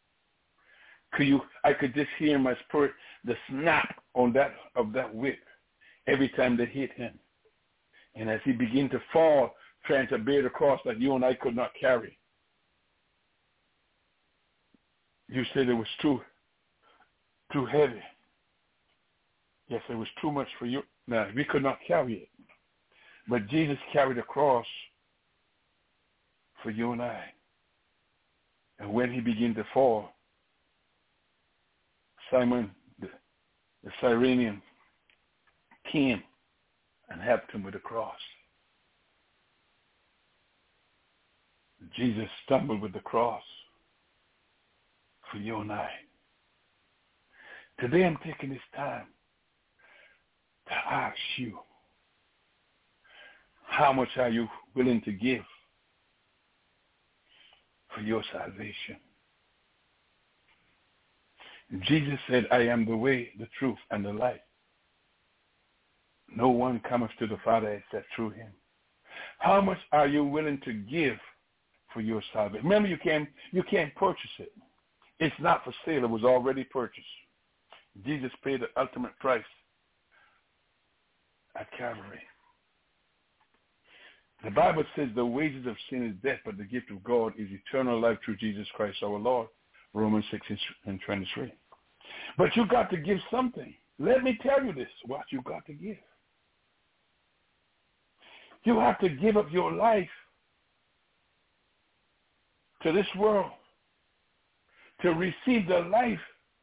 I could just hear in my spirit the snap of that whip every time they hit him. And as he began to fall, trying to bear the cross that you and I could not carry. You said it was too heavy. Yes, it was too much for you. No, we could not carry it. But Jesus carried the cross for you and I. And when he began to fall, Simon, the Cyrenian, came and helped him with the cross. Jesus stumbled with the cross for you and I. Today I'm taking this time to ask you, how much are you willing to give for your salvation? Jesus said, I am the way, the truth, and the life. No one cometh to the Father except through him. How much are you willing to give for your salvation? Remember, you can't purchase it. It's not for sale. It was already purchased. Jesus paid the ultimate price at Calvary. The Bible says the wages of sin is death, but the gift of God is eternal life through Jesus Christ our Lord. Romans 6:23. But you got to give something. Let me tell you this, what you got to give. You have to give up your life to this world to receive the life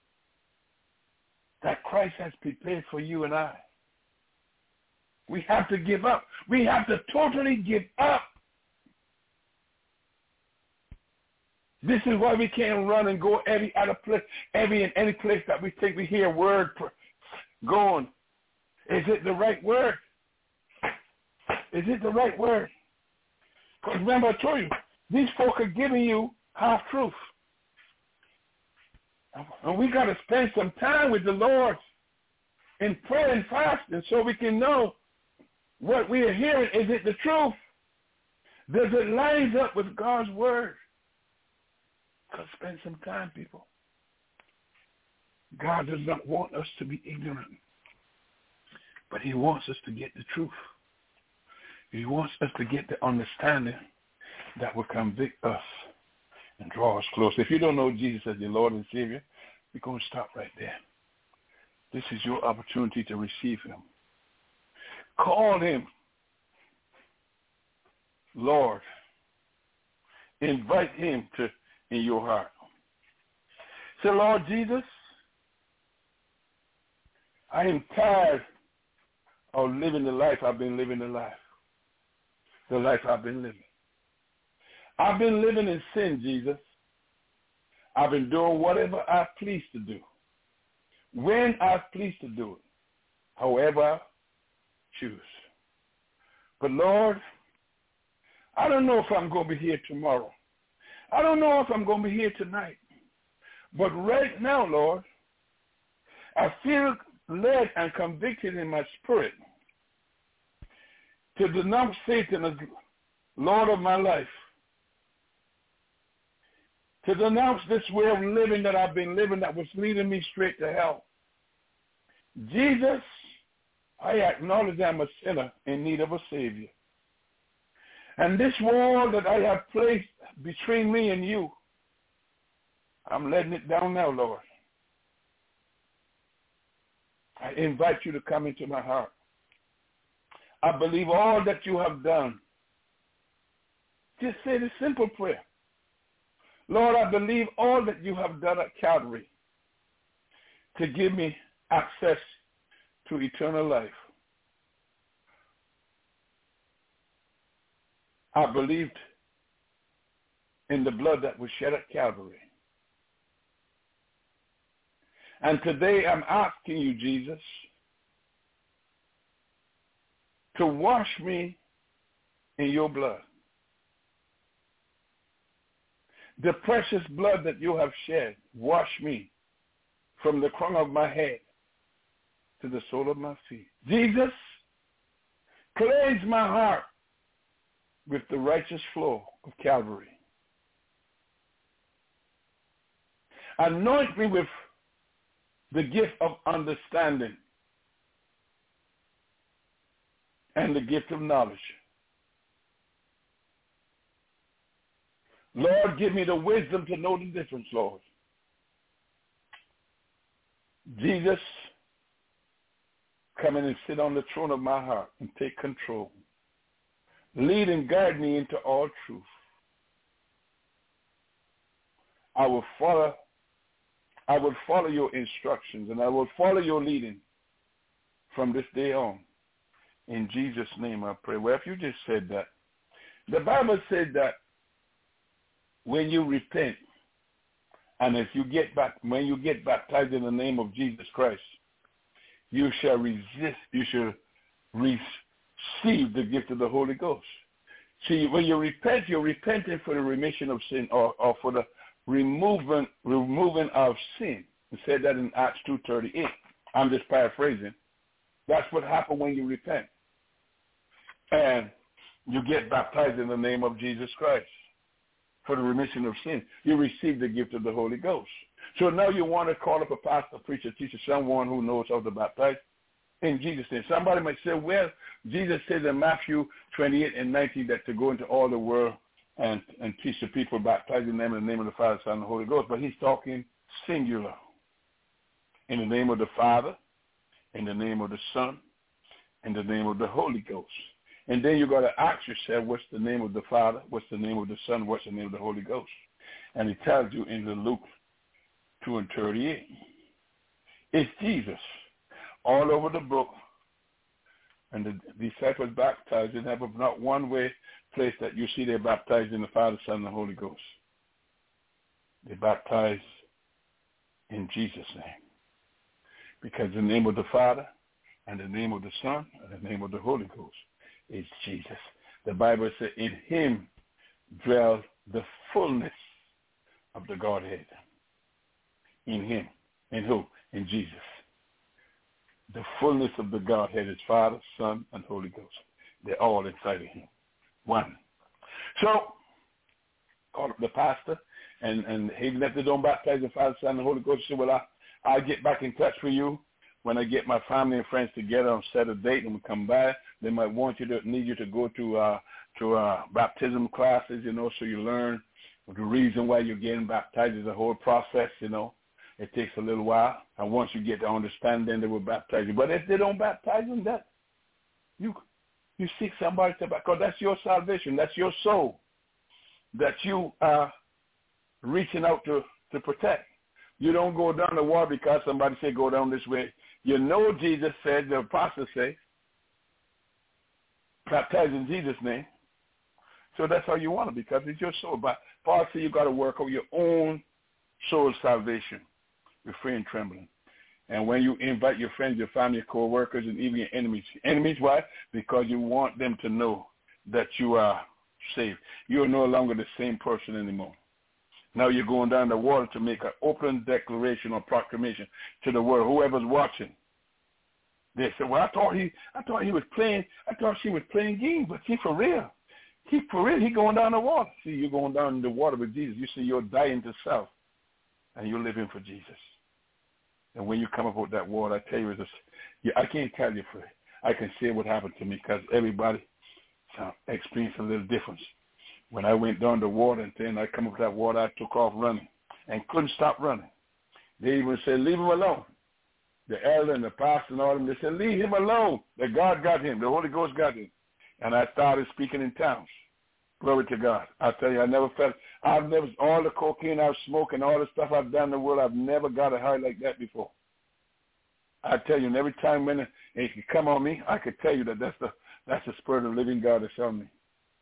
that Christ has prepared for you and I. We have to give up. We have to totally give up. This is why we can't run and go any place that we think we hear a word going. Is it the right word? Is it the right word? Because remember, I told you, these folk are giving you half truth. And we got to spend some time with the Lord in prayer and fasting so we can know what we are hearing. Is it the truth? Does it line up with God's word? Because spend some time, people. God does not want us to be ignorant, but he wants us to get the truth. He wants us to get the understanding that will convict us and draw us close. If you don't know Jesus as your Lord and Savior, we're going to stop right there. This is your opportunity to receive him. Call him Lord. Invite him in your heart. Say, Lord Jesus, I am tired of living the life I've been living the life I've been living. I've been living in sin, Jesus. I've been doing whatever I please to do, when I please to do it, however I choose. But Lord, I don't know if I'm going to be here tomorrow. I don't know if I'm going to be here tonight. But right now, Lord, I feel led and convicted in my spirit to denounce Satan as Lord of my life, to denounce this way of living that I've been living that was leading me straight to hell. Jesus, I acknowledge I'm a sinner in need of a Savior. And this wall that I have placed between me and you, I'm letting it down now, Lord. I invite you to come into my heart. I believe all that you have done. Just say the simple prayer. Lord, I believe all that you have done at Calvary to give me access to eternal life. I believed in the blood that was shed at Calvary. And today I'm asking you, Jesus, to wash me in your blood. The precious blood that you have shed, wash me from the crown of my head to the sole of my feet. Jesus, cleanse my heart with the righteous flow of Calvary. Anoint me with the gift of understanding and the gift of knowledge. Lord, give me the wisdom to know the difference, Lord. Jesus, come in and sit on the throne of my heart and take control. Lead and guide me into all truth. I will follow your instructions, and I will follow your leading from this day on. In Jesus' name I pray. Well, if you just said that, the Bible said that when you repent, and if you get back, when you get baptized in the name of Jesus Christ, you shall receive the gift of the Holy Ghost. See, when you repent, you're repenting for the remission of sin or for the removing of sin. It said that in Acts 2:38. I'm just paraphrasing. That's what happened when you repent. And you get baptized in the name of Jesus Christ for the remission of sin. You receive the gift of the Holy Ghost. So now you want to call up a pastor, preacher, teacher, someone who knows how to baptize in Jesus' name. Somebody might say, well, Jesus says in Matthew 28:19 that to go into all the world and teach the people, baptizing them in the name of the Father, Son, and the Holy Ghost. But he's talking singular. In the name of the Father, in the name of the Son, in the name of the Holy Ghost. And then you got to ask yourself, what's the name of the Father? What's the name of the Son? What's the name of the Holy Ghost? And he tells you in the Luke 2:38. It's Jesus. All over the book. And the disciples baptized in heaven, not one place that you see they're baptized in the Father, Son, and the Holy Ghost. They baptized in Jesus' name. Because the name of the Father and the name of the Son and the name of the Holy Ghost is Jesus. The Bible says in him dwells the fullness of the Godhead. In him. In who? In Jesus. The fullness of the Godhead is Father, Son, and Holy Ghost. They're all inside of him. One. So, call up the pastor, and even if they don't baptize the Father, Son, and Holy Ghost, say, well, I'll get back in touch with you when I get my family and friends together and set a date and we come by. They might need you to go to baptism classes, so you learn the reason why you're getting baptized is the whole process, It takes a little while, and once you get to understand, then they will baptize you. But if they don't baptize them, that you seek somebody to baptize. That's your salvation. That's your soul that you are reaching out to protect. You don't go down the water because somebody say go down this way. Jesus said, the apostle say, baptize in Jesus' name. So that's how you want to, because it's your soul. But Paul said you got to work on your own soul salvation with fear and trembling. And when you invite your friends, your family, your co-workers, and even your enemies. Enemies, why? Because you want them to know that you are saved. You're no longer the same person anymore. Now you're going down the water to make an open declaration or proclamation to the world, whoever's watching. They say, well, I thought she was playing games, but he for real. He going down the water. See, you're going down the water with Jesus. You see, you're dying to self, and you're living for Jesus. And when you come up with that water, I tell you, I can't tell you for it. I can say what happened to me because everybody experienced a little difference. When I went down the water and then I come up with that water, I took off running and couldn't stop running. They even said, leave him alone. The elder and the pastor and all of them, they said, leave him alone. That God got him. The Holy Ghost got him. And I started speaking in tongues. Glory to God. I tell you, all the cocaine I've smoked and all the stuff I've done in the world, I've never got a high like that before. I tell you, and every time when it come on me, I could tell you that that's the Spirit of the living God that's on me.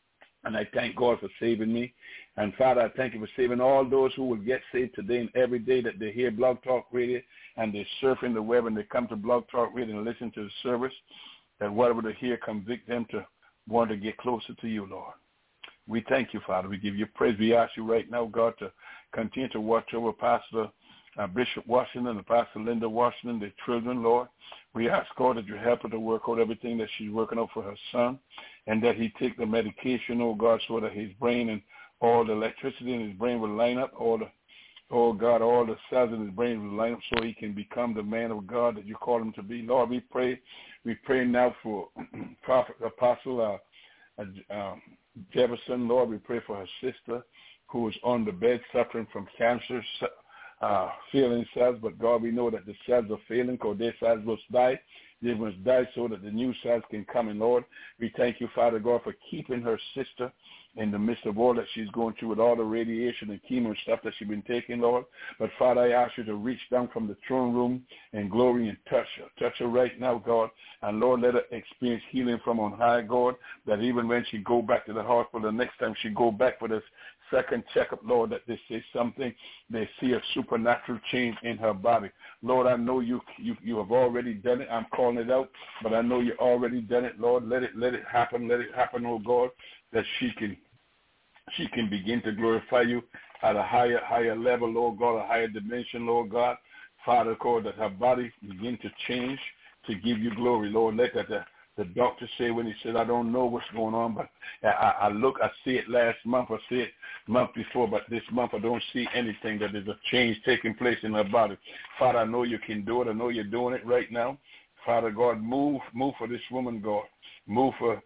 And I thank God for saving me. And, Father, I thank you for saving all those who will get saved today and every day that they hear Blog Talk Radio and they're surfing the web and they come to Blog Talk Radio and listen to the service, that whatever they hear convict them to want to get closer to you, Lord. We thank you, Father. We give you praise. We ask you right now, God, to continue to watch over Pastor Bishop Washington and Pastor Linda Washington, their children, Lord. We ask, God, that you help her to work out everything that she's working out for her son, and that he take the medication, oh God, so that his brain and all the electricity in his brain will line up, all the cells in his brain will line up so he can become the man of God that you call him to be. Lord, we pray now for Prophet Apostle Jefferson, Lord. We pray for her sister who is on the bed suffering from cancer, failing cells, but God, we know that the cells are failing because their cells must die. They must die so that the new cells can come in, Lord. We thank you, Father God, for keeping her sister in the midst of all that she's going through with all the radiation and chemo and stuff that she's been taking, Lord. But, Father, I ask you to reach down from the throne room in glory and touch her. Touch her right now, God. And, Lord, let her experience healing from on high, God, that even when she go back to the hospital, the next time she go back for this second checkup, Lord, that they say something, they see a supernatural change in her body. Lord, I know you have already done it. I'm calling it out, but I know you already done it, Lord. Let it happen. Let it happen, oh God, that she can begin to glorify you at a higher level, Lord God, a higher dimension, Lord God. Father God, that her body begin to change to give you glory, Lord. Let that the doctor say when he said, I don't know what's going on, but I see it last month, I see it month before, but this month I don't see anything, that there's a change taking place in her body. Father, I know you can do it. I know you're doing it right now. Father God, move for this woman, God. Move for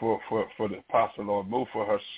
the apostle, Lord. Move for her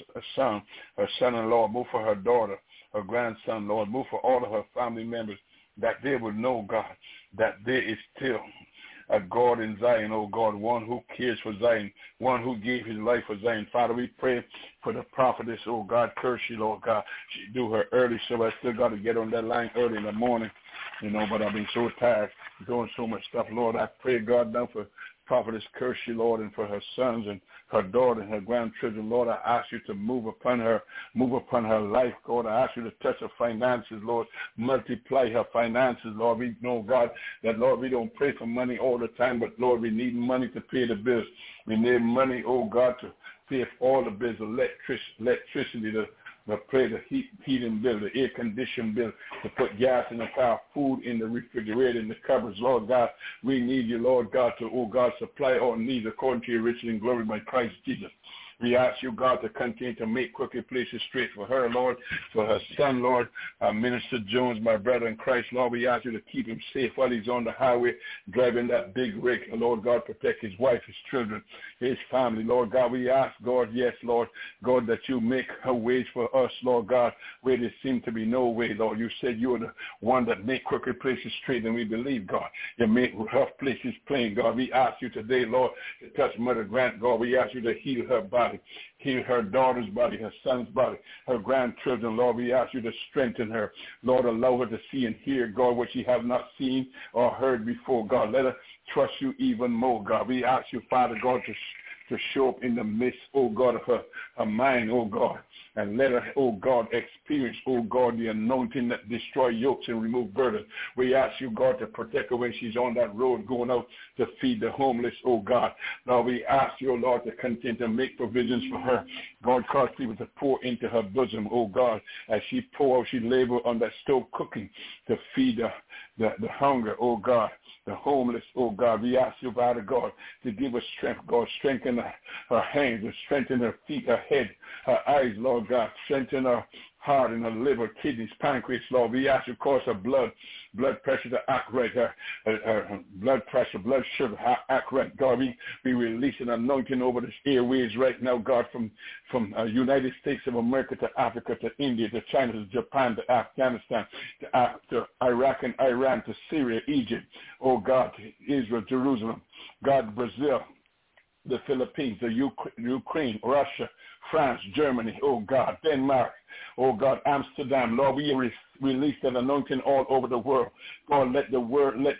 son-in-law. Move for her daughter, her grandson, Lord. Move for all of her family members, that they will know, God, that there is still a God in Zion, oh God, one who cares for Zion, one who gave his life for Zion. Father, we pray for the prophetess, oh God, Kershey, Lord God. She do her early, so I still got to get on that line early in the morning, but I've been so tired doing so much stuff. Lord, I pray, God, now for prophetess Kershey, Lord, and for her sons and her daughter and her grandchildren. Lord, I ask you to move upon her life, God. I ask you to touch her finances, Lord. Multiply her finances, Lord. We know, God, that, Lord, we don't pray for money all the time, but, Lord, we need money to pay the bills. We need money, oh God, to pay for all the bills, electricity, pay the heating bill, the air conditioning bill, to put gas in the car, food in the refrigerator, in the cupboards. Lord God, we need you, Lord God, to, oh God, supply all needs according to your riches and glory by Christ Jesus. We ask you, God, to continue to make crooked places straight for her, Lord, for her son, Lord, Minister Jones, my brother in Christ. Lord, we ask you to keep him safe while he's on the highway driving that big rig. Lord God, protect his wife, his children, his family. Lord God, we ask, God, yes, Lord, God, that you make a way for us, Lord God, where there seems to be no way, Lord. You said you are the one that make crooked places straight, and we believe, God. You make rough places plain, God. We ask you today, Lord, to touch Mother Grant, God. We ask you to heal her body. Heal her daughter's body, her son's body, her grandchildren. Lord, we ask you to strengthen her. Lord, allow her to see and hear, God, what she have not seen or heard before, God. Let her trust you even more, God. We ask you, Father God, to show up in the midst, oh God, of her mind, oh God, and let her, oh God, experience, oh God, the anointing that destroy yokes and remove burdens. We ask you, God, to protect her when she's on that road going out to feed the homeless, oh God. Lord, we ask you, Lord, to continue to make provisions for her. God, cause people to pour into her bosom, oh God, as she pour out, she labor on that stove cooking to feed the hunger, oh God, the homeless, oh God. We ask you, Father God, to give her strength, God. Strengthen her hands, and strengthen her feet, her head, her eyes, Lord God. Strengthen her heart and her liver, kidneys, pancreas, Lord. We ask you to cause her blood pressure to act right, her blood pressure, blood sugar act right. God, we release an anointing over the airways right now, God, from United States of America to Africa to India to China to Japan to Afghanistan to Iraq and Iran to Syria, Egypt, oh God, to Israel, Jerusalem, God, Brazil, the Philippines, the Ukraine, Russia, France, Germany, oh God, Denmark, oh God, Amsterdam. Lord, we release that anointing all over the world. God, let the word, let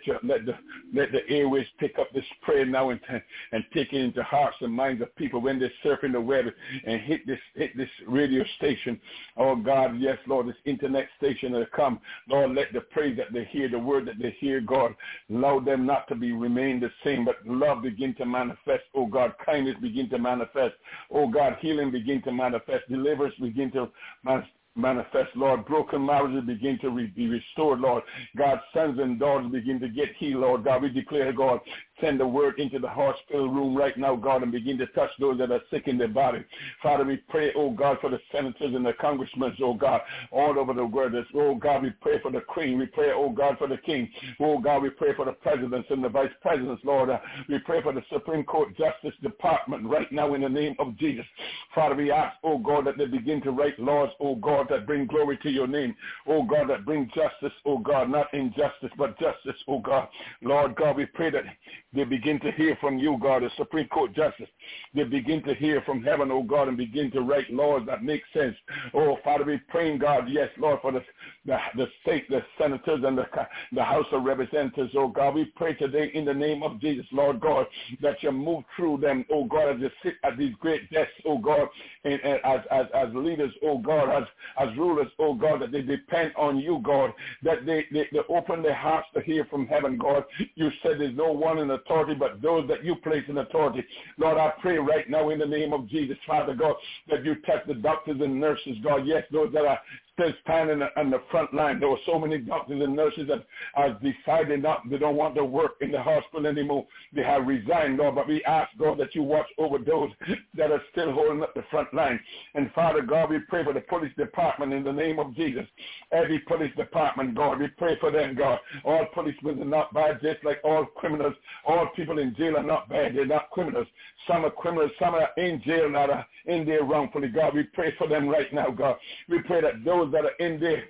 the airways pick up this prayer now and take it into hearts and minds of people when they're surfing the web and hit this radio station. Oh God, yes, Lord, this internet station that come. Lord, let the praise that they hear, the word that they hear, God, allow them not to remain the same, but love begin to manifest. Oh God, kindness begin to manifest. Oh God, healing begin to manifest. Deliverance begin to manifest, Lord. Broken marriages begin to be restored, Lord. God, sons and daughters begin to get healed, Lord. God, we declare, God, send the word into the hospital room right now, God, and begin to touch those that are sick in their body. Father, we pray, oh God, for the senators and the congressmen, oh God, all over the world. Oh God, we pray for the queen. We pray, oh God, for the king. Oh God, we pray for the presidents and the vice presidents, Lord. We pray for the Supreme Court Justice Department right now in the name of Jesus. Father, we ask, oh God, that they begin to write laws, oh God, that bring glory to your name. Oh God, that bring justice, oh God, not injustice, but justice, oh God. Lord God, we pray that they begin to hear from you, God, the Supreme Court Justice. They begin to hear from heaven, oh God, and begin to write laws that make sense. Oh, Father, we praying, God, yes, Lord, for the state, the senators, and the House of Representatives, oh God. We pray today in the name of Jesus, Lord God, that you move through them, oh God, as they sit at these great desks, oh God, and as leaders, oh God, as rulers, oh God, that they depend on you, God, that they open their hearts to hear from heaven, God. You said there's no one in authority but those that you place in authority. Lord, I pray right now in the name of Jesus, Father God, that you touch the doctors and nurses, God. Yes, those that are still standing on the front line. There were so many doctors and nurses that have decided they don't want to work in the hospital anymore. They have resigned, Lord. But we ask, God, that you watch over those that are still holding up the front line. And Father God, we pray for the police department in the name of Jesus. Every police department, God, we pray for them, God. All policemen are not bad, just like all criminals. All people in jail are not bad. They're not criminals. Some are criminals. Some are in jail, that are in there wrongfully. God, we pray for them right now, God. We pray that those that are in there,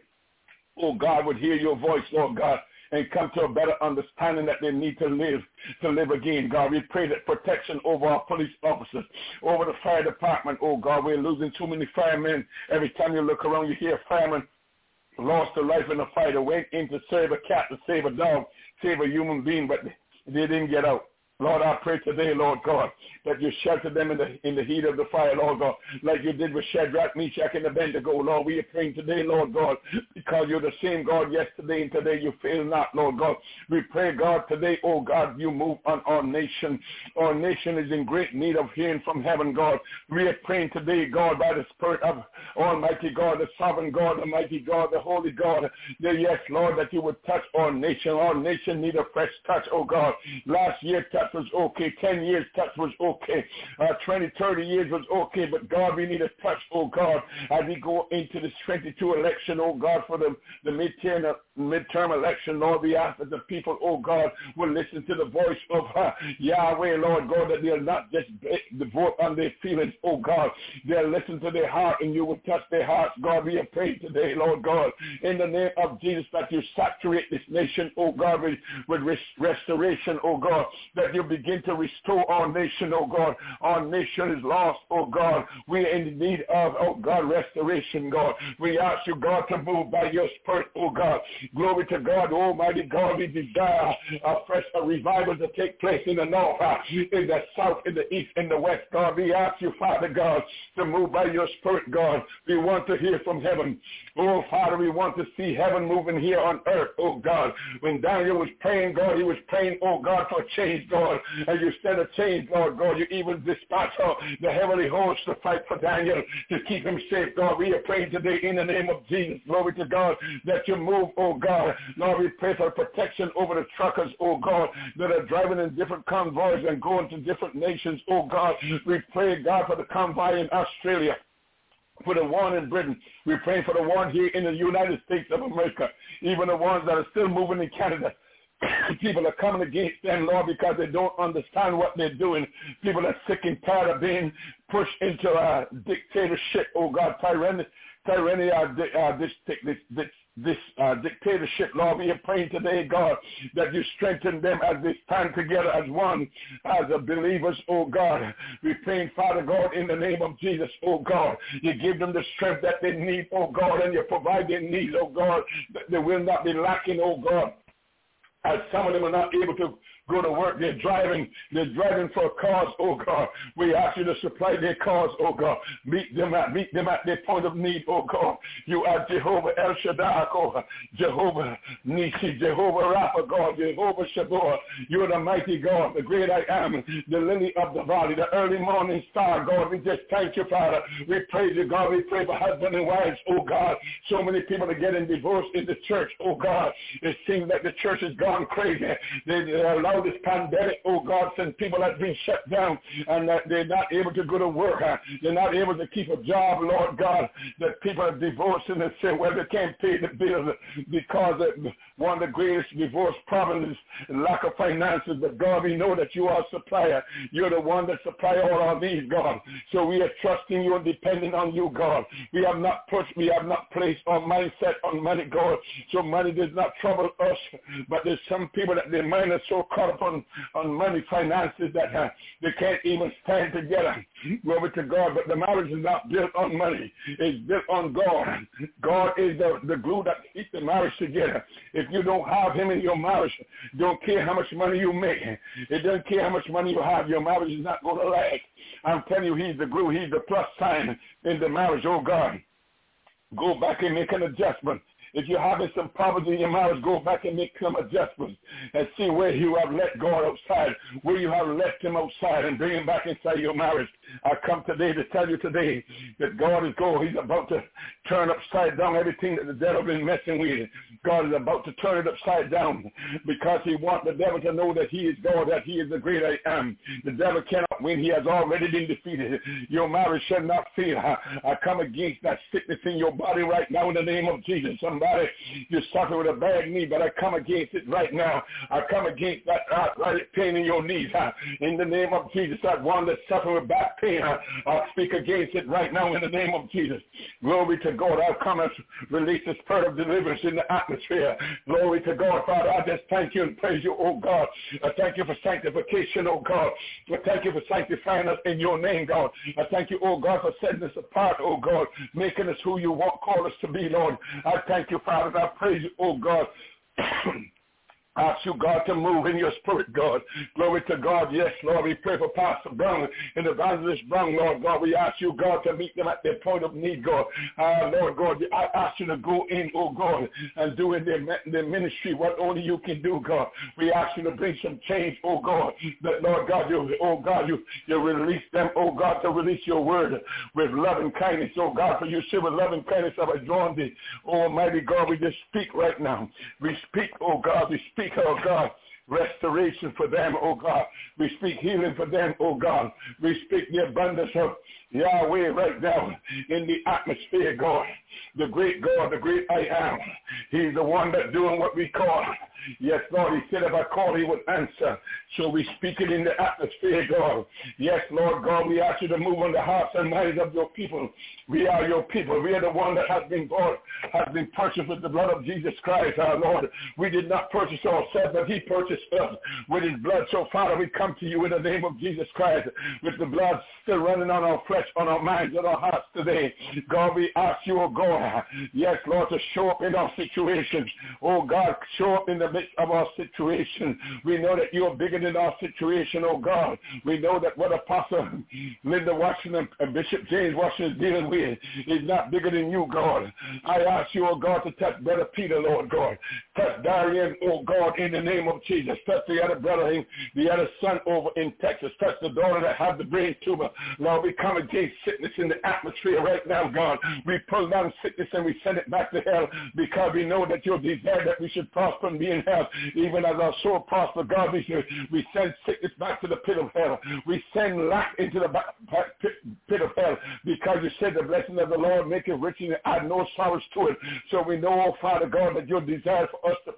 oh God, would hear your voice, Lord God, and come to a better understanding that they need to live again, God. We pray that protection over our police officers, over the fire department, oh God. We're losing too many firemen. Every time you look around, you hear a fireman lost their life in a fire. They went in to save a cat, to save a dog, save a human being, but they didn't get out. Lord, I pray today, Lord God, that you shelter them in the heat of the fire, Lord God, like you did with Shadrach, Meshach, and Abednego. Lord, we are praying today, Lord God, because you're the same God yesterday and today. You fail not, Lord God. We pray, God, today, oh God, you move on our nation. Our nation is in great need of hearing from heaven, God. We are praying today, God, by the Spirit of Almighty God, the sovereign God, the mighty God, the holy God. Yes, Lord, that you would touch our nation. Our nation need a fresh touch, oh God. Last year, touch was okay. 10 years touch was okay. 20, 30 years was okay. But God, we need a touch, oh God, as we go into this 22 election, oh God, for the midterm election. Lord, we ask that the people, oh God, will listen to the voice of Yahweh, Lord God, that they'll not just vote on their feelings, oh God. They'll listen to their heart and you will touch their hearts. God, we are praying today, Lord God, in the name of Jesus, that you saturate this nation, oh God, with restoration, oh God, that you begin to restore our nation, oh God. Our nation is lost, oh God. We are in need of, oh God, restoration, God. We ask you, God, to move by your Spirit, oh God. Glory to God, Almighty God. We desire a revival to take place in the north, in the south, in the east, in the west, God. We ask you, Father God, to move by your Spirit, God. We want to hear from heaven. Oh, Father, we want to see heaven moving here on earth, oh God. When Daniel was praying, God, he was praying, oh God, for change, God. And you said a change, Lord God. You even dispatched the heavenly host to fight for Daniel, to keep him safe, God. We are praying today in the name of Jesus, glory to God, that you move, oh God. Lord, we pray for protection over the truckers, oh God, that are driving in different convoys and going to different nations, oh God. We pray, God, for the convoy in Australia, for the one in Britain. We pray for the one here in the United States of America, even the ones that are still moving in Canada. People are coming against them, Lord, because they don't understand what they're doing. People are sick and tired of being pushed into a dictatorship, oh God, tyranny, this dictatorship, Lord. We are praying today, God, that you strengthen them as they stand together as one, as a believers, oh God. We're praying, Father God, in the name of Jesus, oh God. You give them the strength that they need, oh God, and you provide their needs, oh God, that they will not be lacking, oh God. As some of them are not able to go to work, they're driving for a cause, oh God. We ask you to supply their cause, oh God. Meet them at their point of need, oh God. You are Jehovah El Shaddai, oh, Jehovah Nisi, Jehovah Rapha, God, Jehovah Shabbat. You're the mighty God, the great I am, the lily of the valley, the early morning star, God. We just thank you, Father. We praise you, God. We pray for husbands and wives, oh God. So many people are getting divorced in the church, oh God. It seems like the church has gone crazy. They allow this pandemic, oh God, since people have been shut down and they're not able to go to work. They're not able to keep a job, Lord God. That people are divorcing and say, well, they can't pay the bills because one of the greatest divorce problems is lack of finances. But God, we know that you are a supplier. You're the one that supply all our needs, God. So we are trusting you and depending on you, God. We have not placed our mindset on money, God. So money does not trouble us. But there's some people that their mind is so caught up on money, finances, that they can't even stand together. Glory to God. But the marriage is not built on money. It's built on God. God is the glue that keeps the marriage together. If you don't have him in your marriage, don't care how much money you make. It doesn't care how much money you have. Your marriage is not going to last. I'm telling you, he's the glue. He's the plus sign in the marriage, oh God. Go back and make an adjustment. If you're having some problems in your marriage, go back and make some adjustments and see where you have let God outside, where you have left him outside, and bring him back inside your marriage. I come today to tell you today that God is going. He's about to turn upside down everything that the devil has been messing with. God is about to turn it upside down because he wants the devil to know that he is God, that he is the great I am. The devil cannot win. He has already been defeated. Your marriage shall not fail. I come against that sickness in your body right now in the name of Jesus. Somebody, you suffer with a bad knee, but I come against it right now. I come against that arthritic pain in your knees. In the name of Jesus, that one that suffers with back pain, I speak against it right now in the name of Jesus. Glory to God. I'll come and release the spirit of deliverance in the atmosphere. Glory to God. Father, I just thank you and praise you, oh God. I thank you for sanctification, oh God. I thank you for sanctifying us in your name, God. I thank you, oh God, for setting us apart, oh God, making us who you want, call us to be, Lord. I thank you, Father. I praise you, oh God. I ask you, God, to move in your spirit, God. Glory to God. Yes, Lord, we pray for Pastor Brown and Evangelist Brown, Lord God. We ask you, God, to meet them at their point of need, God. Lord God, I ask you to go in, oh God, and do in their ministry what only you can do, God. We ask you to bring some change, oh God, that, Lord God, you release them, oh God, to release your word with love and kindness, oh God, for you say with love and kindness have I drawn thee. Almighty God, we just speak right now. We speak, oh God, we speak, oh God, restoration for them, oh God. We speak healing for them, oh God. We speak the abundance of Yahweh right now in the atmosphere, God. The great God, the great I am. He's the one that's doing what we call. Yes, Lord, he said if I call, he would answer. So we speak it in the atmosphere, God. Yes, Lord God, we ask you to move on the hearts and minds of your people. We are your people. We are the one that has been bought, has been purchased with the blood of Jesus Christ, our Lord. We did not purchase ourselves, but he purchased us with his blood. So, Father, we come to you in the name of Jesus Christ with the blood still running on our flesh, on our minds, on our hearts today. God, we ask you, oh God, yes, Lord, to show up in our situations. Oh God, show up in the midst of our situation. We know that you are bigger than our situation, oh God. We know that what Apostle Linda Washington and Bishop James Washington is dealing with is not bigger than you, God. I ask you, oh God, to touch Brother Peter, Lord God. Touch Darian, oh God, in the name of Jesus. Touch the other brother, the other son over in Texas. Touch the daughter that has the brain tumor. Lord, we come against sickness in the atmosphere right now, God. We pull down sickness and we send it back to hell because we know that your desire that we should prosper and be in health, even as our soul prosper, God, we send sickness back to the pit of hell. We send lack into the pit of hell because you said the blessing of the Lord make it rich and add no sorrows to it. So we know, oh Father God, that your desire for us to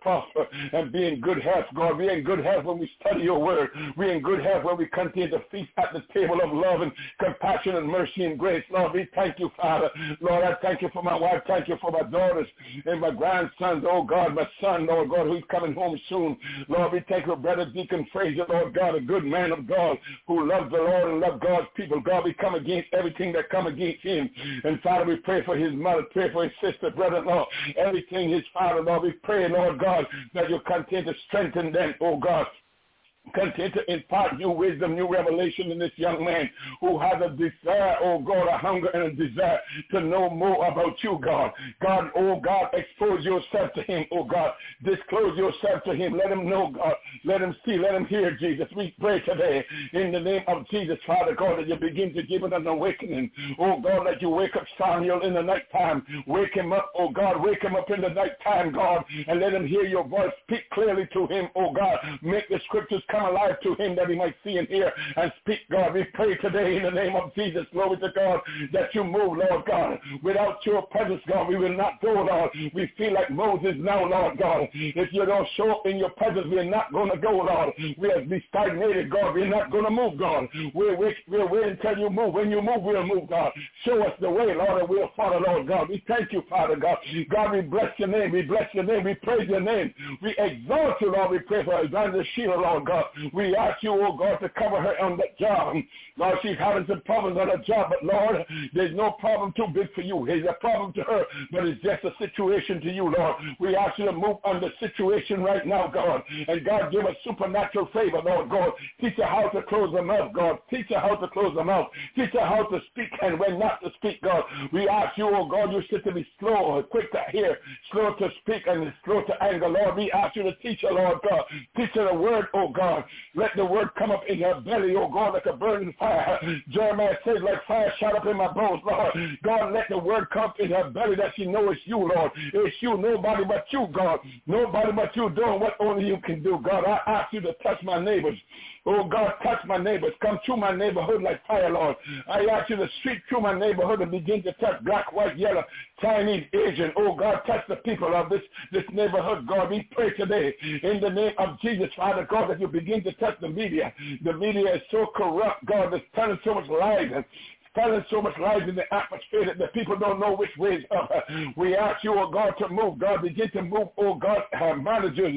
prosper and be in good health, God. We're in good health when we study your word. We're in good health when we continue to feast at the table of love and compassion and mercy and grace. Lord, we thank you, Father. Lord, I thank you for my wife. Thank you for my daughters and my grandsons. Oh, God, my son, Lord God, who's coming home soon. Lord, we thank you, Brother Deacon Frazier, Lord God, a good man of God who loves the Lord and loves God's people. God, we come against everything that come against him. And, Father, we pray for his mother, pray for his sister, brother-in-law, everything his father, Lord. We pray, Lord God, that you'll continue to strengthen them, oh God. Continue to impart new wisdom, new revelation in this young man who has a desire, oh God, a hunger and a desire to know more about you, God. God, oh God, expose yourself to him, oh God. Disclose yourself to him. Let him know, God. Let him see. Let him hear, Jesus. We pray today in the name of Jesus, Father God, that you begin to give him an awakening. Oh God, that you wake up Samuel in the nighttime. Wake him up, oh God. Wake him up in the nighttime, God, and let him hear your voice. Speak clearly to him, oh God. Make the scriptures come alive to him that he might see and hear and speak, God. We pray today in the name of Jesus, glory to God, that you move, Lord God. Without your presence, God, we will not go, Lord. We feel like Moses now, Lord God. If you don't show up in your presence, we're not going to go, Lord. We'll be stagnated, God. We're not going to move, God. We'll wait until you move. When you move, we'll move, God. Show us the way, Lord, and we'll follow, Lord God. We thank you, Father God. God, we bless your name. We bless your name. We praise your name. We exalt you, Lord. We pray for Evangelist Sheila, Lord God. We ask you, oh God, to cover her on that job. Lord, she's having some problems on her job, but Lord, there's no problem too big for you. There's a problem to her, but it's just a situation to you, Lord. We ask you to move on the situation right now, God. And God, give us supernatural favor, Lord God. Teach her how to close her mouth, God. Teach her how to close her mouth. Teach her how to speak and when not to speak, God. We ask you, oh God, you said to be slow, quick to hear, slow to speak, and slow to anger, Lord. We ask you to teach her, Lord God. Teach her the word, oh God. Let the word come up in her belly, oh God, like a burning fire. Jeremiah says, like fire shot up in my bones, Lord. God, let the word come up in her belly that she knows it's you, Lord. It's you, nobody but you, God. Nobody but you doing what only you can do, God. I ask you to touch my neighbors. Oh, God, touch my neighbors. Come through my neighborhood like fire, Lord. I ask you to sweep through my neighborhood and begin to touch black, white, yellow, Chinese, Asian. Oh, God, touch the people of this neighborhood, God. We pray today in the name of Jesus, Father God, that you begin to touch the media. The media is so corrupt, God, that's telling so much lies and telling so much lies in the atmosphere that the people don't know which way is up. We ask you, oh God, to move. God, begin to move, oh God, managers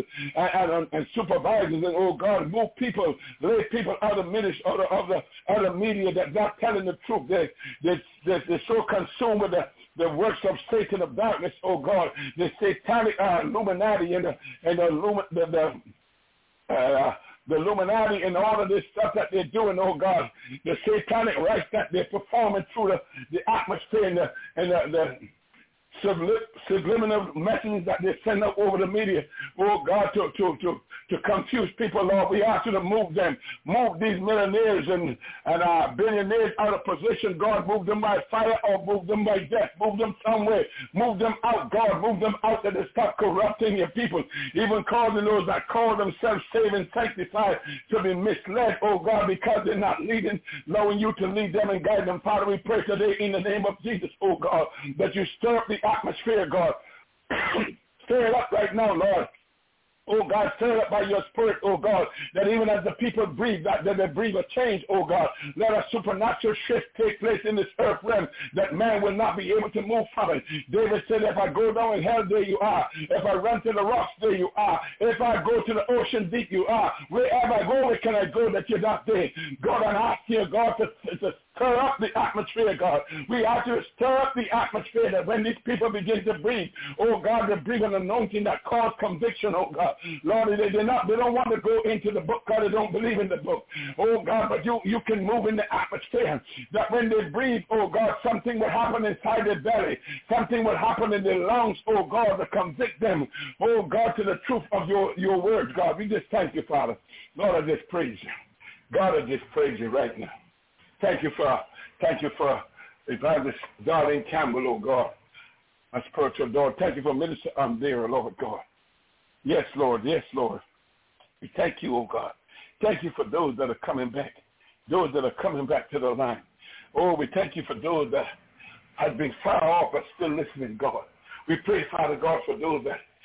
and supervisors, and oh God, move people, lay people out of ministry, out of media that's not telling the truth. They're so consumed with the works of Satan of darkness, oh God, the satanic Illuminati and the Illuminati and all of this stuff that they're doing, oh God, the satanic rites that they're performing through the atmosphere and the subliminal messages that they send up over the media, oh God, to confuse people, Lord. We ask you to move them. Move these millionaires and billionaires out of position, God. Move them by fire or move them by death. Move them somewhere. Move them out, God. Move them out that they stop corrupting your people. Even causing those that call themselves saved and sanctified to be misled, oh God, because they're not allowing you to lead them and guide them. Father, we pray today in the name of Jesus, oh God, that you stir up the atmosphere, God. Stir it up right now, Lord. Oh God, stir it up by your spirit, oh God, that even as the people breathe, that they breathe a change, oh God. Let a supernatural shift take place in this earth realm, that man will not be able to move from it. David said, if I go down in hell, there you are. If I run to the rocks, there you are. If I go to the ocean deep, you are. Wherever I go, where can I go that you're not there? God, I'm asking you, God, to stir up the atmosphere, God. We ask you to stir up the atmosphere that when these people begin to breathe, oh God, they bring an anointing that causes conviction, oh God. Lord, they don't want to go into the book because they don't believe in the book. Oh God, but you can move in the atmosphere that when they breathe, oh God, something will happen inside their belly. Something will happen in their lungs, oh God, to convict them, oh God, to the truth of your words, God. We just thank you, Father. Lord, I just praise you. God, I just praise you right now. Thank you for Evangelist Darlene Campbell, oh God, my spiritual daughter. Thank you for Minister Amdera, Lord God. Yes, Lord. Yes, Lord. We thank you, oh God. Thank you for those that are coming back, those that are coming back to the line. Oh, we thank you for those that have been far off but still listening, God. We pray, Father God, for those that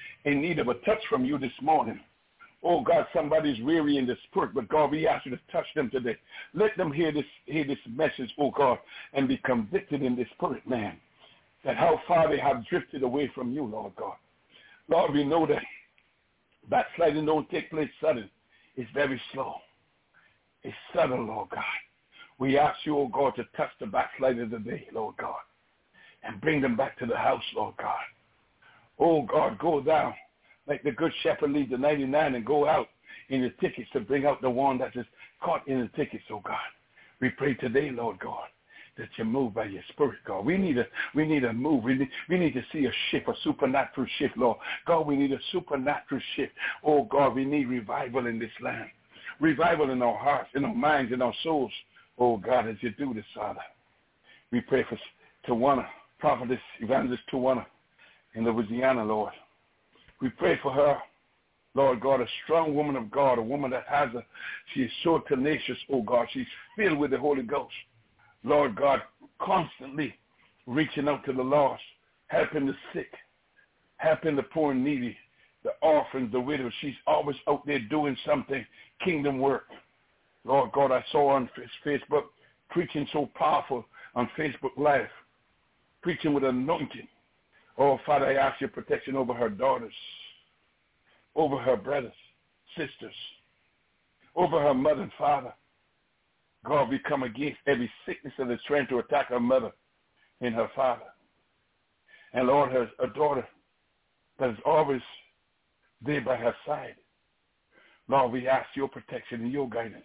in need of a touch from you this morning. Oh, God, somebody's weary in the spirit, but God, we ask you to touch them today. Let them hear this message, oh, God, and be convicted in the spirit, man, that how far they have drifted away from you, Lord God. Lord, we know that backsliding don't take place sudden. It's very slow. It's subtle, Lord God. We ask you, oh, God, to touch the backslider today, Lord God, and bring them back to the house, Lord God. Oh, God, go down like the good shepherd leaves the 99 and go out in the tickets to bring out the one that is caught in the tickets, oh, God. We pray today, Lord God, that you move by your spirit, God. We need a move. We need to see a shift, a supernatural shift, Lord. God, we need a supernatural shift. Oh, God, we need revival in this land. Revival in our hearts, in our minds, in our souls. Oh, God, as you do this, Father. We pray for Tawana, prophetess, evangelist Tawana in Louisiana, Lord. We pray for her, Lord God, a strong woman of God, a woman that she is so tenacious, oh God. She's filled with the Holy Ghost. Lord God, constantly reaching out to the lost, helping the sick, helping the poor and needy, the orphans, the widows. She's always out there doing something, kingdom work. Lord God, I saw on Facebook, preaching so powerful on Facebook Live, preaching with anointing. Oh, Father, I ask your protection over her daughters, over her brothers, sisters, over her mother and father. God, we come against every sickness that is trying to attack her mother and her father. And Lord, her daughter that is always there by her side. Lord, we ask your protection and your guidance.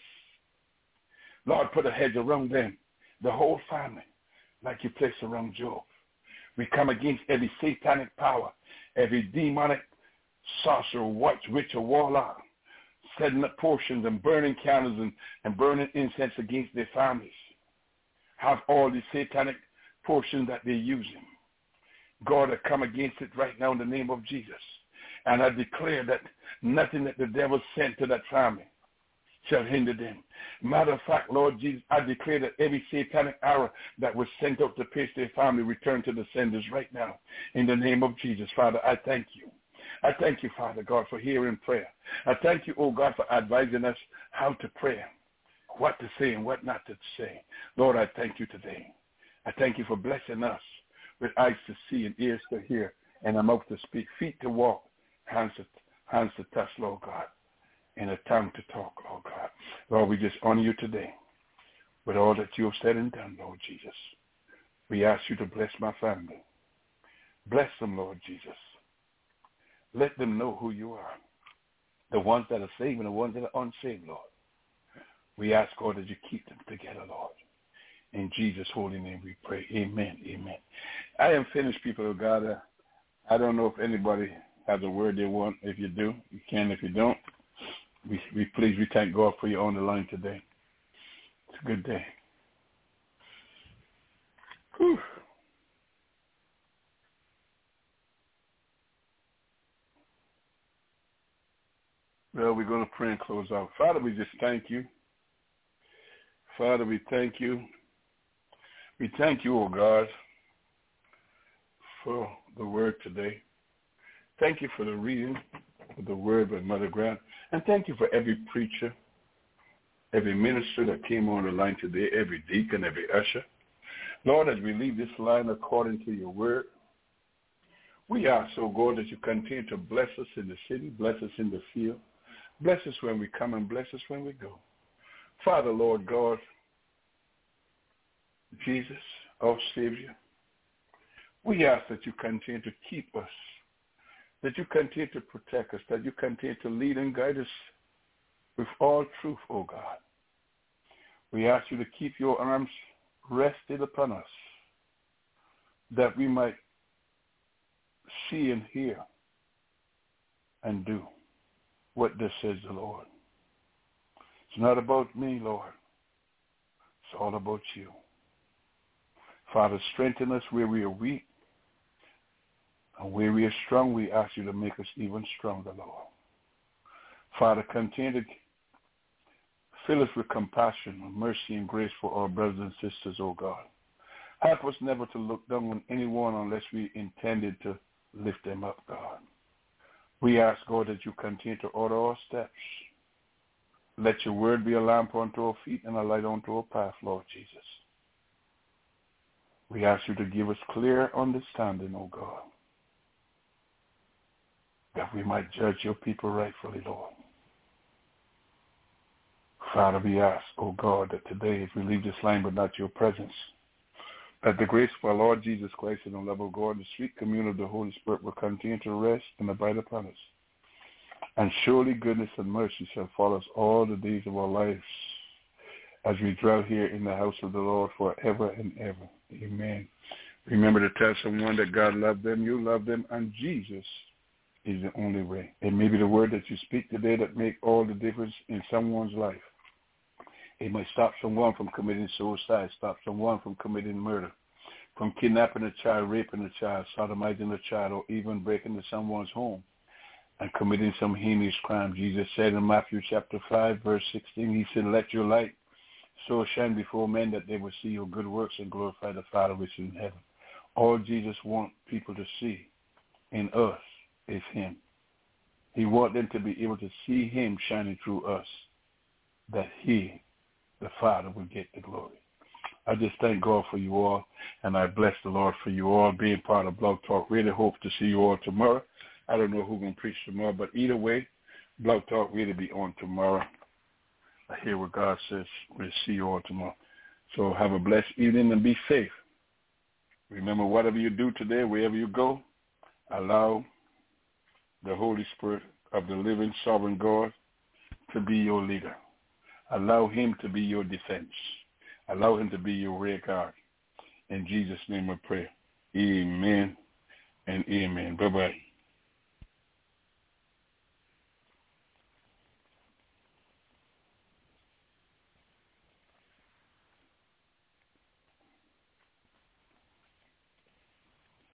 Lord, put a hedge around them, the whole family, like you placed around Job. We come against every satanic power, every demonic sorcerer, witch, or warlock, setting up portions and burning candles and burning incense against their families. Have all these satanic portions that they're using. God, I come against it right now in the name of Jesus. And I declare that nothing that the devil sent to that family shall hinder them. Matter of fact, Lord Jesus, I declare that every satanic arrow that was sent out to pierce their family return to the senders right now. In the name of Jesus, Father, I thank you. I thank you, Father God, for hearing prayer. I thank you, oh God, for advising us how to pray, what to say and what not to say. Lord, I thank you today. I thank you for blessing us with eyes to see and ears to hear and a mouth to speak, feet to walk, hands to touch, Lord God, and a tongue to talk, Lord God. Lord, we just honor you today with all that you have said and done, Lord Jesus. We ask you to bless my family. Bless them, Lord Jesus. Let them know who you are, the ones that are saved and the ones that are unsaved, Lord. We ask, God, that you keep them together, Lord. In Jesus' holy name we pray. Amen, amen. I am finished, people of God. I don't know if anybody has a word they want. If you do, you can. If you don't, we thank God for you on the line today. It's a good day. Whew. Well, we're going to pray and close out. Father, we just thank you. Father, we thank you. We thank you, oh God, for the word today. Thank you for the reading of the word by Mother Grant. And thank you for every preacher, every minister that came on the line today, every deacon, every usher. Lord, as we leave this line according to your word, we ask, oh God, that you continue to bless us in the city, bless us in the field, bless us when we come and bless us when we go. Father, Lord God, Jesus, our Savior, we ask that you continue to keep us, that you continue to protect us, that you continue to lead and guide us with all truth, oh God. We ask you to keep your arms rested upon us, that we might see and hear and do what thus says the Lord. It's not about me, Lord. It's all about you. Father, strengthen us where we are weak, and where we are strong, we ask you to make us even stronger, Lord. Father, continue to fill us with compassion, mercy, and grace for our brothers and sisters, oh God. Help us never to look down on anyone unless we intended to lift them up, God. We ask, God, that you continue to order our steps. Let your word be a lamp unto our feet and a light unto our path, Lord Jesus. We ask you to give us clear understanding, O God, that we might judge your people rightfully, Lord. Father, we ask, O God, that today, as we leave this line but not your presence, that the grace of our Lord Jesus Christ and the love of God, the sweet communion of the Holy Spirit will continue to rest and abide upon us. And surely goodness and mercy shall follow us all the days of our lives as we dwell here in the house of the Lord forever and ever. Amen. Remember to tell someone that God loved them, you love them, and Jesus is the only way. It may be the word that you speak today that make all the difference in someone's life. It might stop someone from committing suicide, stop someone from committing murder, from kidnapping a child, raping a child, sodomizing a child, or even breaking into someone's home and committing some heinous crime. Jesus said in Matthew chapter 5, verse 16, he said, let your light so shine before men that they will see your good works and glorify the Father which is in heaven. All Jesus wants people to see in us is him. He wants them to be able to see him shining through us, that he, the Father, will get the glory. I just thank God for you all, and I bless the Lord for you all being part of Blog Talk. Really hope to see you all tomorrow. I don't know who's going to preach tomorrow, but either way, Blog Talk really be on tomorrow. I hear what God says. We'll see you all tomorrow. So have a blessed evening and be safe. Remember, whatever you do today, wherever you go, allow the Holy Spirit of the living sovereign God to be your leader. Allow him to be your defense. Allow him to be your rear guard. In Jesus' name I pray. Amen and amen. Bye-bye.